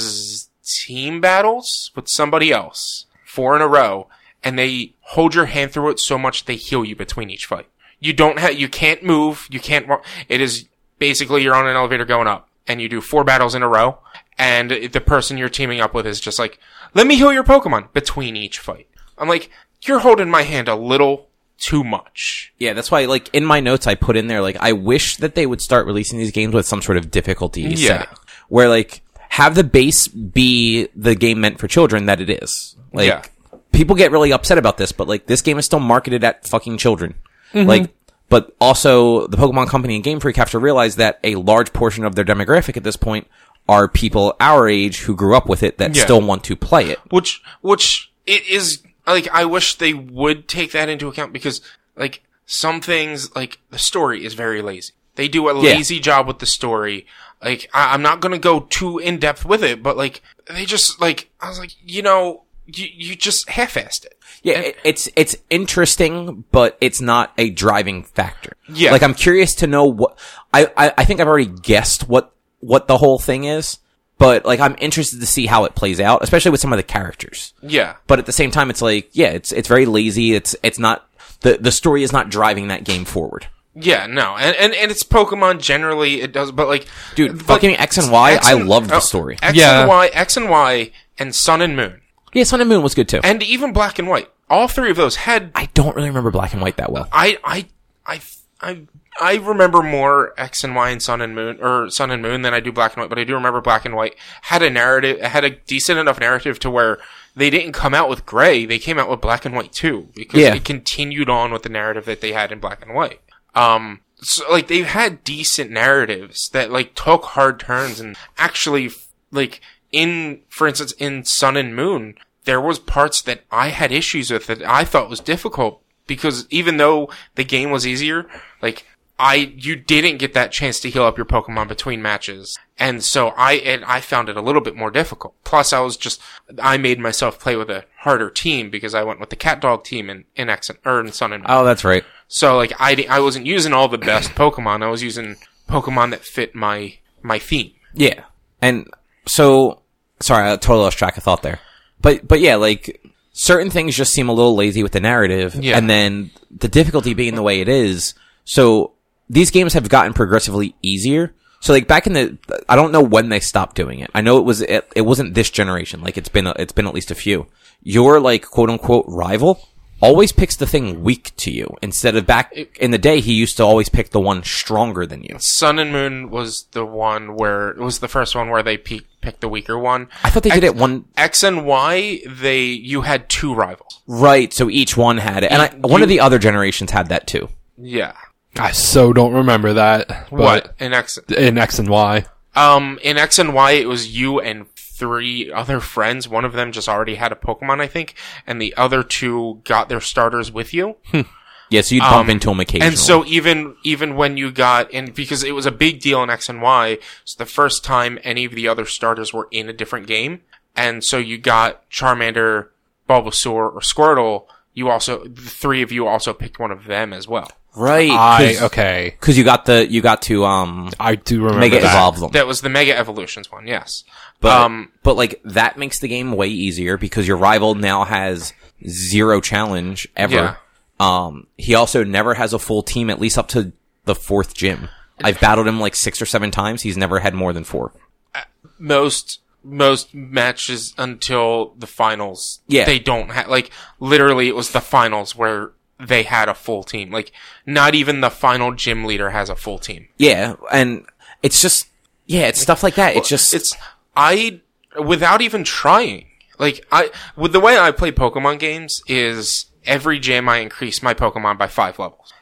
is team battles with somebody else, four in a row, and they hold your hand through it so much they heal you between each fight. You don't have, you can't move, you can't walk. It is basically you're on an elevator going up, and you do four battles in a row, and the person you're teaming up with is just like, let me heal your Pokemon between each fight. I'm like, you're holding my hand a little too much. Yeah, that's why, like, in my notes I put in there, like, I wish that they would start releasing these games with some sort of difficulty Yeah. setting. Where, like, have the base be the game meant for children that it is. Like, Yeah. people get really upset about this, but, like, this game is still marketed at fucking children. Like, but also, the Pokemon Company and Game Freak have to realize that a large portion of their demographic at this point are people our age who grew up with it that Yeah. still want to play it. Which, which, it is, like, I wish they would take that into account because, like, some things, like, the story is very lazy. They do a Yeah. lazy job with the story. Like, I, I'm not gonna go too in-depth with it, but, like, they just, like, I was like, you know, you, you just half-assed it. Yeah, it, it's it's interesting, but it's not a driving factor. Yeah. Like, I'm curious to know what I, I I think I've already guessed what what the whole thing is, but like I'm interested to see how it plays out, especially with some of the characters. Yeah. But at the same time, it's like, yeah, it's it's very lazy. It's it's not the the story is not driving that game forward. Yeah, no. And, and, and it's Pokemon generally, it does, but, like... Dude, but fucking X and Y, X I and- loved the oh, story. X Yeah. and Y, X and Y, and Sun and Moon. Yeah, Sun and Moon was good too. And even Black and White. All three of those had I don't really remember Black and White that well. I, I, I, I, I remember more X and Y and Sun and Moon, or Sun and Moon than I do Black and White, but I do remember Black and White had a narrative, had a decent enough narrative to where they didn't come out with Gray, they came out with Black and White too, because Yeah. it continued on with the narrative that they had in Black and White. Um, so, like, they've had decent narratives that, like, took hard turns and actually, like, in, for instance, in Sun and Moon, there was parts that I had issues with that I thought was difficult because even though the game was easier, like I, you didn't get that chance to heal up your Pokemon between matches. And so I, and I found it a little bit more difficult. Plus I was just, I made myself play with a harder team because I went with the Cat Dog team in, in X, or in Sun and Moon. Oh, that's right. So like I, di- I wasn't using all the best Pokemon. I was using Pokemon that fit my, my theme. Yeah. And so, sorry, I totally lost track of thought there. But, but yeah, like, certain things just seem a little lazy with the narrative. Yeah. And then the difficulty being the way it is. So, these games have gotten progressively easier. So, like, back in the, I don't know when they stopped doing it. I know it was, it, it wasn't this generation. Like, it's been, a, it's been at least a few. Your, like, quote unquote rival always picks the thing weak to you. Instead of back in the day, he used to always pick the one stronger than you. Sun and Moon was the one where, it was the first one where they pe- picked the weaker one. I thought they did it one, X and Y, they, you had two rivals. right, so each one had it. And I, one You- of the other generations had that too. Yeah. I so don't remember that. But What? In X, in X and Y? um, in X and Y, it was you and three other friends. One of them just already had a Pokemon, I think, and the other two got their starters with you. Yeah, so you'd bump Um, into them occasionally. And so even, even when you got in, because it was a big deal in X and Y, it's the first time any of the other starters were in a different game. And so you got Charmander, Bulbasaur, or Squirtle. You also, the three of you also picked one of them as well. right, I, cause, okay. 'cause you got the, you got to, um, I do remember Mega that. Evolve them. That was the Mega Evolutions one, yes. But, um, but like, that makes the game way easier because your rival now has zero challenge ever. Yeah. Um, he also never has a full team, at least up to the fourth gym. I've battled him like six or seven times. He's never had more than four. most most matches until the finals, Yeah. they don't have, like, literally it was the finals where they had a full team. Like, not even the final gym leader has a full team. Yeah, and it's just, yeah, it's stuff like that. It's just, It's, I, without even trying, like, I, with the way I play Pokemon games is every gym I increase my Pokemon by five levels.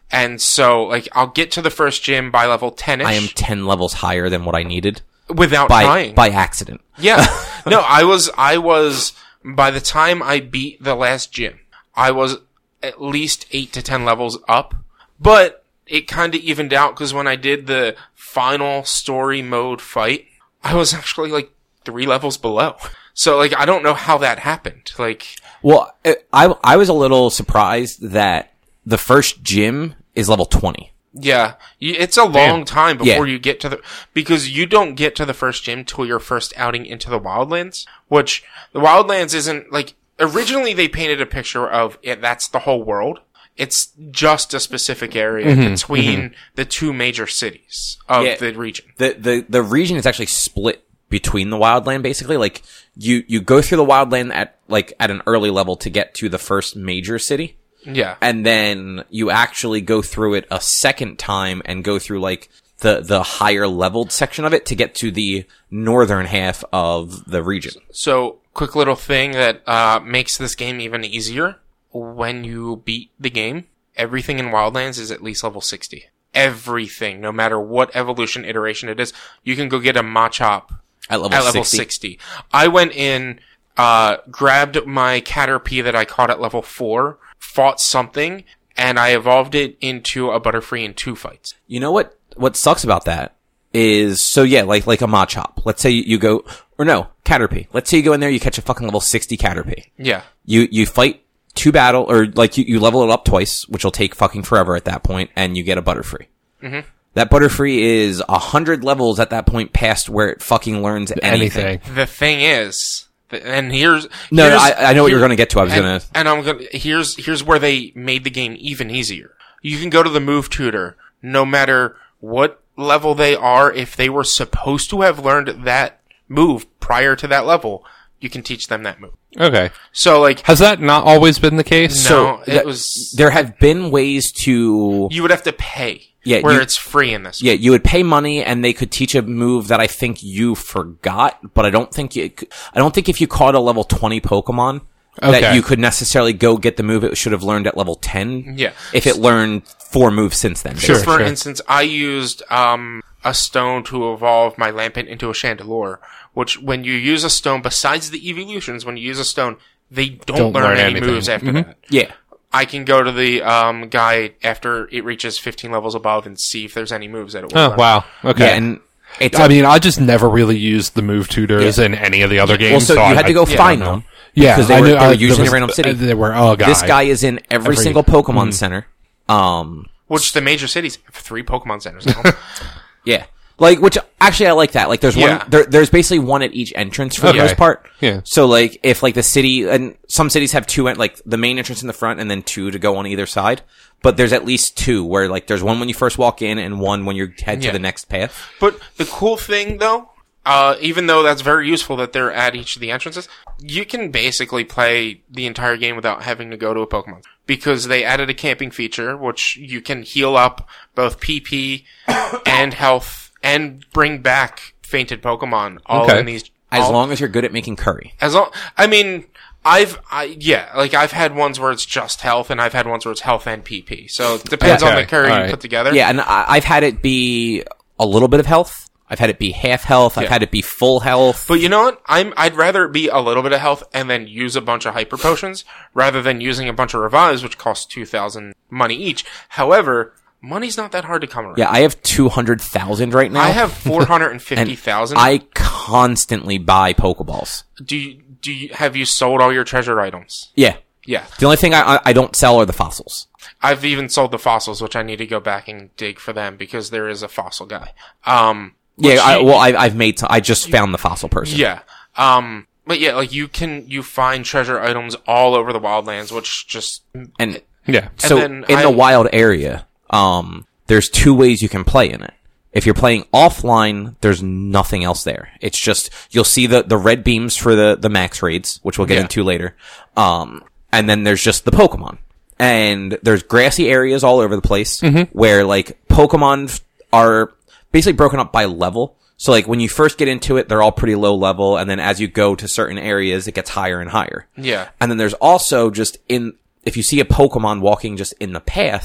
And so, like, I'll get to the first gym by level ten-ish. I am ten levels higher than what I needed. Without by, trying. By accident. Yeah. No, I was, I was, by the time I beat the last gym, I was at least eight to ten levels up. But it kind of evened out because when I did the final story mode fight, I was actually like three levels below. So, like, I don't know how that happened. Like, well, I, I was a little surprised that the first gym is level twenty. yeah, you, it's a long Damn. time before Yeah. you get to the, because you don't get to the first gym till your first outing into the Wildlands, which the Wildlands isn't, like, originally they painted a picture of it, that's the whole world. It's just a specific area Mm-hmm, between mm-hmm. the two major cities of Yeah. the region. The, the, the region is actually split between the wildland, basically. Like, you, you go through the wildland at, like, at an early level to get to the first major city. Yeah. And then you actually go through it a second time and go through, like, the, the higher leveled section of it to get to the northern half of the region. So, quick little thing that, uh, makes this game even easier. When you beat the game, everything in Wildlands is at least level sixty. Everything, no matter what evolution iteration it is, you can go get a Machop At level, at level sixty. sixty. I went in, uh, grabbed my Caterpie that I caught at level four, fought something, and I evolved it into a Butterfree in two fights. You know what, what sucks about that is, so yeah, like, like a Machop. Let's say you, you go, or no, Caterpie. Let's say you go in there, you catch a fucking level sixty Caterpie. Yeah. You, you fight two battle, or like you, you level it up twice, which will take fucking forever at that point, and you get a Butterfree. Mm-hmm. That Butterfree is a hundred levels at that point past where it fucking learns anything. Anything. The thing is, and here's No, here's, no, I, I know what you're gonna get to. I was and, gonna, and I'm gonna here's here's where they made the game even easier. You can go to the move tutor, no matter what level they are. If they were supposed to have learned that move prior to that level, you can teach them that move. Okay. So, like, Has that not always been the case? no, it that- was there have been ways to, you would have to pay. Yeah, where you- it's free in this. yeah, you would pay money and they could teach a move that I think you forgot, but I don't think you, I don't think if you caught a level twenty Pokemon, that Okay. you could necessarily go get the move it should have learned at level ten. Yeah. If it learned four moves since then. Sure. So for sure. instance, I used um, a stone to evolve my Lampent into a Chandelure, which when you use a stone, besides the evolutions, when you use a stone, they don't, Don't learn, learn any anything. moves after that. Yeah. I can go to the um, guy after it reaches fifteen levels above and see if there's any moves that it will Oh, learn. wow. Okay. Yeah, and it's, I mean, I just never really used the move tutors in any of the other games. well, so you I- had to go I- find I don't them. know. Yeah, because they I were, knew- they I- were there usually in was- a random city. uh, They were, oh, God. This guy is in every, Every- single Pokemon mm. center. Um, Which the major cities have three Pokemon centers now. yeah. Like, which, actually I like that. Like, there's Yeah. one, there, there's basically one at each entrance for Okay. the most part. Yeah. So, like, if, like, the city, and some cities have two, en- like, the main entrance in the front and then two to go on either side. But there's at least two where, like, there's one when you first walk in and one when you head Yeah. to the next path. But the cool thing, though, uh, even though that's very useful that they're at each of the entrances, you can basically play the entire game without having to go to a Pokemon. Because they added a camping feature, which you can heal up both P P and health and bring back fainted Pokemon all Okay. in these. As all- long as you're good at making curry. As long, I mean, I've, I, yeah, like I've had ones where it's just health, and I've had ones where it's health and P P. So it depends on Okay, the curry all you right. put together. Yeah, and I, I've had it be a little bit of health. I've had it be half health. I've Yeah. had it be full health. But you know what? I'm, I'd rather it be a little bit of health and then use a bunch of hyper potions rather than using a bunch of revives, which cost two thousand money each. However, money's not that hard to come around. Yeah, I have two hundred thousand right now. I have four hundred fifty thousand. I constantly buy Pokeballs. Do you, do you, have you sold all your treasure items? Yeah. Yeah. The only thing I, I don't sell are the fossils. I've even sold the fossils, which I need to go back and dig for them because there is a fossil guy. Um, Yeah, which I, you- well, I, I've made, some, I just found the fossil person. Yeah. Um, but yeah, like you can, you find treasure items all over the wildlands, which just, And Yeah. so then in I- the wild area, um, there's two ways you can play in it. If you're playing offline, there's nothing else there. It's just, you'll see the, the red beams for the, the max raids, which we'll get Yeah. into later. Um, and then there's just the Pokemon. And there's grassy areas all over the place where like Pokemon f- are basically broken up by level. So like when you first get into it, they're all pretty low level. And then as you go to certain areas, it gets higher and higher. yeah. And then there's also just in, if you see a Pokemon walking just in the path,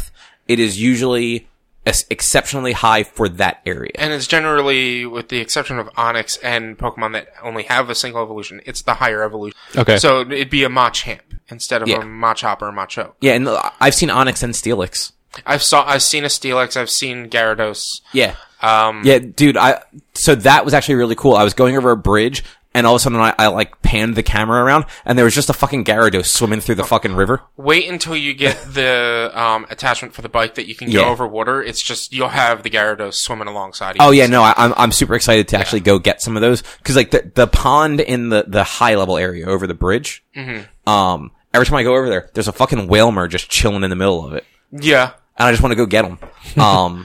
it is usually ex- exceptionally high for that area. And it's generally, with the exception of Onyx and Pokemon that only have a single evolution, it's the higher evolution. Okay. So it'd be a Machamp instead of Yeah. a Machop or a Machoke. Yeah, and I've seen Onyx and Steelix. I've saw I've seen a Steelix, I've seen Gyarados. Yeah. Um, Yeah, dude, I, so that was actually really cool. I was going over a bridge, and all of a sudden I, I like panned the camera around, and there was just a fucking Gyarados swimming through the fucking river. Wait until you get the um, attachment for the bike that you can go Yeah. over water. It's just, you'll have the Gyarados swimming alongside you. Oh yeah, no, I, I'm I'm super excited to actually go get some of those because like the the pond in the the high level area over the bridge. Mm-hmm. Um, every time I go over there, there's a fucking Whalmer just chilling in the middle of it, Yeah. and I just want to go get them. Um,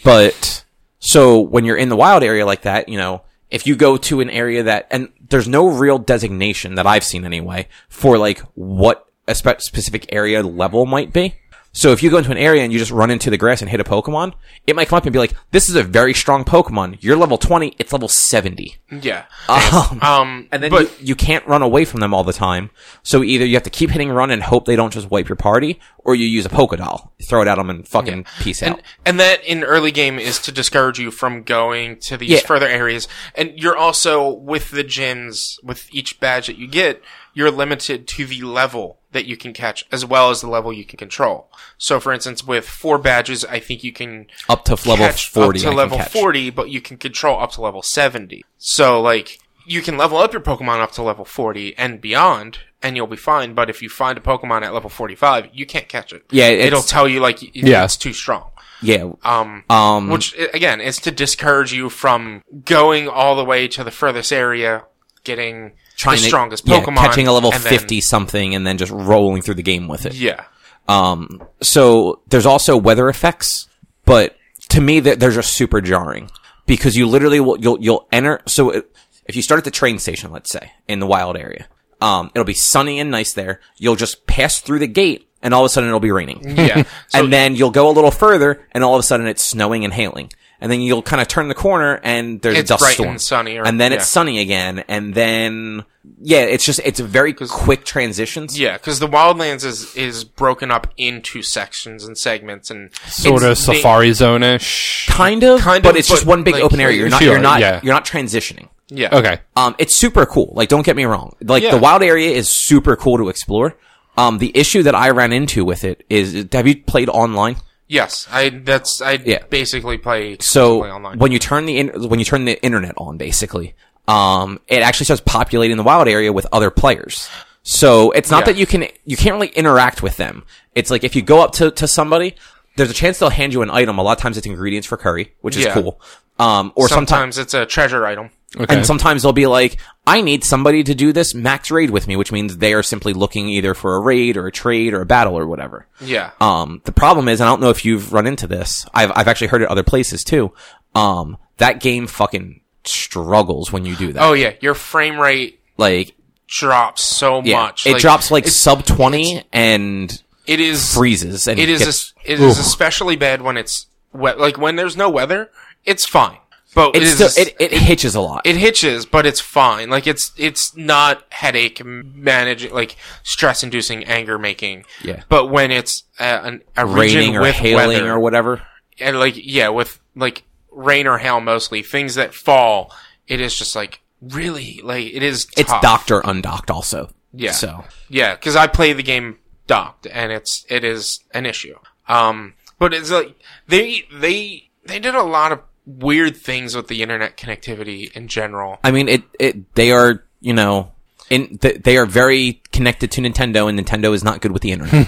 but so when you're in the wild area like that, you know, if you go to an area that and there's no real designation that I've seen anyway for like what a spe- specific area level might be. So if you go into an area and you just run into the grass and hit a Pokemon, it might come up and be like, this is a very strong Pokemon. You're level twenty, it's level seventy. Yeah. Um, Um, and then but you, you can't run away from them all the time. So either you have to keep hitting run and hope they don't just wipe your party, or you use a Pokédoll. Throw it at them and fucking peace out. And, and that in early game is to discourage you from going to these Yeah. further areas. And you're also, with the gyms, with each badge that you get, you're limited to the level that you can catch, as well as the level you can control. So, for instance, with four badges, I think you can Up to level catch forty, up I to can level catch. forty, but you can control up to level seventy. So, like, you can level up your Pokemon up to level forty and beyond, and you'll be fine. But if you find a Pokemon at level forty-five, you can't catch it. Yeah, it's- it'll tell you like it- Yeah. it's too strong. Yeah. Um, Um, which i- again is to discourage you from going all the way to the furthest area, getting trying the to- strongest yeah, Pokemon, catching a level and then- fifty something, and then just rolling through the game with it. Yeah, Um, so there's also weather effects, but to me, they're, they're just super jarring because you literally will, you'll, you'll enter. So it, if you start at the train station, let's say in the wild area, um, it'll be sunny and nice there. You'll just pass through the gate and all of a sudden it'll be raining. yeah. So, and then you'll go a little further and all of a sudden it's snowing and hailing. And then you'll kind of turn the corner and there's It's a dust bright storm. and sunny or- and then yeah. it's sunny again. And then, yeah, it's just, it's very quick transitions. yeah, because the Wildlands is is broken up into sections and segments and Sort of it's- they- Safari Zone-ish. Kind of, Kind but of, it's just but, one big like, open area. You're not, Sure, you're not, yeah. you're not transitioning. Yeah. Okay. Um, it's super cool. Like, don't get me wrong. Like, Yeah. the wild area is super cool to explore. Um, the issue that I ran into with it is, have you played online? Yes, I that's I Yeah. basically play So exclusively online. when you turn the in, when you turn the internet on, basically, um, it actually starts populating the wild area with other players. So it's not Yeah. that you can you can't really interact with them. It's like if you go up to to somebody, there's a chance they'll hand you an item. A lot of times it's ingredients for curry, which is Yeah. cool. Um, or sometimes. sometimes it's a treasure item. Okay. And sometimes they'll be like, I need somebody to do this max raid with me, which means they are simply looking either for a raid or a trade or a battle or whatever. Yeah. Um, the problem is, and I don't know if you've run into this, I've, I've actually heard it other places too. Um, that game fucking struggles when you do that. Oh yeah, your frame rate Like, drops so yeah, much. it Like, drops like it's- sub twenty and It is freezes and It is gets, es- it is especially bad when it's wet. Like when there's no weather, it's fine. But it it's is still, it, it hitches a lot. it hitches, but it's fine. Like it's it's not headache managing, like stress inducing, anger making. Yeah. But when it's a, an, a region Raining or with hailing weather, or whatever. and like yeah, with like rain or hail mostly things that fall, it is just like really like it is. It's tough. docked or undocked also. Yeah. So. Yeah, because I play the game docked, and it's it is an issue. Um, but it's like they they they did a lot of weird things with the internet connectivity in general. I mean, it, it, they are, you know, in, th- they are very connected to Nintendo, and Nintendo is not good with the internet.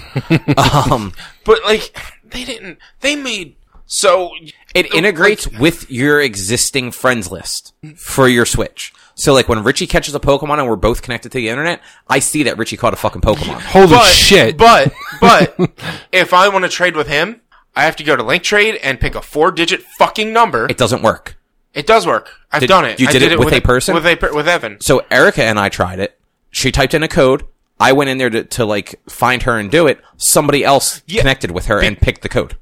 um, But like they didn't. They made so it integrates like, with your existing friends list for your Switch. So, like, when Richie catches a Pokemon and we're both connected to the internet, I see that Richie caught a fucking Pokemon. Holy but, shit. But but if I want to trade with him, I have to go to Link Trade and pick a four-digit fucking number. It doesn't work. It does work. I've Did- done it. you I did it with a person? With a per- with Evan. So, Erica and I tried it. She typed in a code. I went in there to, to like, find her and do it. Somebody else Yeah. connected with her and picked the code.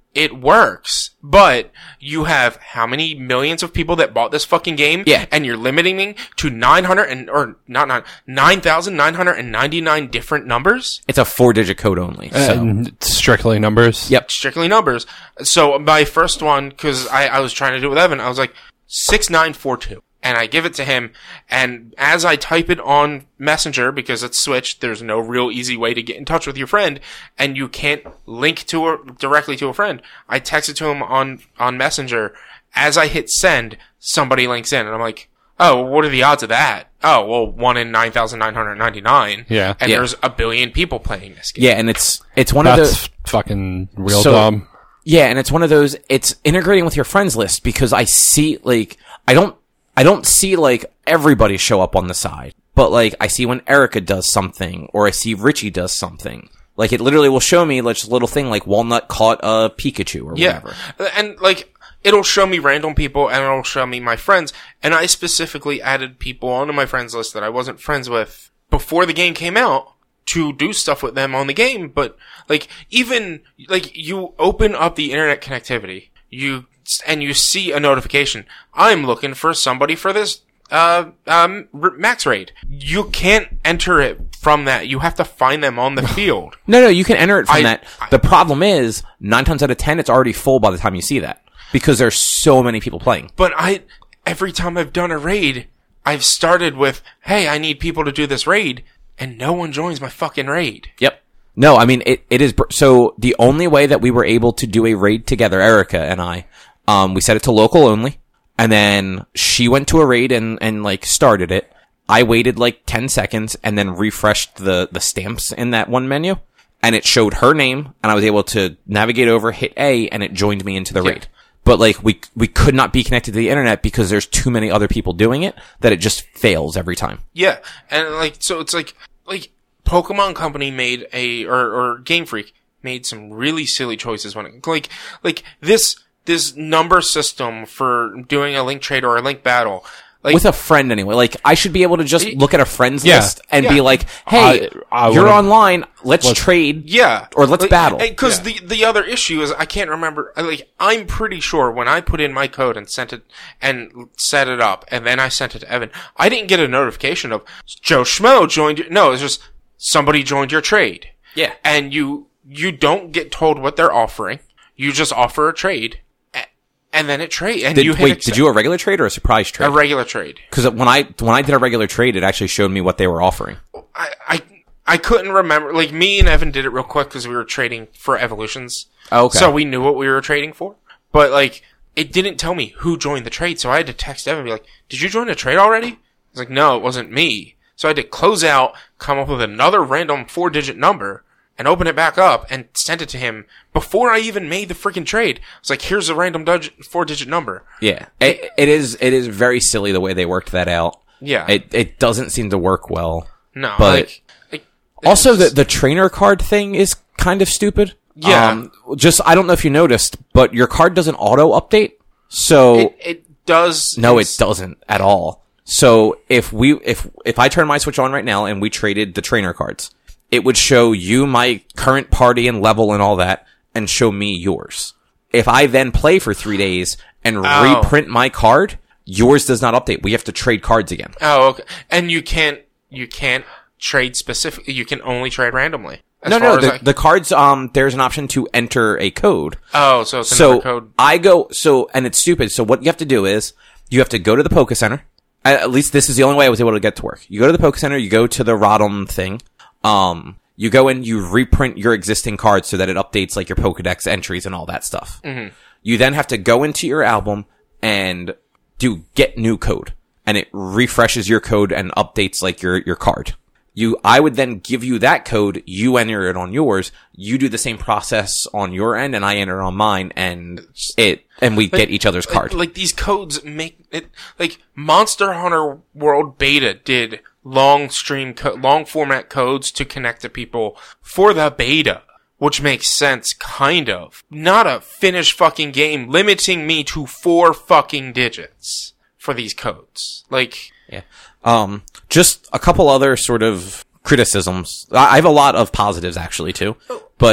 it works, but you have how many millions of people that bought this fucking game? Yeah. And you're limiting me to nine hundred and, or not nine, nine thousand nine hundred ninety-nine different numbers? It's a four-digit code only. So. And strictly numbers. Yep. Strictly numbers. So my first one, cause I, I was trying to do it with Evan, I was like, six nine four two. And I give it to him, and as I type it on Messenger, because it's switched, there's no real easy way to get in touch with your friend, and you can't link to a, directly to a friend. I text it to him on, on Messenger. As I hit send, somebody links in, and I'm like, oh, what are the odds of that? Oh, well, one in nine thousand nine hundred ninety-nine. Yeah. And Yeah. there's a billion people playing this game. Yeah, and it's it's one That's of those. fucking real So- dumb. Yeah, and it's one of those. It's integrating with your friends list because I see like I don't I don't see like everybody show up on the side, but like I see when Erica does something or I see Richie does something. Like it literally will show me like this little thing like Walnut caught a Pikachu or Yeah. whatever. And like, it'll show me random people and it'll show me my friends. And I specifically added people onto my friends list that I wasn't friends with before the game came out to do stuff with them on the game. But like, even like you open up the internet connectivity, you, and you see a notification. I'm looking for somebody for this, uh, um, r- max raid. You can't enter it from that. You have to find them on the field. No, no, you can enter it from I- that. I- The problem is nine times out of ten, it's already full by the time you see that because there's so many people playing. But I, every time I've done a raid, I've started with, hey, I need people to do this raid, and no one joins my fucking raid. Yep. No, I mean, it, it is, br- so the only way that we were able to do a raid together, Erica and I, um, we set it to local only, and then she went to a raid and, and like started it. I waited like ten seconds and then refreshed the, the stamps in that one menu, and it showed her name, and I was able to navigate over, hit A, and it joined me into the Yeah. raid. But like, we, we could not be connected to the internet because there's too many other people doing it that it just fails every time. Yeah, and like, so it's like, like, Pokemon Company made a, or, or Game Freak made some really silly choices when it, like, like, this, this number system for doing a link trade or a link battle. Like, With a friend anyway. Like, I should be able to just look at a friend's Yeah. list and Yeah. be like, hey, I- I you're wanna- online, let's, trade. yeah. Or let's battle. Because the, the other issue is I can't remember, like, I'm pretty sure when I put in my code and sent it, and set it up, and then I sent it to Evan, I didn't get a notification of Joe Schmo joined your, no, it's just somebody joined your trade. Yeah. And you, you don't get told what they're offering. You just offer a trade. a- And then it trade, and Did, you hit wait, accept. did you a regular trade or a surprise a trade? regular trade? Because when I, when I did a regular trade, it actually showed me what they were offering. I, I, I couldn't remember, like, me and Evan did it real quick because we were trading for evolutions. Oh, okay. So we knew what we were trading for. But, like, it didn't tell me who joined the trade, so I had to text Evan and be like, did you join the trade already? I was like, no, it wasn't me. So I had to close out, come up with another random four-digit number, and open it back up, and send it to him before I even made the freaking trade. I was like, here's a random dug- four-digit number. Yeah. It, it is, it is very silly the way they worked that out. Yeah. It, it doesn't seem to work well. No, But- like... like Also, the, it's- the trainer card thing is kind of stupid. Yeah. Um, just, I don't know if you noticed, but your card doesn't auto update. So, It, it does... no, it it's- doesn't at all. So if we, if, if I turn my Switch on right now and we traded the trainer cards, it would show you my current party and level and all that and show me yours. If I then play for three days and Oh. reprint my card, yours does not update. We have to trade cards again. Oh, okay. And you can't, you can't trade specifically, you can only trade randomly. As No, far no, as the, I- the cards, um, there's an option to enter a code. oh, so it's So another code. I go, so, and it's stupid. So what you have to do is you have to go to the Poke Center. At at least this is the only way I was able to get to work. You go to the Poke Center, you go to the Rotom thing. Um, you go in, you reprint your existing cards so that it updates like your Pokedex entries and all that stuff. Mm-hmm. You then have to go into your album and do get new code, and it refreshes your code and updates like your, your card. You, I would then give you that code, you enter it on yours, you do the same process on your end, and I enter it on mine, and it, and we get each other's card. Like, like these codes make it, like Monster Hunter World Beta did long stream, co- long format codes to connect to people for the beta. Which makes sense, kind of. Not a finished fucking game limiting me to four fucking digits for these codes. Like, Yeah. Um, just a couple other sort of criticisms. I I have a lot of positives actually too, but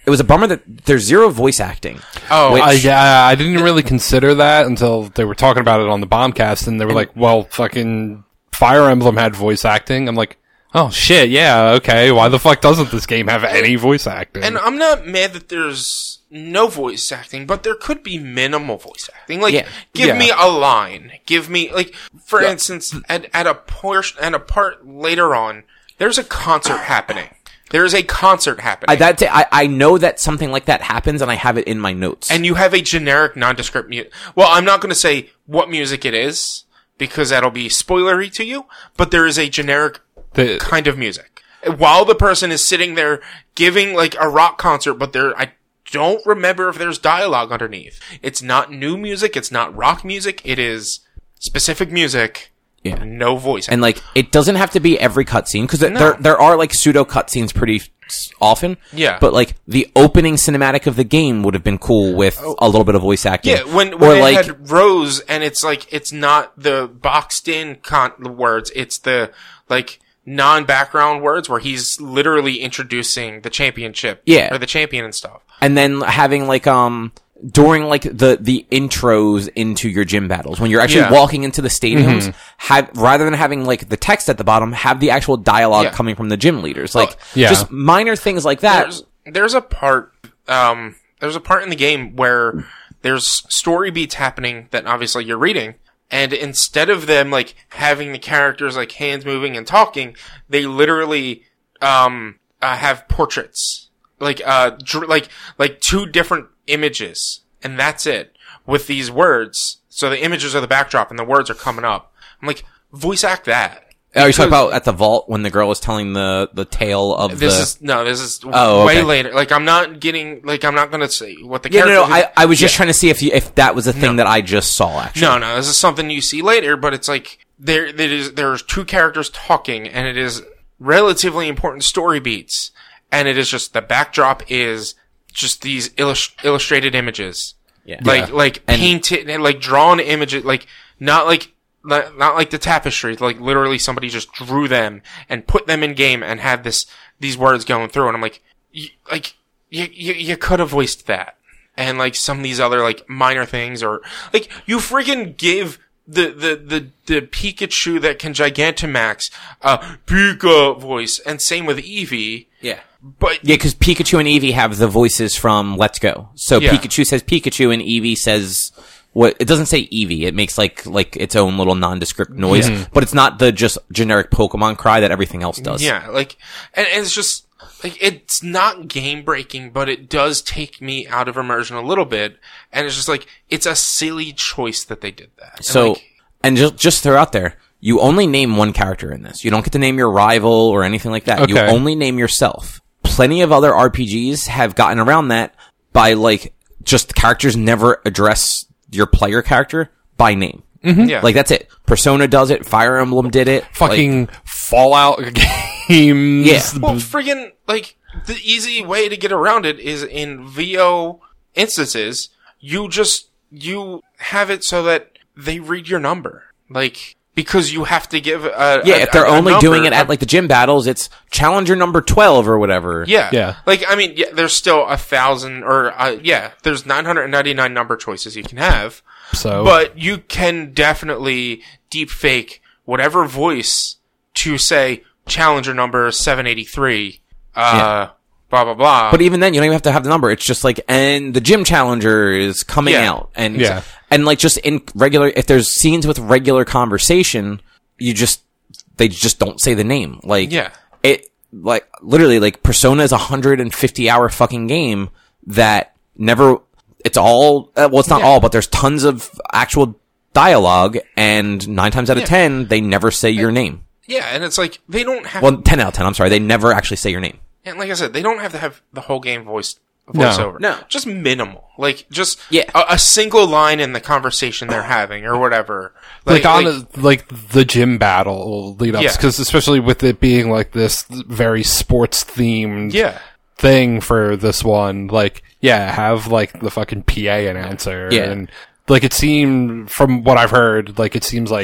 it was a bummer that there's zero voice acting. Oh, which, Uh, yeah, I didn't really consider that until they were talking about it on the Bombcast, and they were like, well, fucking Fire Emblem had voice acting. I'm like, oh shit, yeah, okay, why the fuck doesn't this game have any voice acting? and I'm not mad that there's no voice acting, but there could be minimal voice acting. Like, Yeah. give Yeah. me a line. Give me, like, for instance, at, at a portion, at a part later on, there's a concert happening. There is a concert happening. I, that's it. I, I know that something like that happens, and I have it in my notes. and you have a generic nondescript music. Well, I'm not going to say what music it is, because that'll be spoilery to you, but there is a generic The- kind of music. While the person is sitting there giving, like, a rock concert, but there, I don't remember if there's dialogue underneath. It's not new music, it's not rock music, it is specific music, Yeah. no voice. And like, it doesn't have to be every cutscene because there there are like pseudo cutscenes pretty s- often. Yeah. But like the opening cinematic of the game would have been cool with a little bit of voice acting. Yeah, when, when or it like had Rose, and it's like, it's not the boxed in con- words, it's the, like, non-background words where he's literally introducing the championship. Yeah. Or the champion and stuff. and then having like um during like the the intros into your gym battles when you're actually Yeah. walking into the stadiums, have rather than having like the text at the bottom, have the actual dialogue Yeah. coming from the gym leaders. Like yeah. just minor things like that. There's, there's a part, um, there's a part in the game where there's story beats happening that obviously you're reading, and instead of them, like, having the characters, like, hands moving and talking, they literally, um, uh, have portraits. Like, uh, dr- like, like two different images, and that's it, with these words. So the images are the backdrop, and the words are coming up. I'm like, voice act that. Oh, you're talking Because- about at the vault when the girl was telling the the tale of This the. is no. This is Oh, way okay. later. Like, I'm not getting. Like, I'm not going to say what the yeah, no, character. no. I, I was just Yeah. trying to see if you, if that was a thing that I just saw. Actually, No, no. This is something you see later, but it's like there. There is. There's two characters talking, and it is relatively important story beats, and it is just the backdrop is just these illus- illustrated images, Yeah. like Yeah. like And- painted, and like drawn images, like not like. Not not like the tapestry, like literally somebody just drew them and put them in game and had this these words going through, and I'm like, y- like you you, you could have voiced that, and like some of these other like minor things, or like you freaking give the the the the Pikachu that can Gigantamax a Pika voice, and same with Eevee, Yeah. but Yeah, because Pikachu and Eevee have the voices from Let's Go. So Yeah. Pikachu says Pikachu and Eevee says what it doesn't say Eevee. It makes like like its own little nondescript noise, but it's not the just generic Pokemon cry that everything else does. Yeah, like, and, and it's just, like, it's not game breaking, but it does take me out of immersion a little bit, and it's just like, it's a silly choice that they did that. And, So like, and just just throw out there, you only name one character in this. You don't get to name your rival or anything like that. You Okay. only name yourself. Plenty of other R P Gs have gotten around that by like just characters never address your player character by name. yeah. Like that's it. Persona does it. Fire Emblem did it. Fucking Fallout games. Yeah. well, friggin', like, the easy way to get around it is in V O instances, you just, you have it so that they read your number. Like, because you have to give a, Yeah, a- if they're a- a only number, doing it a- at like the gym battles, it's challenger number twelve or whatever. Yeah. Yeah. Like, I mean, yeah, there's still a thousand, or, uh, yeah, there's nine hundred ninety-nine number choices you can have. So, But you can definitely deep fake whatever voice to say challenger number seven eighty-three, uh, blah, blah, blah. But even then, you don't even have to have the number. It's just like, and the gym challenger is coming Yeah. out. And, Yeah. and like just in regular, if there's scenes with regular conversation, you just, they just don't say the name. Like, Yeah. it, like, literally, like, Persona is a one hundred fifty hour fucking game that never, it's all, uh, well, it's not Yeah. all, but there's tons of actual dialogue, and nine times out of Yeah. ten, they never say your name. yeah, and it's like, they don't have, Well, ten out of ten, I'm sorry, they never actually say your name. and like I said, they don't have to have the whole game voiced, No. voiceover. No. Just minimal. Like, just Yeah. a, a single line in the conversation they're having, or whatever. like, on a, like the gym battle lead ups, Yeah. because especially with it being like this very sports themed yeah. thing for this one, like, yeah, have like the fucking P A announcer. Yeah. And like, it seemed, from what I've heard, like, it seems like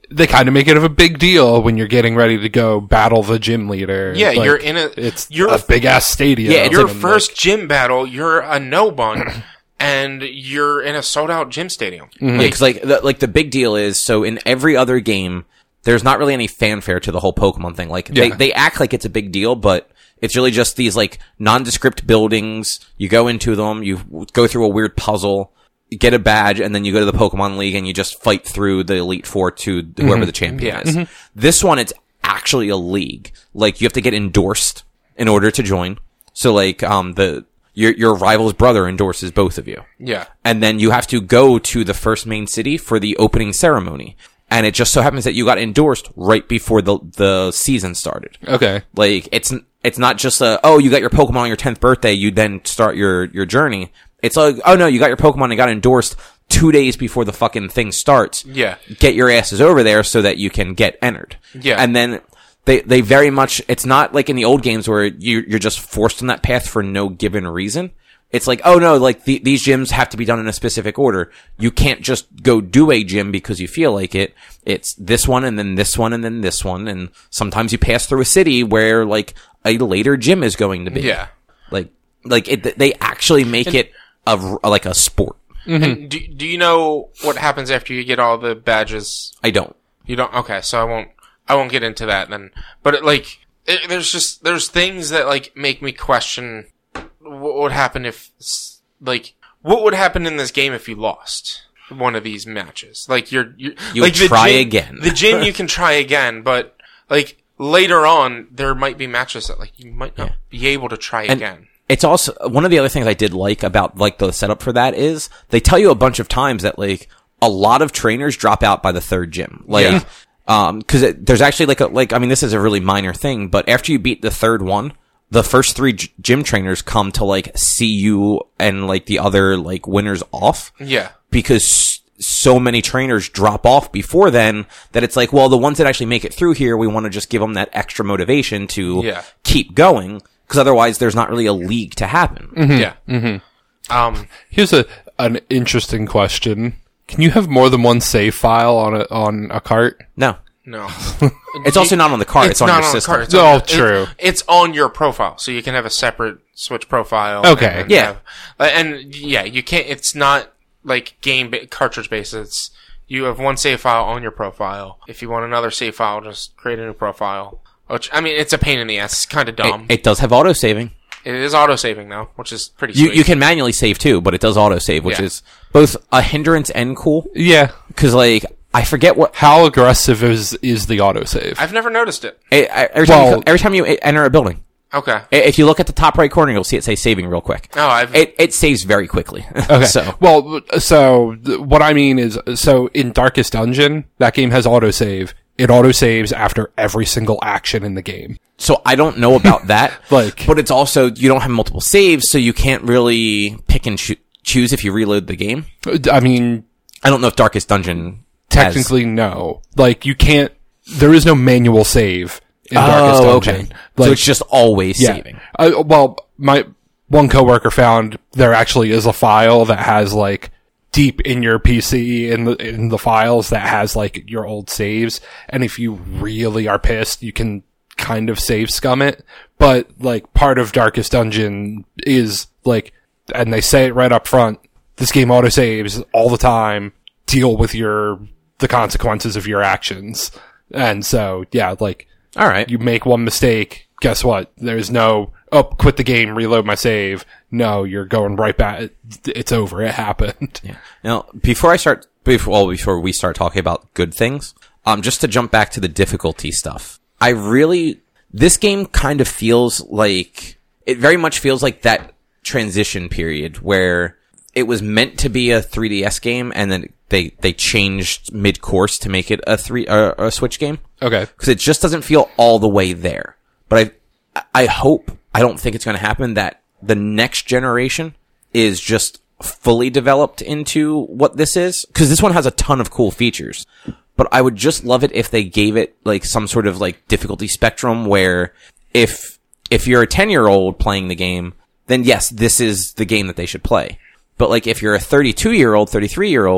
they kind of make it of a big deal when you're getting ready to go battle the gym leader. Yeah, Like, you're in a It's you're a big ass stadium. Yeah, it's your and, first like, gym battle. You're a no bun, and you're in a sold out gym stadium. Yeah, because like the, like the big deal is, so in every other game, there's not really any fanfare to the whole Pokemon thing. Like they Yeah. they act like it's a big deal, but it's really just these like nondescript buildings. You go into them, you go through a weird puzzle, you get a badge, and then you go to the Pokemon League and you just fight through the Elite Four to whoever the champion Yeah. is. This one, it's actually a league. Like you have to get endorsed in order to join. So like um the your your rival's brother endorses both of you. Yeah, And then you have to go to the first main city for the opening ceremony. And it just so happens that you got endorsed right before the the season started. Okay. Like it's it's not just a oh you got your Pokemon on your tenth birthday, you then start your your journey. It's like oh no, you got your Pokemon and got endorsed two days before the fucking thing starts. Yeah. Get your asses over there so that you can get entered. Yeah. And then they they very much it's not like in the old games where you you're just forced on that path for no given reason. It's like, oh no, like the, these gyms have to be done in a specific order. You can't just go do a gym because you feel like it. It's this one and then this one and then this one. And sometimes you pass through a city where like a later gym is going to be. yeah. Like, like it, they actually make it a, like a sport. And do do you know what happens after you get all the badges? I don't. You don't. Okay, so I won't. I won't get into that then. But it, like, it, there's just there's things that like make me question what would happen if, like, what would happen in this game if you lost one of these matches? Like, you're, you're You like would try gym, again. The gym you can try again, but like later on, there might be matches that like you might not be able to try And again. It's also one of the other things I did like about like the setup for that is they tell you a bunch of times that like a lot of trainers drop out by the third gym. Like, Yeah. um, cause it, there's actually like a, like, I mean, this is a really minor thing, but after you beat the third one, the first three g- gym trainers come to like see you and like the other like winners off. Yeah. Because so many trainers drop off before then that it's like, well, the ones that actually make it through here, we want to just give them that extra motivation to Yeah. keep going. Because otherwise, there's not really a league to happen. Yeah. Mm-hmm. Um. Here's a an interesting question. Can you have more than one save file on a on a cart? No, No. it's also not on the card. It's, on not your on the system. card. It's Oh, on your- true. it- it's on your profile, so you can have a separate Switch profile. Okay. and Yeah. have- and yeah, you can't. It's not like game ba- cartridge based. It's you have one save file on your profile. If you want another save file, just create a new profile. Which I mean, it's a pain in the ass. It's kind of dumb. It, it does have auto saving. It is auto saving though, which is pretty. You Sweet. you can manually save too, but it does auto save, which Yeah. is both a hindrance and cool. Yeah. Because like I forget what How aggressive is is the autosave? I've never noticed it. I- I- every time Well- you, every time you enter a building. Okay. I- If you look at the top right corner, you'll see it say saving real quick. Oh, I've. It it saves very quickly. Okay. so Well, so th- what I mean is, so in Darkest Dungeon, that game has autosave. It autosaves after every single action in the game. so I don't know about that. Like- but it's also you don't have multiple saves, so you can't really pick and choo- choose if you reload the game. I mean, I don't know if Darkest Dungeon has- technically, no. Like, you can't, there is no manual save in Darkest Oh, Dungeon. okay. Like, so it's just always saving. Uh, well, my one coworker found there actually is a file that has like deep in your P C in the in the files that has like your old saves, and if you really are pissed, you can kind of save scum it. But like part of Darkest Dungeon is like, and they say it right up front, this game autosaves all the time. Deal with your the consequences of your actions, and so yeah, like. All right. You make one mistake, guess what? There's no, oh, quit the game, reload my save. No, you're going right back. It's over. It happened. Yeah. Now, before I start, before, well, before we start talking about good things, um, just to jump back to the difficulty stuff, I really, this game kind of feels like, it very much feels like that transition period where it was meant to be a three D S game and then they, they changed mid-course to make it a three, uh, a Switch game. Okay. Because it just doesn't feel all the way there. But I, I hope, I don't think it's going to happen, that the next generation is just fully developed into what this is. Because this one has a ton of cool features. But I would just love it if they gave it like some sort of like difficulty spectrum where if, if you're a ten year old playing the game, then yes, this is the game that they should play. But like if you're a thirty-two year old, thirty-three year old,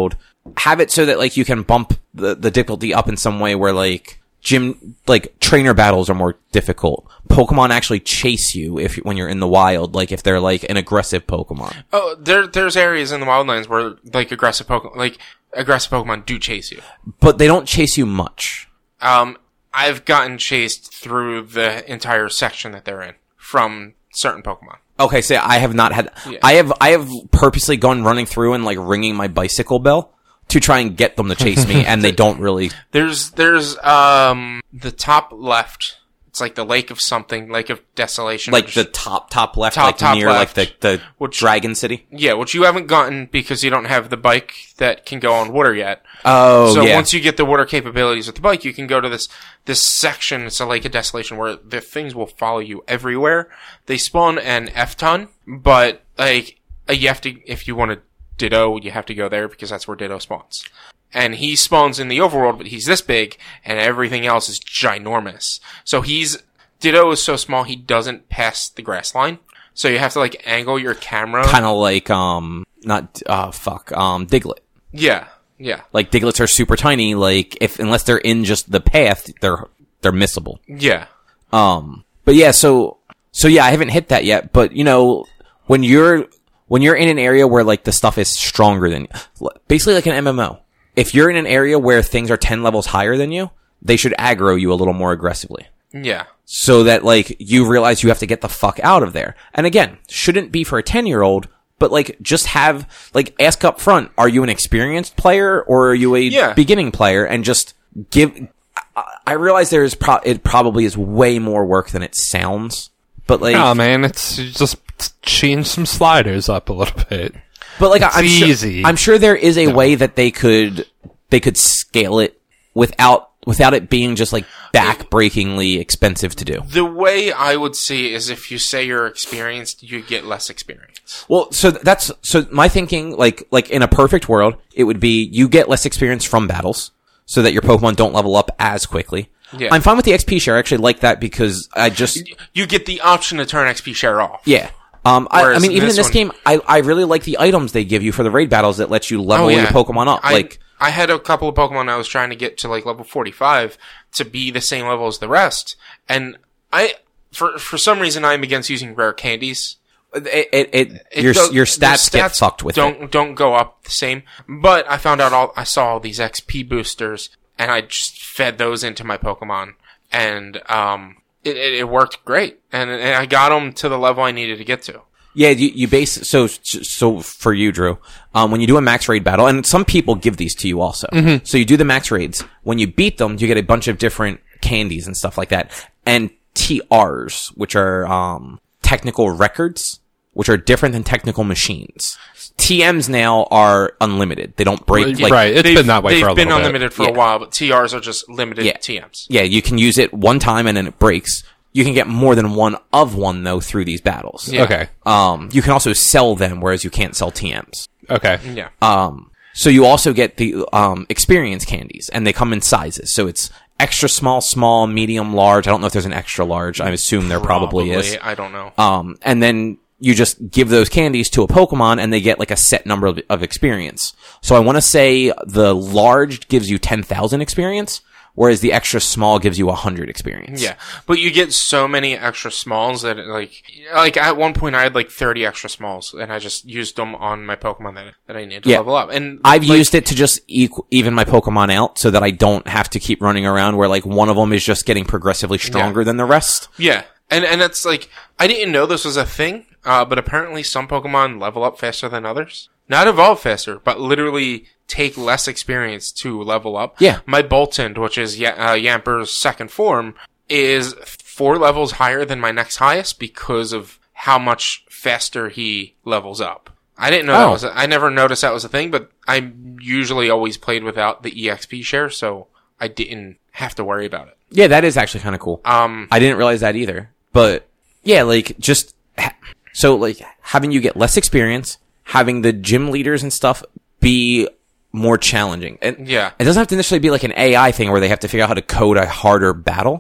have it so that like you can bump the, the difficulty up in some way where like gym, like trainer battles are more difficult. Pokemon actually chase you if when you're in the wild, like if they're like an aggressive Pokemon. Oh, there there's areas in the wildlands where like aggressive Pokemon, like aggressive Pokemon do chase you. But they don't chase you much. Um, I've gotten chased through the entire section that they're in from certain Pokemon. Okay, so I have not had, Yeah. I have, I have purposely gone running through and like ringing my bicycle bell to try and get them to chase me, and they don't really. There's, there's, um, the top left. It's like the Lake of something, Lake of Desolation. Like which- the top, top left, Top, like top near left. like the, the Which- Dragon City. Yeah, which you haven't gotten because you don't have the bike that can go on water yet. Oh, so yeah. once you get the water capabilities with the bike, you can go to this this section. It's a Lake of Desolation where the things will follow you everywhere. They spawn an F-ton, but like you have to, if you want to Ditto, you have to go there because that's where Ditto spawns. And he spawns in the overworld, but he's this big, and everything else is ginormous. So he's Ditto is so small he doesn't pass the grass line. So you have to like angle your camera. Kind of like, um, not, uh, fuck, um, Diglett. Yeah, yeah, Like Diglets are super tiny, like if, unless they're in just the path, they're, they're missable. yeah. Um, but yeah, so, so yeah, I haven't hit that yet, but you know, when you're, when you're in an area where like the stuff is stronger than, basically like an M M O, if you're in an area where things are ten levels higher than you, they should aggro you a little more aggressively. Yeah. So that like you realize you have to get the fuck out of there. And again, shouldn't be for a ten year old, but like just have, like ask up front, are you an experienced player or are you a Yeah. beginning player, and just give, I, I realize there is pro- it probably is way more work than it sounds, but like, Oh man, it's you just change some sliders up a little bit. but like it's I'm easy. sure, I'm sure there is a way that they could, they could scale it without, without it being just like back-breakingly expensive to do. The way I would see is if you say you're experienced, you get less experience. Well, so that's, so my thinking, like, like in a perfect world, it would be you get less experience from battles so that your Pokemon don't level up as quickly. Yeah. I'm fine with the X P share. I actually like that because I just, You get the option to turn X P share off. yeah. Um, I, I Whereas mean, even this in this one- game, I, I really like the items they give you for the raid battles that let you level your Pokemon up. I, like, I had a couple of Pokemon I was trying to get to like level forty-five to be the same level as the rest. And I, for, for some reason, I'm against using rare candies. it, it, it, It your, does- your the stats, get fucked with don't, it. Don't go up the same. But I found out all, I saw all these X P boosters and I just fed those into my Pokemon. And, um, it, it, it worked great. And, and I got them to the level I needed to get to. Yeah, you, you base, so, so for you, Drew, um, when you do a max raid battle, and some people give these to you also. Mm-hmm. So you do the max raids. When you beat them, you get a bunch of different candies and stuff like that. And T Rs, which are, um, technical records, which are different than technical machines. T Ms now are unlimited. They don't break, like, right, it's They've- been that way for a They've been little bit. unlimited for Yeah. a while, but T Rs are just limited Yeah. T Ms. yeah, you can use it one time and then it breaks. You can get more than one of one though through these battles. Yeah. Okay, Um, you can also sell them, whereas you can't sell T Ms. okay. Yeah. Um, so you also get the, um, experience candies, and they come in sizes. So it's extra small, small, medium, large. I don't know if there's an extra large. I assume there probably, is. I don't know. Um, and then you just give those candies to a Pokemon and they get like a set number of, of experience. So I want to say the large gives you ten thousand experience, whereas the extra small gives you one hundred experience. Yeah, but you get so many extra smalls that like, like at one point I had like thirty extra smalls, and I just used them on my Pokemon that that I needed to Yeah. level up. And I've like, used it to just equal, even my Pokemon out so that I don't have to keep running around where like one of them is just getting progressively stronger Yeah. than the rest. yeah, and and it's like I didn't know this was a thing, uh, but apparently some Pokemon level up faster than others. Not evolve faster, but literally take less experience to level up. Yeah. My Boltund, which is y- uh, Yamper's second form, is four levels higher than my next highest because of how much faster he levels up. I didn't know that Oh. was a, I never noticed that was a thing, but I usually always played without the E X P share, so I didn't have to worry about it. Yeah, that is actually kind of cool. Um, I didn't realize that either. But yeah, like just ha- so like having you get less experience, having the gym leaders and stuff be more challenging. And Yeah. it doesn't have to necessarily be like an A I thing where they have to figure out how to code a harder battle.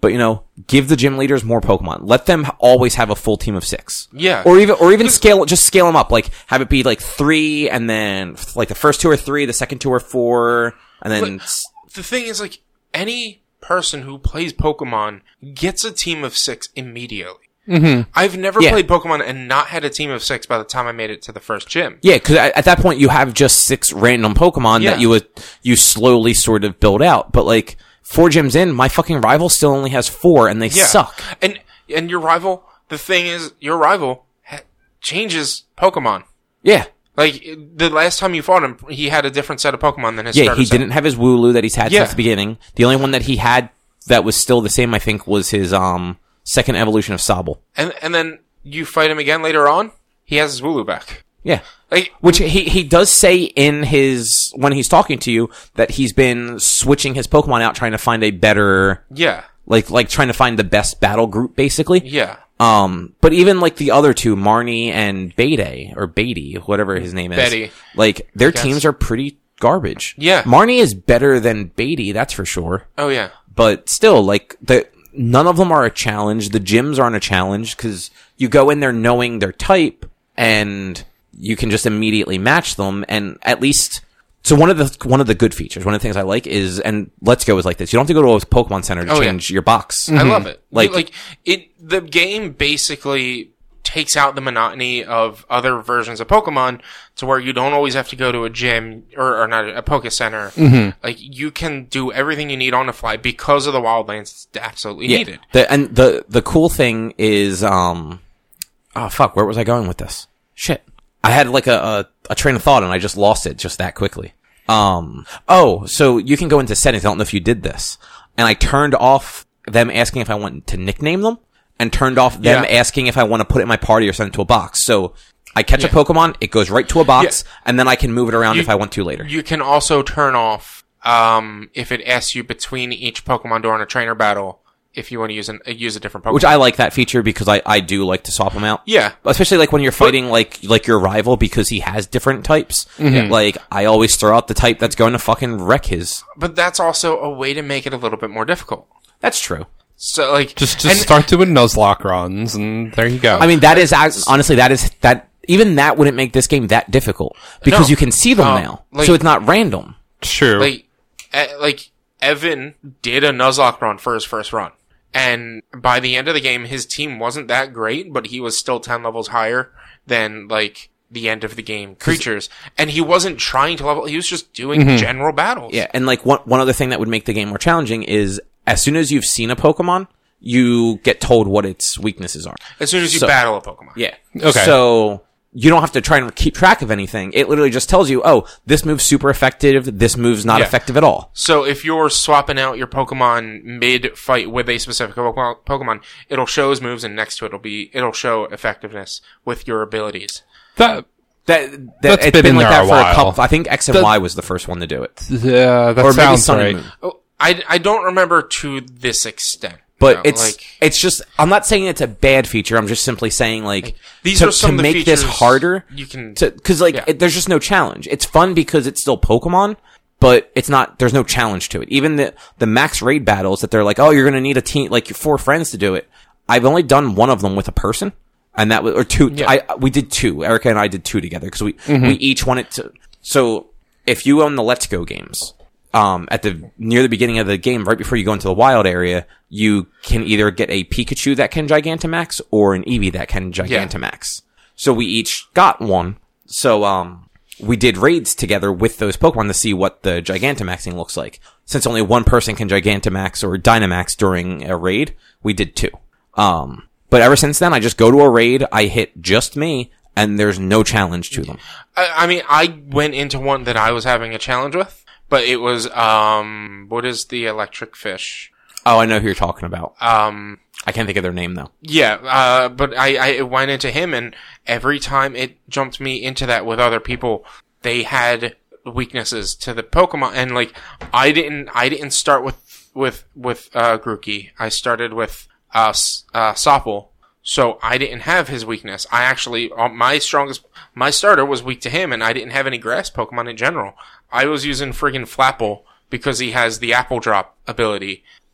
but you know, give the gym leaders more Pokemon. Let them always have a full team of six. Yeah. Or even, or even scale, just scale them up. Like, have it be like three, and then, like, the first two are three, the second two are four, and then... But the thing is, like, any person who plays Pokemon gets a team of six immediately. Mm-hmm. I've never Yeah. played Pokemon and not had a team of six by the time I made it to the first gym. Yeah, because at, at that point you have just six random Pokemon Yeah. that you would, you slowly sort of build out. But like, four gyms in, my fucking rival still only has four, and they Yeah. suck. And and your rival, the thing is, your rival ha- changes Pokemon. Yeah. Like, the last time you fought him, he had a different set of Pokemon than his Yeah, starter he set. didn't have his Wooloo that he's had Yeah. since the beginning. The only one that he had that was still the same, I think, was his, um, second evolution of Sobble. And and then you fight him again later on, he has his Wooloo back. Yeah. Like, Which he, he does say in his, when he's talking to you, that he's been switching his Pokemon out trying to find a better, yeah, like, like trying to find the best battle group, basically. yeah. Um, but even like the other two, Marnie and Bede, or Beatty, whatever his name is. Betty. Like, their guess. teams are pretty garbage. Yeah. Marnie is better than Beatty, that's for sure. Oh, yeah. But still, like, the, none of them are a challenge. The gyms aren't a challenge, because you go in there knowing their type, and you can just immediately match them, and at least... So one of the one of the good features, one of the things I like is, and Let's Go is like this. You don't have to go to a Pokemon Center to Oh, change your box. I love it. Like- Like, like it, the game basically takes out the monotony of other versions of Pokemon to where you don't always have to go to a gym or, or not a Poke Center. Mm-hmm. Like, you can do everything you need on the fly because of the Wildlands. It's absolutely Yeah. needed. The, and the the cool thing is, um, oh fuck, where was I going with this? Shit, I had like a, a a train of thought and I just lost it just that quickly. Um, oh, so you can go into settings. I don't know if you did this, and I turned off them asking if I want to nickname them, and turned off them Yeah. asking if I want to put it in my party or send it to a box. So I catch a Yeah. Pokemon, it goes right to a box, Yeah. and then I can move it around You- if I want to later. You can also turn off, um, if it asks you between each Pokemon during a trainer battle, if you want to use an, uh, use a different Pokemon. Which I like that feature because I, I do like to swap them out. Yeah. Especially like when you're fighting like like your rival because he has different types. Mm-hmm. Like I always throw out the type that's going to fucking wreck his. But that's also a way to make it a little bit more difficult. That's true. So, like, Just just and- start doing Nuzlocke runs, and there you go. I mean that is act- honestly that is that even that wouldn't make this game that difficult because No. you can see them Um, now. like- so it's not random. True. like, eh, like Evan did a Nuzlocke run for his first run, and by the end of the game, his team wasn't that great, but he was still ten levels higher than like the end of the game creatures, and he wasn't trying to level; he was just doing general battles. Yeah, and like one one other thing that would make the game more challenging is as soon as you've seen a Pokemon, you get told what its weaknesses are. As soon as you So- battle a Pokemon, Yeah. Okay. So you don't have to try and keep track of anything. It literally just tells you, oh, this move's super effective. This move's not Yeah. effective at all. So if you're swapping out your Pokemon mid-fight with a specific Pokemon, Pokemon, it'll show his moves, and next to it, it'll be it'll show effectiveness with your abilities. that That, that That's it's been been, in like there that a for a while. couple. I think X and That- Y was the first one to do it, yeah, that or maybe sounds Sun right. and Moon. Oh, I, I don't remember to this extent, But you know, it's like it's just. I'm not saying it's a bad feature. I'm just simply saying like these to, are some to of the make features this harder. You can Because like Yeah. it, there's just no challenge. It's fun because it's still Pokemon, but it's not. There's no challenge to it. Even the the max raid battles that they're like, oh, you're gonna need a team like your four friends to do it. I've only done one of them with a person, and that was or two. Yeah. I we did two. Erica and I did two together because we we each wanted to. So if you own the Let's Go games, um, at the near the beginning of the game, right before you go into the wild area, you can either get a Pikachu that can Gigantamax or an Eevee that can Gigantamax. So we each got one. So um, we did raids together with those Pokemon to see what the Gigantamaxing looks like. Since only one person can Gigantamax or Dynamax during a raid, we did two. Um, but ever since then, I just go to a raid, I hit just me, and there's no challenge to them. I, I mean, I went into one that I was having a challenge with, but it was um, what is the electric fish? Oh, I know who you're talking about. Um, I can't think of their name though. yeah, uh, but I, I went into him, and every time it jumped me into that with other people, they had weaknesses to the Pokemon, and like I didn't, I didn't start with with with uh, Grookey. I started with uh, S- uh, Soppel, so I didn't have his weakness. I actually, uh, my strongest, my starter was weak to him, and I didn't have any grass Pokemon in general. I was using friggin' Flapple because he has the Apple Drop ability.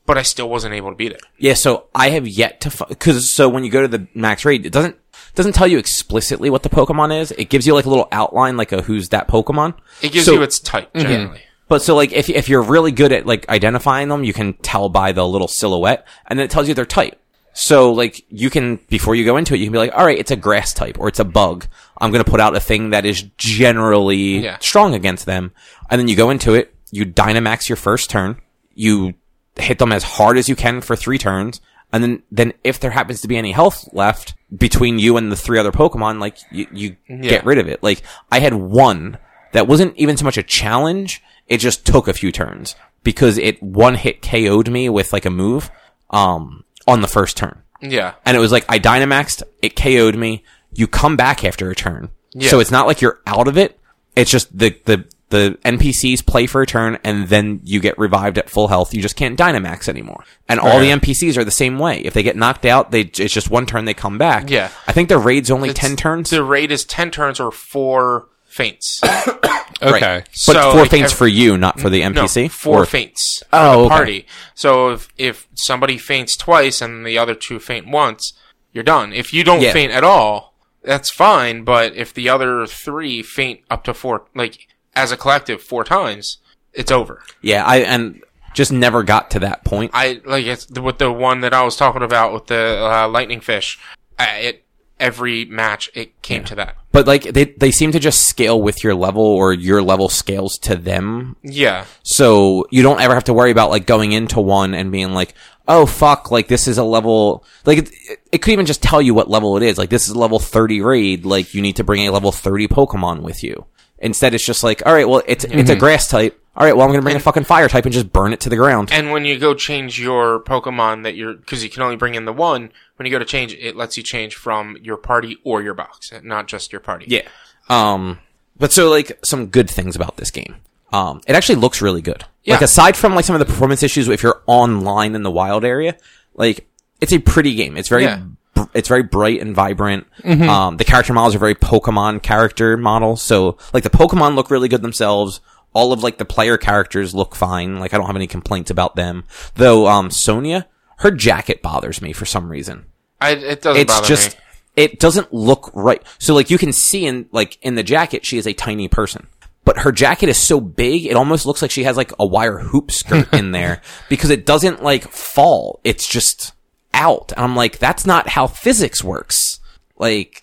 but I still wasn't able to beat it. Yeah, so I have yet to, because so when you go to the max raid, it doesn't doesn't tell you explicitly what the Pokemon is. It gives you like a little outline, like a who's that Pokemon. It gives so, you its type generally. But so like if if you're really good at like identifying them, you can tell by the little silhouette, and then it tells you their type. So like you can, before you go into it, you can be like, all right, it's a grass type or it's a bug. I'm going to put out a thing that is generally Yeah. strong against them, and then you go into it. You Dynamax your first turn. You hit them as hard as you can for three turns. And then, then if there happens to be any health left between you and the three other Pokemon, like, you, you Yeah. get rid of it. Like, I had one that wasn't even so much a challenge. It just took a few turns because it one hit K O'd me with like a move, um, on the first turn. Yeah. And it was like, I Dynamaxed, it K O'd me. You come back after a turn. Yeah. So it's not like you're out of it. It's just the, the, the N P Cs play for a turn and then you get revived at full health. You just can't Dynamax anymore. And all Right. the N P Cs are the same way. If they get knocked out, they, it's just one turn they come back. Yeah. I think the raid's only It's- ten turns. The raid is ten turns or four feints. Okay. Right. But So, four like, feints every- for you, not for the N P C? No, four Or- feints for Oh, the okay. party. So if if somebody faints twice and the other two faint once, you're done. If you don't Yeah. faint at all, that's fine. But if the other three faint up to four, like as a collective, four times, it's over. Yeah, I, and just never got to that point. I like it's the, with the one that I was talking about with the uh, lightning fish. I, it every match it came to that. But like, they, they seem to just scale with your level or your level scales to them. Yeah, So you don't ever have to worry about like going into one and being like, oh fuck, like this is a level, like it, it could even just tell you what level it is. Like this is a level thirty raid, like you need to bring a level thirty Pokemon with you. Instead it's just like, alright, well it's, it's a grass type. Alright, well I'm gonna bring a fucking fire type and just burn it to the ground. and when you go change your Pokemon that you're, because you can only bring in the one. When you go to change, it lets you change from your party or your box, not just your party. Yeah. Um, but so like some good things about this game. Um, it actually looks really good. Yeah. Like aside from like some of the performance issues, if you're online in the wild area, like it's a pretty game. It's very, Yeah. br- it's very bright and vibrant. Um, the character models are very Pokemon character models. So like the Pokemon look really good themselves. All of like the player characters look fine. Like I don't have any complaints about them. Though, um, Sonia, her jacket bothers me for some reason. I, it doesn't It's bother just, me. it doesn't look right. So like you can see in, like in the jacket, she is a tiny person, but her jacket is so big, it almost looks like she has like a wire hoop skirt in there because it doesn't like fall. It's just out. And I'm like, that's not how physics works. Like,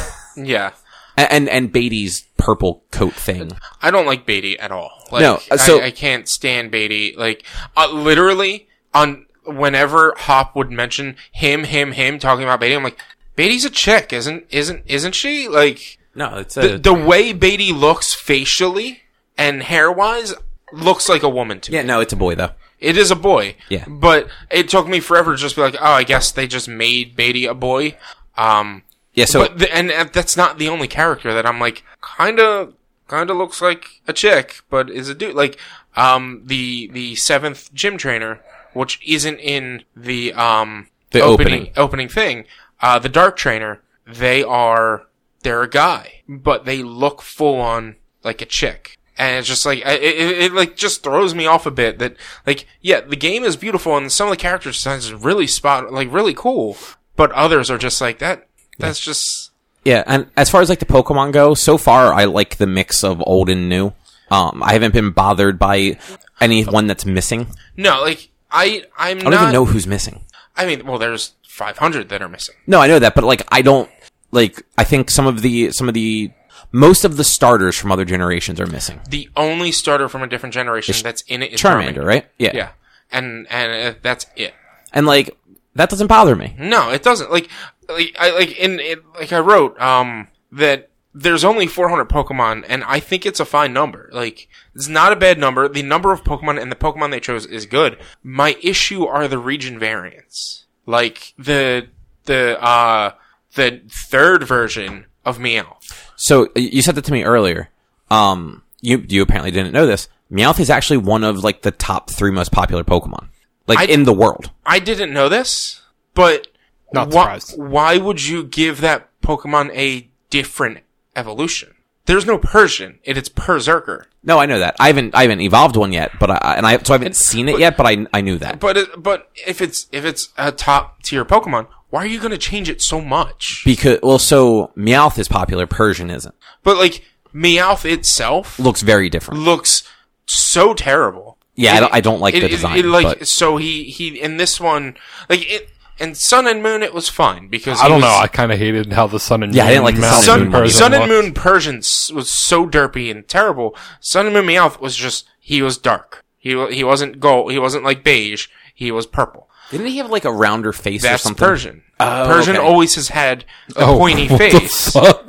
Yeah. and, and Beatty's purple coat thing. I don't like Beatty at all. Like, No, uh, so- I, I can't stand Beatty. Like, uh, literally, on whenever Hop would mention him, him, him talking about Beatty, I'm like, Beatty's a chick, isn't, isn't, isn't she? Like, No, it's the, a, the way Beatty looks facially and hair-wise looks like a woman to me. yeah, no, it's a boy though. It is a boy. Yeah. But it took me forever to just be like, oh, I guess they just made Beatty a boy. Um, Yeah, so, but the, and uh, that's not the only character that I'm like kind of kind of looks like a chick, but is a dude. Like um the the seventh gym trainer, which isn't in the um The opening opening. opening thing. Uh, the dark trainer, they are they're a guy, but they look full on like a chick. And it's just like, it, it, it like just throws me off a bit that, like, yeah, the game is beautiful and some of the character designs is really spot, like, really cool. But others are just like, that, that's just, yeah, and as far as like the Pokemon go, so far I like the mix of old and new. Um, I haven't been bothered by anyone that's missing. no, like, I, I'm I don't not, even know who's missing. I mean, well, there's five hundred that are missing. No, I know that, but like I don't like. I think some of the some of the most of the starters from other generations are missing. The only starter from a different generation that's in it is Charmander, Charmander, right? Yeah, Yeah. And, and uh, that's it. and like that doesn't bother me. No, it doesn't. Like, like I like in it, like I wrote um that there's only four hundred Pokemon, and I think it's a fine number. Like, it's not a bad number. The number of Pokemon and the Pokemon they chose is good. My issue are the region variants. Like the the uh the third version of Meowth. So y- you said that to me earlier. Um, you you apparently didn't know this. Meowth is actually one of like the top three most popular Pokemon, like I- in the world. I didn't know this, but Not why, surprised. why would you give that Pokemon a different evolution? there's no Persian. It, it's Berserker. No, I know that. I haven't I haven't evolved one yet, but I and I so I haven't seen it but, yet, but I I knew that. But it, but if it's if it's a top tier Pokemon, why are you going to change it so much? Because well, so Meowth is popular, Persian isn't. But like Meowth itself Looks very different. looks so terrible. Yeah, It- I, don't, I don't like it, the it- design. it, like but so he he in this one like it in Sun and Moon it was fine because I he don't was, know. I kind of hated how the Sun and Yeah, Moon I didn't like the Mountain Sun and Moon Persian Sun and looked. Moon Persian s- was so derpy and terrible. Sun and Moon Meowth was just he was dark. He wa- he wasn't gold. He wasn't like beige. He was purple. didn't he have like a rounder face or That's something? Persian. Oh, Persian okay. always has had a Oh, pointy what the face. fuck?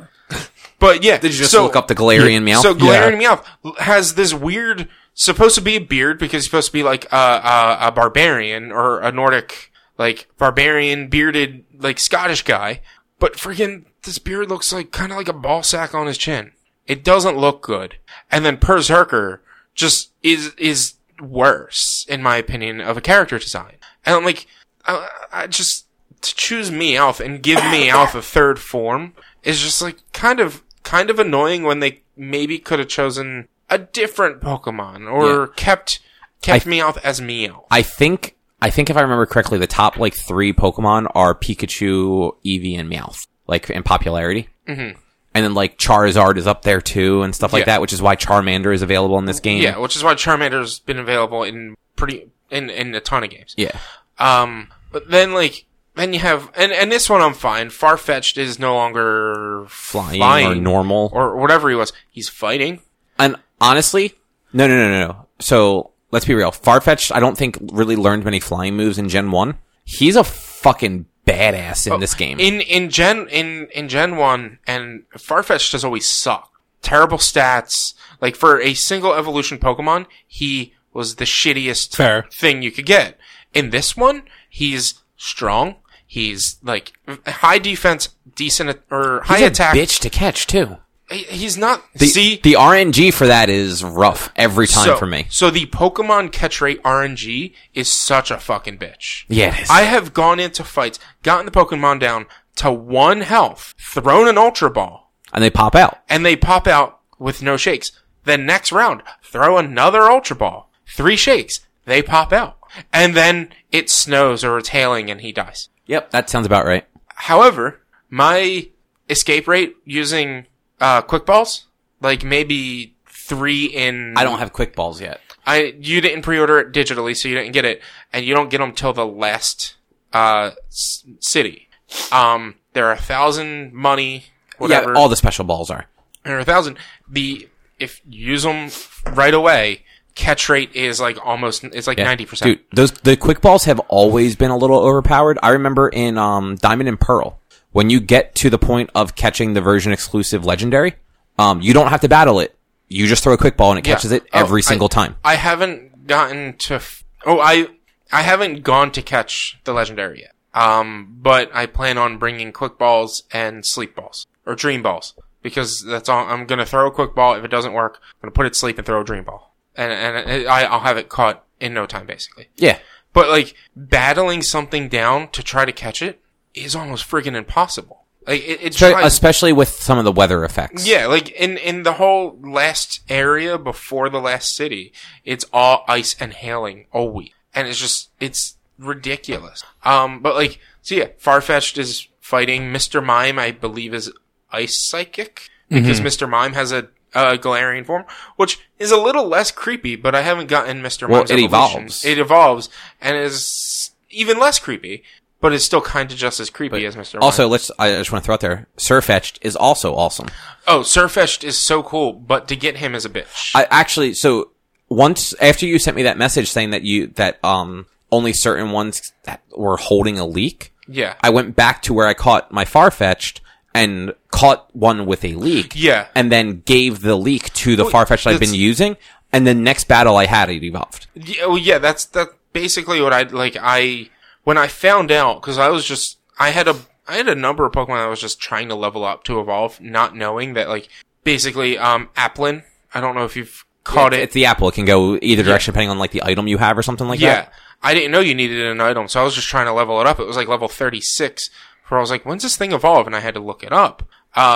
But yeah, Did you just so, look up the Galarian Meowth? So Galarian Meowth has this weird, supposed to be a beard because he's supposed to be like a, a, a barbarian or a Nordic, like barbarian bearded, like Scottish guy. But freaking, this beard looks like kind of like a ball sack on his chin. It doesn't look good. And then Berserker just is is worse, in my opinion, of a character design. And I'm like, I, I just to choose Meowth and give Meowth a third form is just like kind of kind of annoying when they maybe could have chosen a different Pokemon or Yeah. kept kept I- Meowth as Meowth. I think I think if I remember correctly, the top like three Pokemon are Pikachu, Eevee, and Meowth, like in popularity. Mm-hmm. And then like Charizard is up there too, and stuff like Yeah. that, which is why Charmander is available in this game. Yeah, which is why Charmander's been available in pretty in in a ton of games. Yeah. Um, but then like then you have and and this one I'm fine. Farfetch'd is no longer Flying, flying or normal. or whatever he was. He's fighting. And honestly, no, no, no, no, no. So let's be real. Farfetch'd, I don't think really learned many flying moves in Gen One. He's a fucking badass in this game. In in Gen in in Gen one, and Farfetch'd has always sucked. Terrible stats. Like for a single evolution Pokemon, he was the shittiest Fair. thing you could get. In this one, he's strong. He's like high defense, decent or high He's a attack. bitch to catch too. He- He's not. The, see the R N G for that is rough every time so, for me. So the Pokemon catch rate R N G is such a fucking bitch. Yeah, it is. I have gone into fights, gotten the Pokemon down to one health, thrown an Ultra Ball, And they pop out. and they pop out with no shakes. Then next round, throw another Ultra Ball, three shakes, they pop out. And then it snows or it's hailing and he dies. Yep, that sounds about right. However, my escape rate using uh, Quick Balls, like maybe three in... I don't have quick balls yet. I you didn't pre-order it digitally, so you didn't get it, and you don't get them till the last uh s- city. Um, there are a thousand money, whatever. Yeah, all the special balls are. there are a thousand. The if you use them right away, catch rate is like almost it's like ninety percent. Dude, those the quick balls have always been a little overpowered. I remember in um Diamond and Pearl, when you get to the point of catching the version exclusive legendary, um you don't have to battle it. You just throw a quick ball and it catches it Oh, every I- single time. I haven't gotten to. F- oh, I I haven't gone to catch the legendary yet. Um, but I plan on bringing quick balls and sleep balls or dream balls because that's all. I'm gonna throw a quick ball. If it doesn't work, I'm gonna put it to sleep and throw a dream ball, and and I, I'll have it caught in no time, basically. Yeah. But like battling something down to try to catch it is almost friggin' impossible. Like it, it's Try- tries- especially with some of the weather effects. yeah, like in, in the whole last area before the last city, it's all ice and hailing all week. And it's just, it's ridiculous. Um, but like, so yeah, Farfetch'd is fighting Mister Mime, I believe is Ice Psychic, because Mister Mime has a, a Galarian form, which is a little less creepy, but I haven't gotten Mister Well, Mime's it evolution. evolves. It evolves, and is even less creepy, but it's still kind of just as creepy as Mister Mime. Also, let's. I just want to throw out there. Surfetched is also awesome. Oh, Surfetch'd is so cool, but to get him is a bitch. I actually so once after you sent me that message saying that you that um only certain ones that were holding a leak. yeah. I went back to where I caught my Farfetch'd and caught one with a leak. Yeah. And then gave the leak to the Well, Farfetch'd I've been that's- using. And the next battle I had, it evolved. Yeah, well, yeah, that's that basically what I like. I when I found out because I was just I had a I had a number of Pokemon I was just trying to level up to evolve, not knowing that like basically um Applin. I don't know if you've caught It's- it. It's the apple. It can go either direction depending on like the item you have or something like yeah, that. I didn't know you needed an item, so I was just trying to level it up. It was like level thirty-six. Where I was like, when's this thing evolve? And I had to look it up. Uh,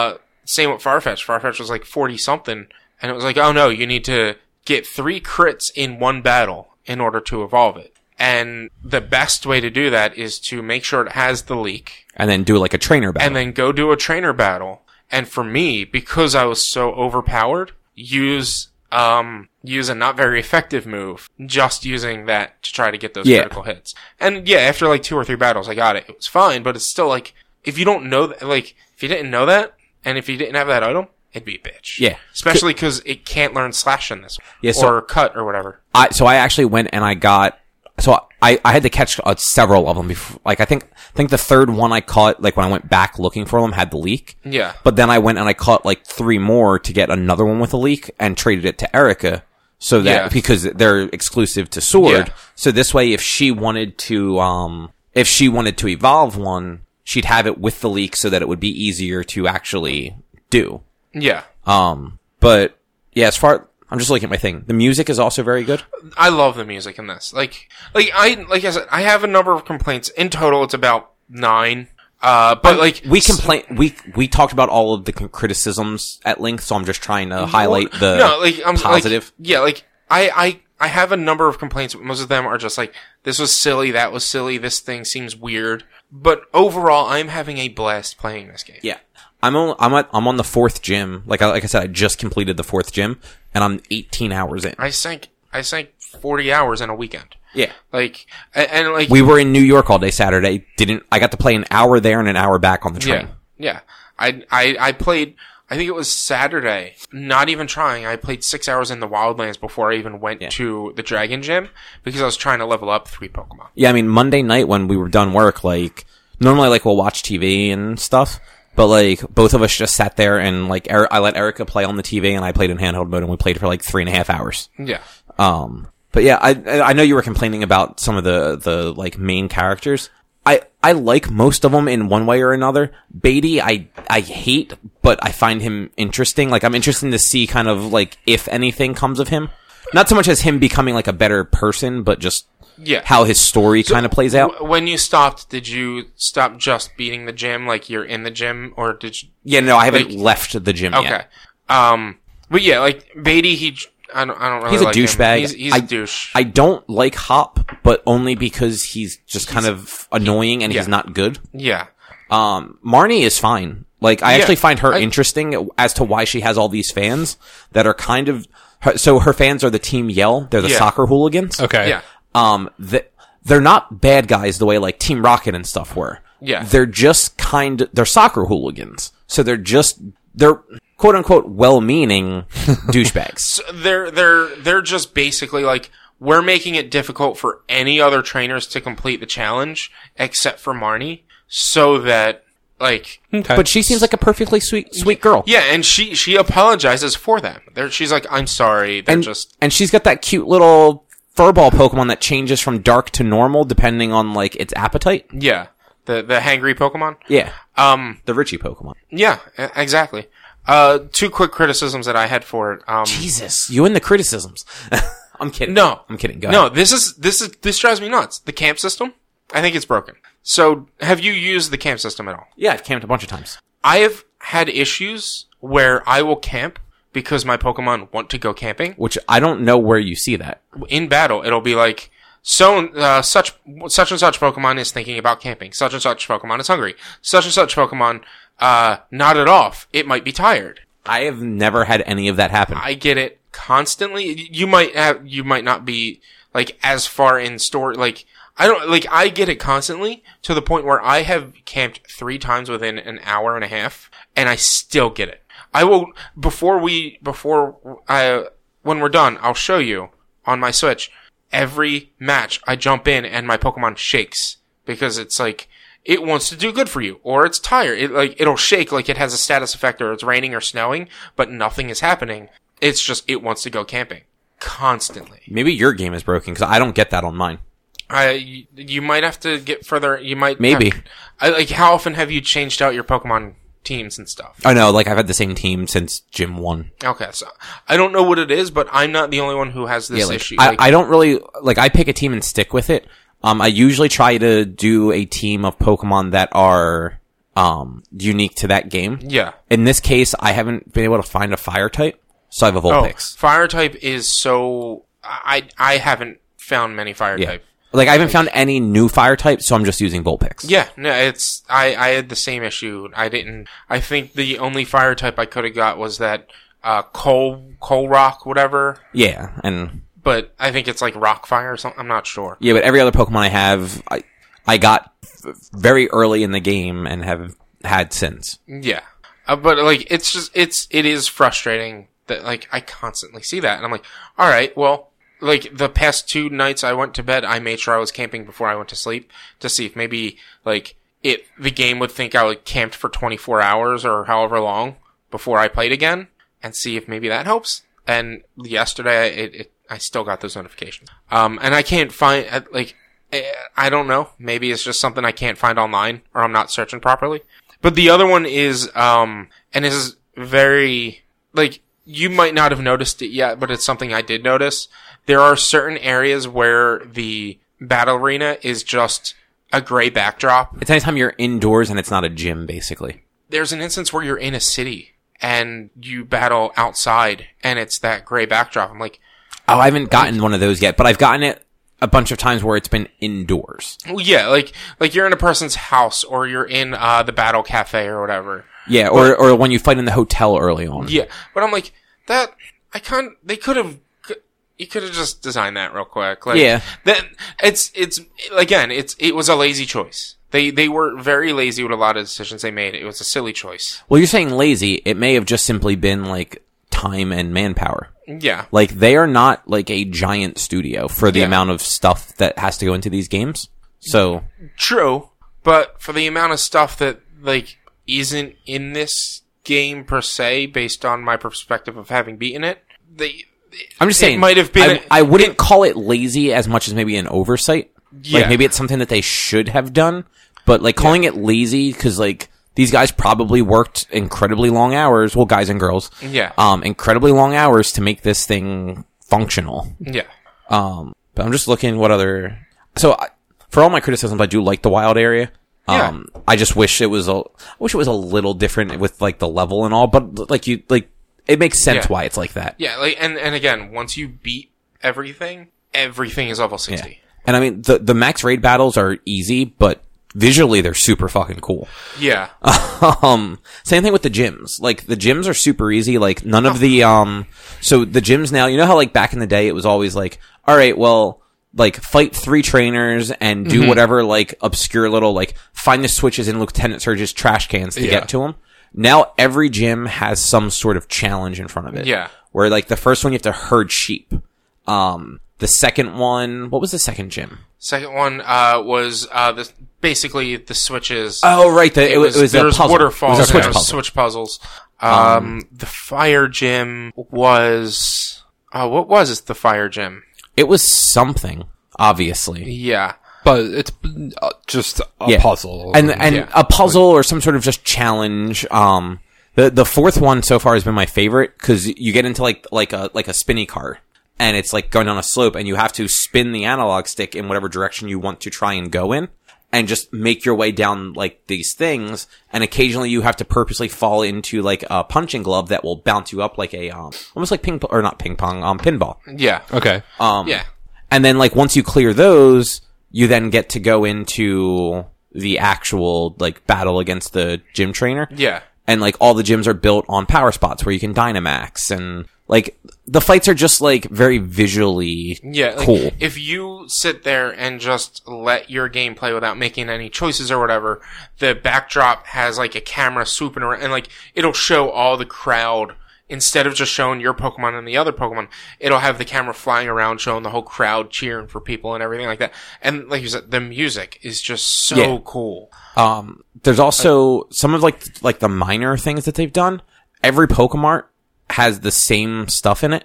same with Farfetch. Farfetch was like forty something, and it was like, oh no, you need to get three crits in one battle in order to evolve it. And the best way to do that is to make sure it has the leak. And then do like a trainer battle. And then go do a trainer battle. And for me, because I was so overpowered, use um use a not very effective move, just using that to try to get those yeah. critical hits. And yeah, after like two or three battles, I got it. It was fine, but it's still like, if you don't know that, like, if you didn't know that, and if you didn't have that item, it'd be a bitch. Yeah. Especially because it can't learn slash in this one. Yeah, so or cut or whatever. I so I actually went and I got so I I had to catch uh, several of them before. Like I think I think the third one I caught, like when I went back looking for them, had the leak. Yeah. But then I went and I caught like three more to get another one with a leak and traded it to Erica. So that, Yeah. because they're exclusive to Sword. Yeah. So this way, if she wanted to, um, if she wanted to evolve one, she'd have it with the leak so that it would be easier to actually do. Yeah. Um, but yeah, as far, I'm just looking at my thing. The music is also very good. I love the music in this. Like, like I, like I said, I have a number of complaints. In total, it's about nine. Uh, but like, We complain, we, we talked about all of the c- criticisms at length, so I'm just trying to highlight the no, like, I'm positive. Like, yeah, like, I, I, I have a number of complaints, but most of them are just like, this was silly, that was silly, this thing seems weird. But overall, I'm having a blast playing this game. Yeah. I'm on, I'm at, I'm on the fourth gym. Like I, like I said, I just completed the fourth gym and I'm eighteen hours in. I sank, I sank forty hours in a weekend. Yeah. Like, and, and like, We were in New York all day Saturday. Didn't, I got to play an hour there and an hour back on the train. yeah, yeah. I, I, I played, I think it was Saturday, not even trying. I played six hours in the Wildlands before I even went Yeah. to the Dragon Gym because I was trying to level up three Pokemon. Yeah, I mean, Monday night when we were done work, like, normally, like, we'll watch T V and stuff, but, like, both of us just sat there and, like, er- I let Erica play on the T V and I played in handheld mode and we played for, like, three and a half hours. Yeah. Um, but yeah, I, I know you were complaining about some of the, the, like, main characters. I, I like most of them in one way or another. Beatty, I, I hate, but I find him interesting. Like, I'm interested to see kind of, like, if anything comes of him. Not so much as him becoming, like, a better person, but just Yeah. how his story kind of plays out. W- when you stopped, did you stop just beating the gym, like you're in the gym, or did you? Yeah, no, I haven't Like- left the gym Okay. yet. Um, but yeah, like Beatty, he, I don't, I don't really He's a like him. douchebag. He's, he's I- a douche. I don't like Hop, but only because he's just kind of annoying and yeah. he's not good. yeah. Um, Marnie is fine. Like, I Yeah, actually find her I- interesting as to why she has all these fans that are kind of, her, so her fans are the Team Yell. They're the Yeah. soccer hooligans. Okay. Yeah. Um, th- they're not bad guys the way like Team Rocket and stuff were. Yeah. They're just kind they're soccer hooligans. So they're just, they're quote unquote well-meaning douchebags. So they're, they're, they're just basically like, we're making it difficult for any other trainers to complete the challenge except for Marnie, so that, like, Okay. But she seems like a perfectly sweet, sweet girl. yeah, and she, she apologizes for them. They're, she's like, I'm sorry. They're and, just, and she's got that cute little furball Pokemon that changes from dark to normal depending on like its appetite. yeah, the, the hangry Pokemon. Yeah. Um, The Richie Pokemon. yeah, e- exactly. Uh, two quick criticisms that I had for it. Um, Jesus, you and the criticisms. I'm kidding. No, I'm kidding. Go no, ahead. this is this is this drives me nuts. The camp system, I think it's broken. So, have you used the camp system at all? Yeah, I've camped a bunch of times. I have had issues where I will camp because my Pokemon want to go camping. Which I don't know where you see that. In battle, it'll be like, so uh, such such and such Pokemon is thinking about camping. Such and such Pokemon is hungry. Such and such Pokemon uh nodded off. It might be tired. I have never had any of that happen. I get it constantly. You might have, you might not be like as far in story. Like I don't like. I get it constantly to the point where I have camped three times within an hour and a half, and I still get it. I will before we before I when we're done. I'll show you on my Switch. Every match I jump in and my Pokemon shakes because it's like it wants to do good for you, or it's tired. It like it'll shake like it has a status effect, or it's raining or snowing, but nothing is happening. It's just it wants to go camping constantly. Maybe your game is broken because I don't get that on mine. I you, you might have to get further. You might Maybe. have- I like how often have you changed out your Pokemon teams and stuff? I know, like I've had the same team since Gym One. Okay, so I don't know what it is, but I'm not the only one who has this Yeah, like, issue. I, Like, I don't really like. I pick a team and stick with it. Um, I usually try to do a team of Pokemon that are um, unique to that game. Yeah. In this case, I haven't been able to find a fire type, so I have a Vulpix. Oh, fire type is so... I I haven't found many fire Yeah. type. Like, I haven't found any new fire types, so I'm just using Vulpix. Yeah, no, it's... I, I had the same issue. I didn't... I think the only fire type I could have got was that uh, coal, coal rock, whatever. Yeah, and... But I think it's like rock fire or something. I'm not sure. Yeah, but every other Pokemon I have, I, I got f- very early in the game and have had since. Yeah. Uh, but, like, it's just... It's... It is frustrating that, like, I constantly see that. And I'm like, all right, well... Like, the past two nights I went to bed, I made sure I was camping before I went to sleep to see if maybe, like, it, the game would think I like camped for twenty-four hours or however long before I played again and see if maybe that helps. And yesterday, it, it I still got those notifications. Um, and I can't find, like, I don't know. Maybe it's just something I can't find online or I'm not searching properly. But the other one is, um, and this is very, like, you might not have noticed it yet, but it's something I did notice. There are certain areas where the battle arena is just a gray backdrop. It's anytime you're indoors and it's not a gym, basically. There's an instance where you're in a city and you battle outside and it's that gray backdrop. I'm like, Oh, I haven't gotten one of those yet, but I've gotten it a bunch of times where it's been indoors. well, yeah, like, like you're in a person's house or you're in, uh, the battle cafe or whatever. Yeah, or or when you fight in the hotel early on. Yeah. But I'm like, that, I can't, they could have, you could have just designed that real quick. Like, Yeah. That, it's, it's, again, it's, it was a lazy choice. They, they were very lazy with a lot of decisions they made. It was a silly choice. Well, you're saying lazy. It may have just simply been, like, time and manpower. Yeah. Like, they are not, like, a giant studio for the Yeah. amount of stuff that has to go into these games. So, True. But for the amount of stuff that, like, isn't in this game per se, based on my perspective of having beaten it, they, I'm just it saying, might have been, I, I wouldn't call it lazy as much as maybe an oversight. Yeah. Like, maybe it's something that they should have done, but, like, calling it lazy, because, like, these guys probably worked incredibly long hours, well, guys and girls, Yeah. um, incredibly long hours to make this thing functional. yeah. Um, but I'm just looking what other, so, I, for all my criticisms, I do like the wild area. Yeah. Um, I just wish it was a, I wish it was a little different with, like, the level and all, but, like, you, like, it makes sense Yeah. why it's like that. Yeah, like, and, and again, once you beat everything, everything is level sixty. And I mean, the, the max raid battles are easy, but visually they're super fucking cool. Yeah. um, same thing with the gyms. Like, the gyms are super easy. Like, none of the, um, so the gyms now, you know how, like, back in the day, it was always like, all right, well, like, fight three trainers and do Mm-hmm. whatever, like, obscure little, like, find the switches in Lieutenant Surge's trash cans to Yeah. get to them. Now, every gym has some sort of challenge in front of it. Yeah. Where, like, the first one, you have to herd sheep. Um, the second one, what was the second gym? Second one, uh, was, uh, the, basically the switches. Oh, right. The, it, was, it was there a was puzzle. waterfalls It was a and switch there was puzzle. switch puzzles. Um, the fire gym was, uh, what was it, the fire gym? It was something, obviously. Yeah. But it's uh, just a Yeah. puzzle. And and Yeah. a puzzle or some sort of just challenge. Um, the the fourth one so far has been my favorite because you get into like like a like a spinny car, and it's like going down a slope, and you have to spin the analog stick in whatever direction you want to try and go in, and just make your way down like these things. And occasionally you have to purposely fall into like a punching glove that will bounce you up like a um almost like ping or not ping pong um pinball. Yeah. Okay. Um, Yeah. And then, like, once you clear those, you then get to go into the actual, like, battle against the gym trainer. Yeah. And, like, all the gyms are built on power spots where you can Dynamax. And, like, the fights are just, like, very visually Yeah, like, cool. if you sit there and just let your game play without making any choices or whatever, the backdrop has like a camera swooping around and like it'll show all the crowd instead of just showing your Pokemon and the other Pokemon. It'll have the camera flying around showing the whole crowd cheering for people and everything like that. And like you said, the music is just so Yeah. cool. Um, there's also some of, like, like, the minor things that they've done. Every Pokemart has the same stuff in it.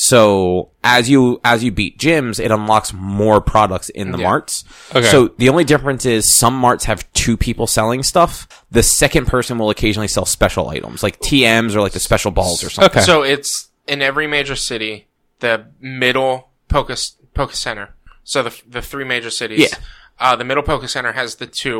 So as you as you beat gyms, it unlocks more products in the Yeah. marts. Okay. So the only difference is some marts have two people selling stuff. The second person will occasionally sell special items, like T Ms or like the special balls or something. Okay. So it's in every major city, the middle Poke, Poke Center. So the the three major cities. Yeah. Uh, the middle Poke Center has the two.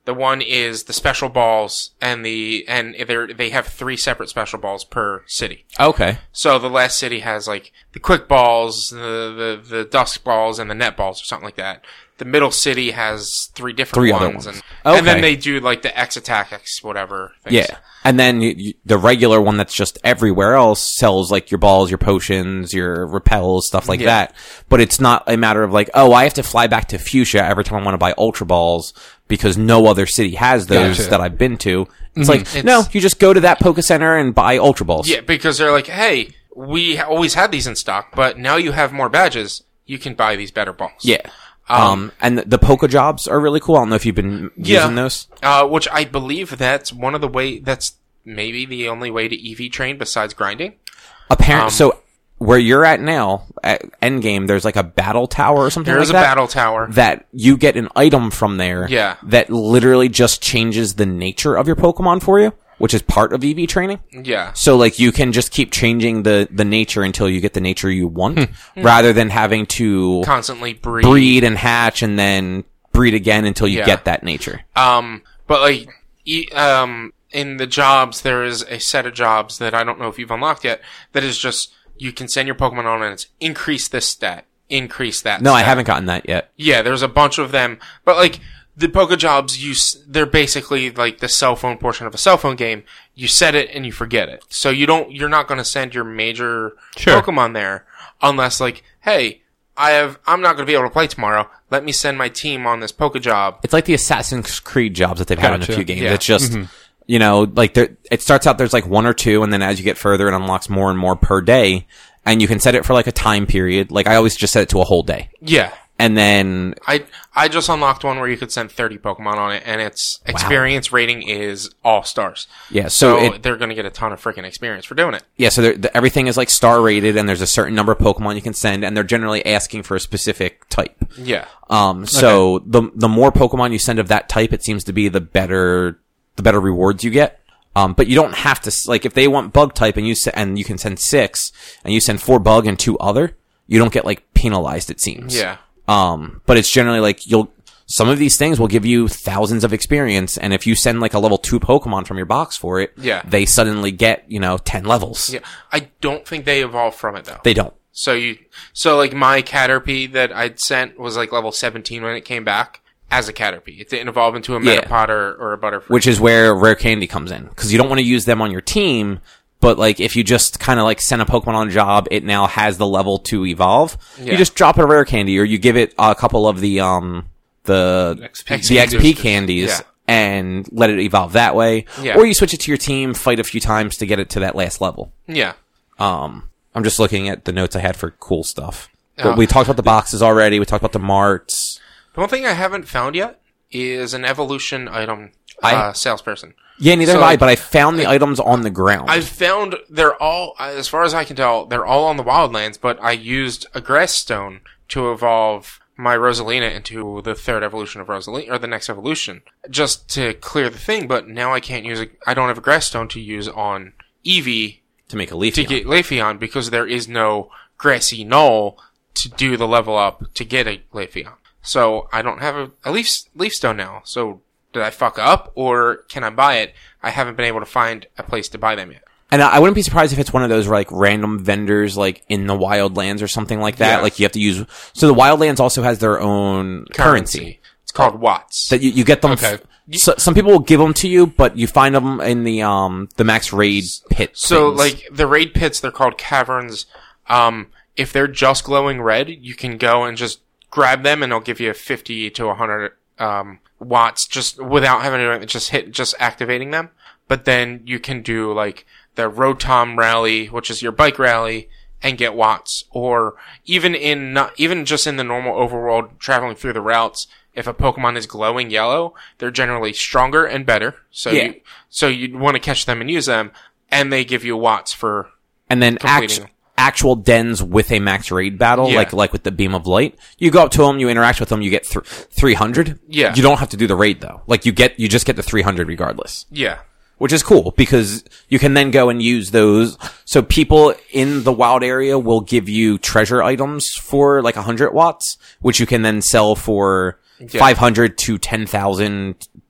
The one is the special balls, and the and they they have three separate special balls per city. Okay. So the last city has like the quick balls, the the, the dusk balls, and the net balls, or something like that. The middle city has three different Three ones, other ones. And, Okay. and then they do like the X attack, X whatever. Things. Yeah. And then you, you, the regular one that's just everywhere else sells like your balls, your potions, your repels, stuff like Yeah. that. But it's not a matter of like, oh, I have to fly back to Fuchsia every time I want to buy Ultra Balls because no other city has those Gotcha. that I've been to. It's like, It's- no, you just go to that Poke Center and buy Ultra Balls. Yeah, because they're like, hey, we ha- always had these in stock, but now you have more badges. You can buy these better balls. Yeah. Um, and the, the Poke Jobs are really cool. I don't know if you've been Yeah. using those. Uh, which I believe that's one of the way. That's maybe the only way to E V train besides grinding. Apparently, Um, so where you're at now, at Endgame, there's like a battle tower or something There like is a that. battle tower. That you get an item from there. Yeah. That literally just changes the nature of your Pokemon for you, which is part of E V training. Yeah. So like you can just keep changing the, the nature until you get the nature you want, Hmm. rather than having to Constantly breed. breed and hatch and then breed again until you Yeah. get that nature. Um, but like, e- um, in the jobs, there is a set of jobs that I don't know if you've unlocked yet. That is just you can send your Pokemon on and it's increase this stat, increase that. No, I stat. haven't gotten that yet. Yeah, there's a bunch of them, but like the Pokejobs, you s- they're basically like the cell phone portion of a cell phone game. You set it and you forget it, so you don't. You're not going to send your major Sure. Pokemon there unless like, hey, I have. I'm not going to be able to play tomorrow. Let me send my team on this Pokejob. It's like the Assassin's Creed jobs that they've had in a Gotcha. few games. Yeah. It's just, you know, like there, it starts out there's like one or two, and then as you get further, it unlocks more and more per day, and you can set it for like a time period. Like I always just set it to a whole day, Yeah. and then I I just unlocked one where you could send thirty Pokemon on it, and its experience rating is all stars. yeah, so, So it, they're going to get a ton of freaking experience for doing it. yeah, so there- the, everything is like star rated, and there's a certain number of Pokemon you can send, and they're generally asking for a specific type. Yeah. Um, so the the more Pokemon you send of that type, it seems to be the better the better rewards you get. Um, but you don't have to s- like if they want Bug type and you se- and you can send six and you send four Bug and two other, you don't get like penalized. It seems. Yeah. Um, but it's generally like you'll some of these things will give you thousands of experience, and if you send like a level two Pokemon from your box for it, Yeah. they suddenly get you know ten levels. Yeah. I don't think they evolve from it though. They don't. So you, so like my Caterpie that I'd sent was like level seventeen when it came back as a Caterpie. It didn't evolve into a Yeah. Metapod or, or a Butterfree. Which is where Rare Candy comes in. Because you don't want to use them on your team, but like if you just kind of like send a Pokemon on a job, it now has the level to evolve. Yeah. You just drop it a Rare Candy, or you give it a couple of the um the X P the X P candies. candies Yeah. and let it evolve that way. Yeah. Or you switch it to your team, fight a few times to get it to that last level. yeah. Um, I'm just looking at the notes I had for cool stuff. But Uh, we talked about the boxes already. We talked about the marts. The one thing I haven't found yet is an evolution item I- uh, salesperson. Yeah, neither So, have I, like, but I found the items on the ground. I've found they're all, as far as I can tell, they're all on the Wildlands, but I used a grass stone to evolve my Rosalina into the third evolution of Rosalina, or the next evolution, just to clear the thing, but now I can't use it. I don't have a grass stone to use on Eevee to make a leaf. to get Leafeon because there is no grassy knoll to do the level up to get a Leafeon. So I don't have a, a leaf, leaf stone now. So did I fuck up or can I buy it? I haven't been able to find a place to buy them yet. And I I wouldn't be surprised if it's one of those like random vendors like in the Wildlands or something like that. Yeah. Like you have to use. So the Wildlands also has their own currency, It's called Watts. that you, you get them. Okay. f- so, some people will give them to you, but you find them in the um the max raid pit. So things. like the raid pits, they're called caverns. Um, if they're just glowing red, you can go and just grab them and they'll give you fifty to one hundred um, watts just without having to just hit, just activating them. But then you can do like the Rotom rally, which is your bike rally, and get watts. Or even in not, even just in the normal overworld traveling through the routes, if a Pokemon is glowing yellow, they're generally stronger and better. So Yeah. you, so you want to catch them and use them, and they give you watts for and then completing. act, actual dens with a max raid battle, Yeah. like like with the beam of light. You go up to them, you interact with them, you get th- three hundred. Yeah. You don't have to do the raid though. Like you get, you just get the three hundred regardless. yeah. Which is cool because you can then go and use those. So people in the wild area will give you treasure items for like one hundred watts, which you can then sell for Yeah. five hundred to ten thousand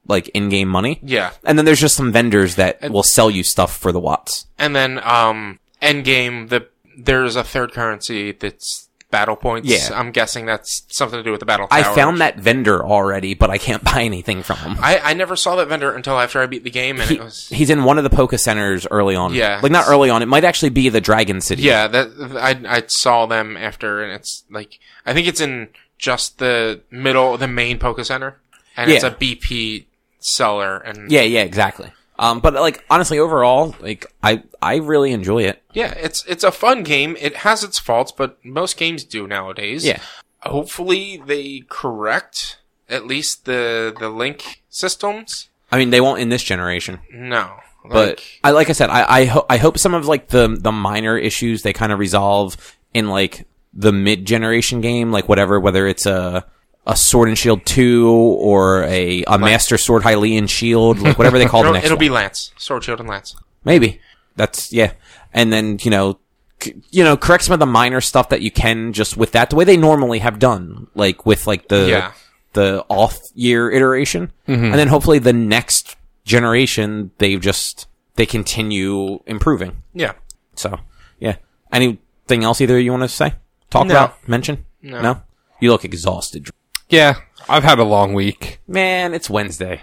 like in-game money. Yeah. And then there's just some vendors that will sell you stuff for the watts. And then, um, endgame, the, there's a third currency that's battle points. Yeah. I'm guessing that's something to do with the battle tower. I found that vendor already, but I can't buy anything from him. I, I never saw that vendor until after I beat the game, and He- it was... he's in one of the Poke Centers early on. Yeah. Like, not early on. It might actually be the Dragon City. Yeah, that I I saw them after, and it's like, I think it's in just the middle, the main Poke Center, and it's Yeah. a B P seller, and Yeah, yeah, exactly. Um, but, like, honestly, overall, like, I, I really enjoy it. yeah, it's it's a fun game. It has its faults, but most games do nowadays. Yeah. Hopefully they correct at least the the link systems. I mean, they won't in this generation. No, But like, I like I said, I I, ho- I hope some of like the the minor issues they kind of resolve in like the mid generation game, like whatever, whether it's a a Sword and Shield two or a a Master Sword Hylian Shield, like whatever they call the it'll, next it'll one. be Lance, Sword, Shield, and Lance. Maybe that's yeah, and then you know. c- You know, correct some of the minor stuff that you can just with that, the way they normally have done, like with like the Yeah. the off year iteration, and then hopefully the next generation they just they continue improving. Yeah. So yeah, anything else either you want to say, talk No. about, mention? No. You look exhausted, Yeah, I've had a long week. man. It's Wednesday.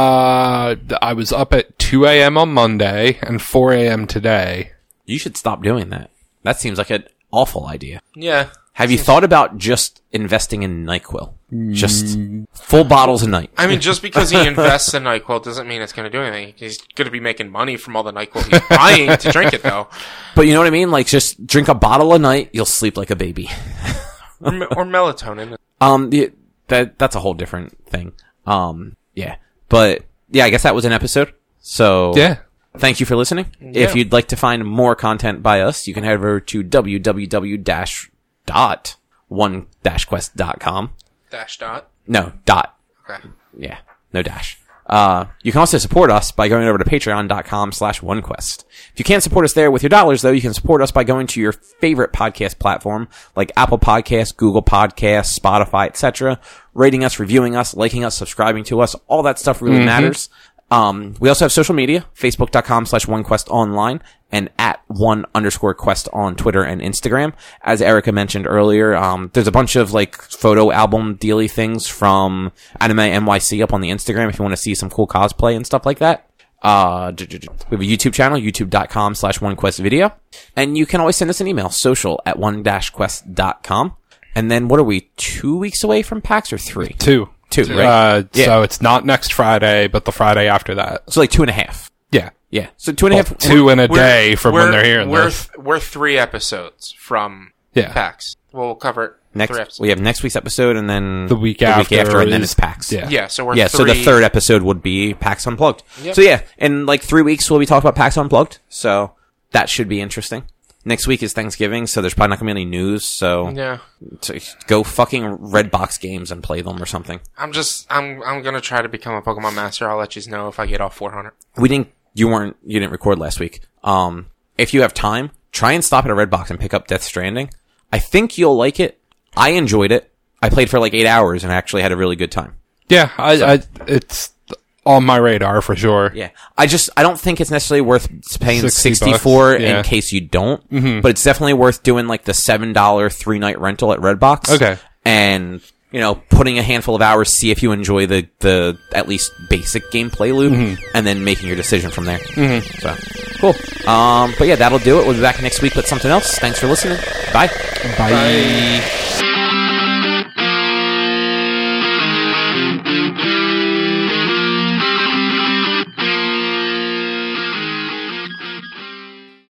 Uh, I was up at two a.m. on Monday and four a.m. today. You should stop doing that. That seems like an awful idea. Yeah. Have you thought about just investing in NyQuil? Just full bottles a night. I mean, just because he invests in NyQuil doesn't mean it's going to do anything. He's going to be making money from all the NyQuil he's buying to drink it, though. But you know what I mean? Like, just drink a bottle a night, you'll sleep like a baby. Or, me- or melatonin. Um, the, that that's a whole different thing. Um, yeah, but yeah, I guess that was an episode. So Yeah. thank you for listening. If you'd like to find more content by us, you can head over to w w w dot one dash quest dot com. Dash dot. No, dot. Okay. Yeah, no dash. Uh, you can also support us by going over to patreon.com slash onequest. If you can't support us there with your dollars, though, you can support us by going to your favorite podcast platform, like Apple Podcasts, Google Podcasts, Spotify, et cetera, rating us, reviewing us, liking us, subscribing to us. All that stuff really matters. Um, we also have social media, facebook.com slash onequest online and at one underscore quest on Twitter and Instagram. As Erica mentioned earlier, um, there's a bunch of like photo album dealy things from Anime N Y C up on the Instagram if you want to see some cool cosplay and stuff like that. Uh, we have a YouTube channel, youtube.com slash onequestvideo. And you can always send us an email, social at one dash quest dot com. And then what are we, two weeks away from PAX or three? Two. Two, right? Uh, Yeah. So it's not next Friday, but the Friday after that. So like two and a half. Yeah. Yeah. So two and a half. Two in a We're- day from when we're- they're hearing we're, this. th- we're three episodes from Yeah. PAX. We'll cover it Next, three episodes. we have next week's episode, and then The week after and then is- it's PAX. yeah. Yeah, so we're yeah. So the three- third episode would be PAX Unplugged. Yep. So yeah, in like three weeks we'll be talking about PAX Unplugged. So that should be interesting. Next week is Thanksgiving, so there's probably not gonna be any news. So, Yeah. so go fucking Redbox games and play them or something. I'm just, I'm, I'm gonna try to become a Pokemon Master. I'll let you know if I get off four hundred. We didn't. You weren't. You didn't record last week. Um, if you have time, try and stop at a Redbox and pick up Death Stranding. I think you'll like it. I enjoyed it. I played for like eight hours and actually had a really good time. Yeah. I, I, it's on my radar for sure. Yeah, I just I don't think it's necessarily worth paying sixty sixty bucks, for yeah. in case you don't. Mm-hmm. But it's definitely worth doing like the seven dollar three night rental at Redbox. Okay. And you know, putting a handful of hours, see if you enjoy the the at least basic gameplay loop, Mm-hmm. and then making your decision from there. Mm-hmm. So cool. Um, but yeah, that'll do it. We'll be back next week with something else. Thanks for listening. Bye. Bye.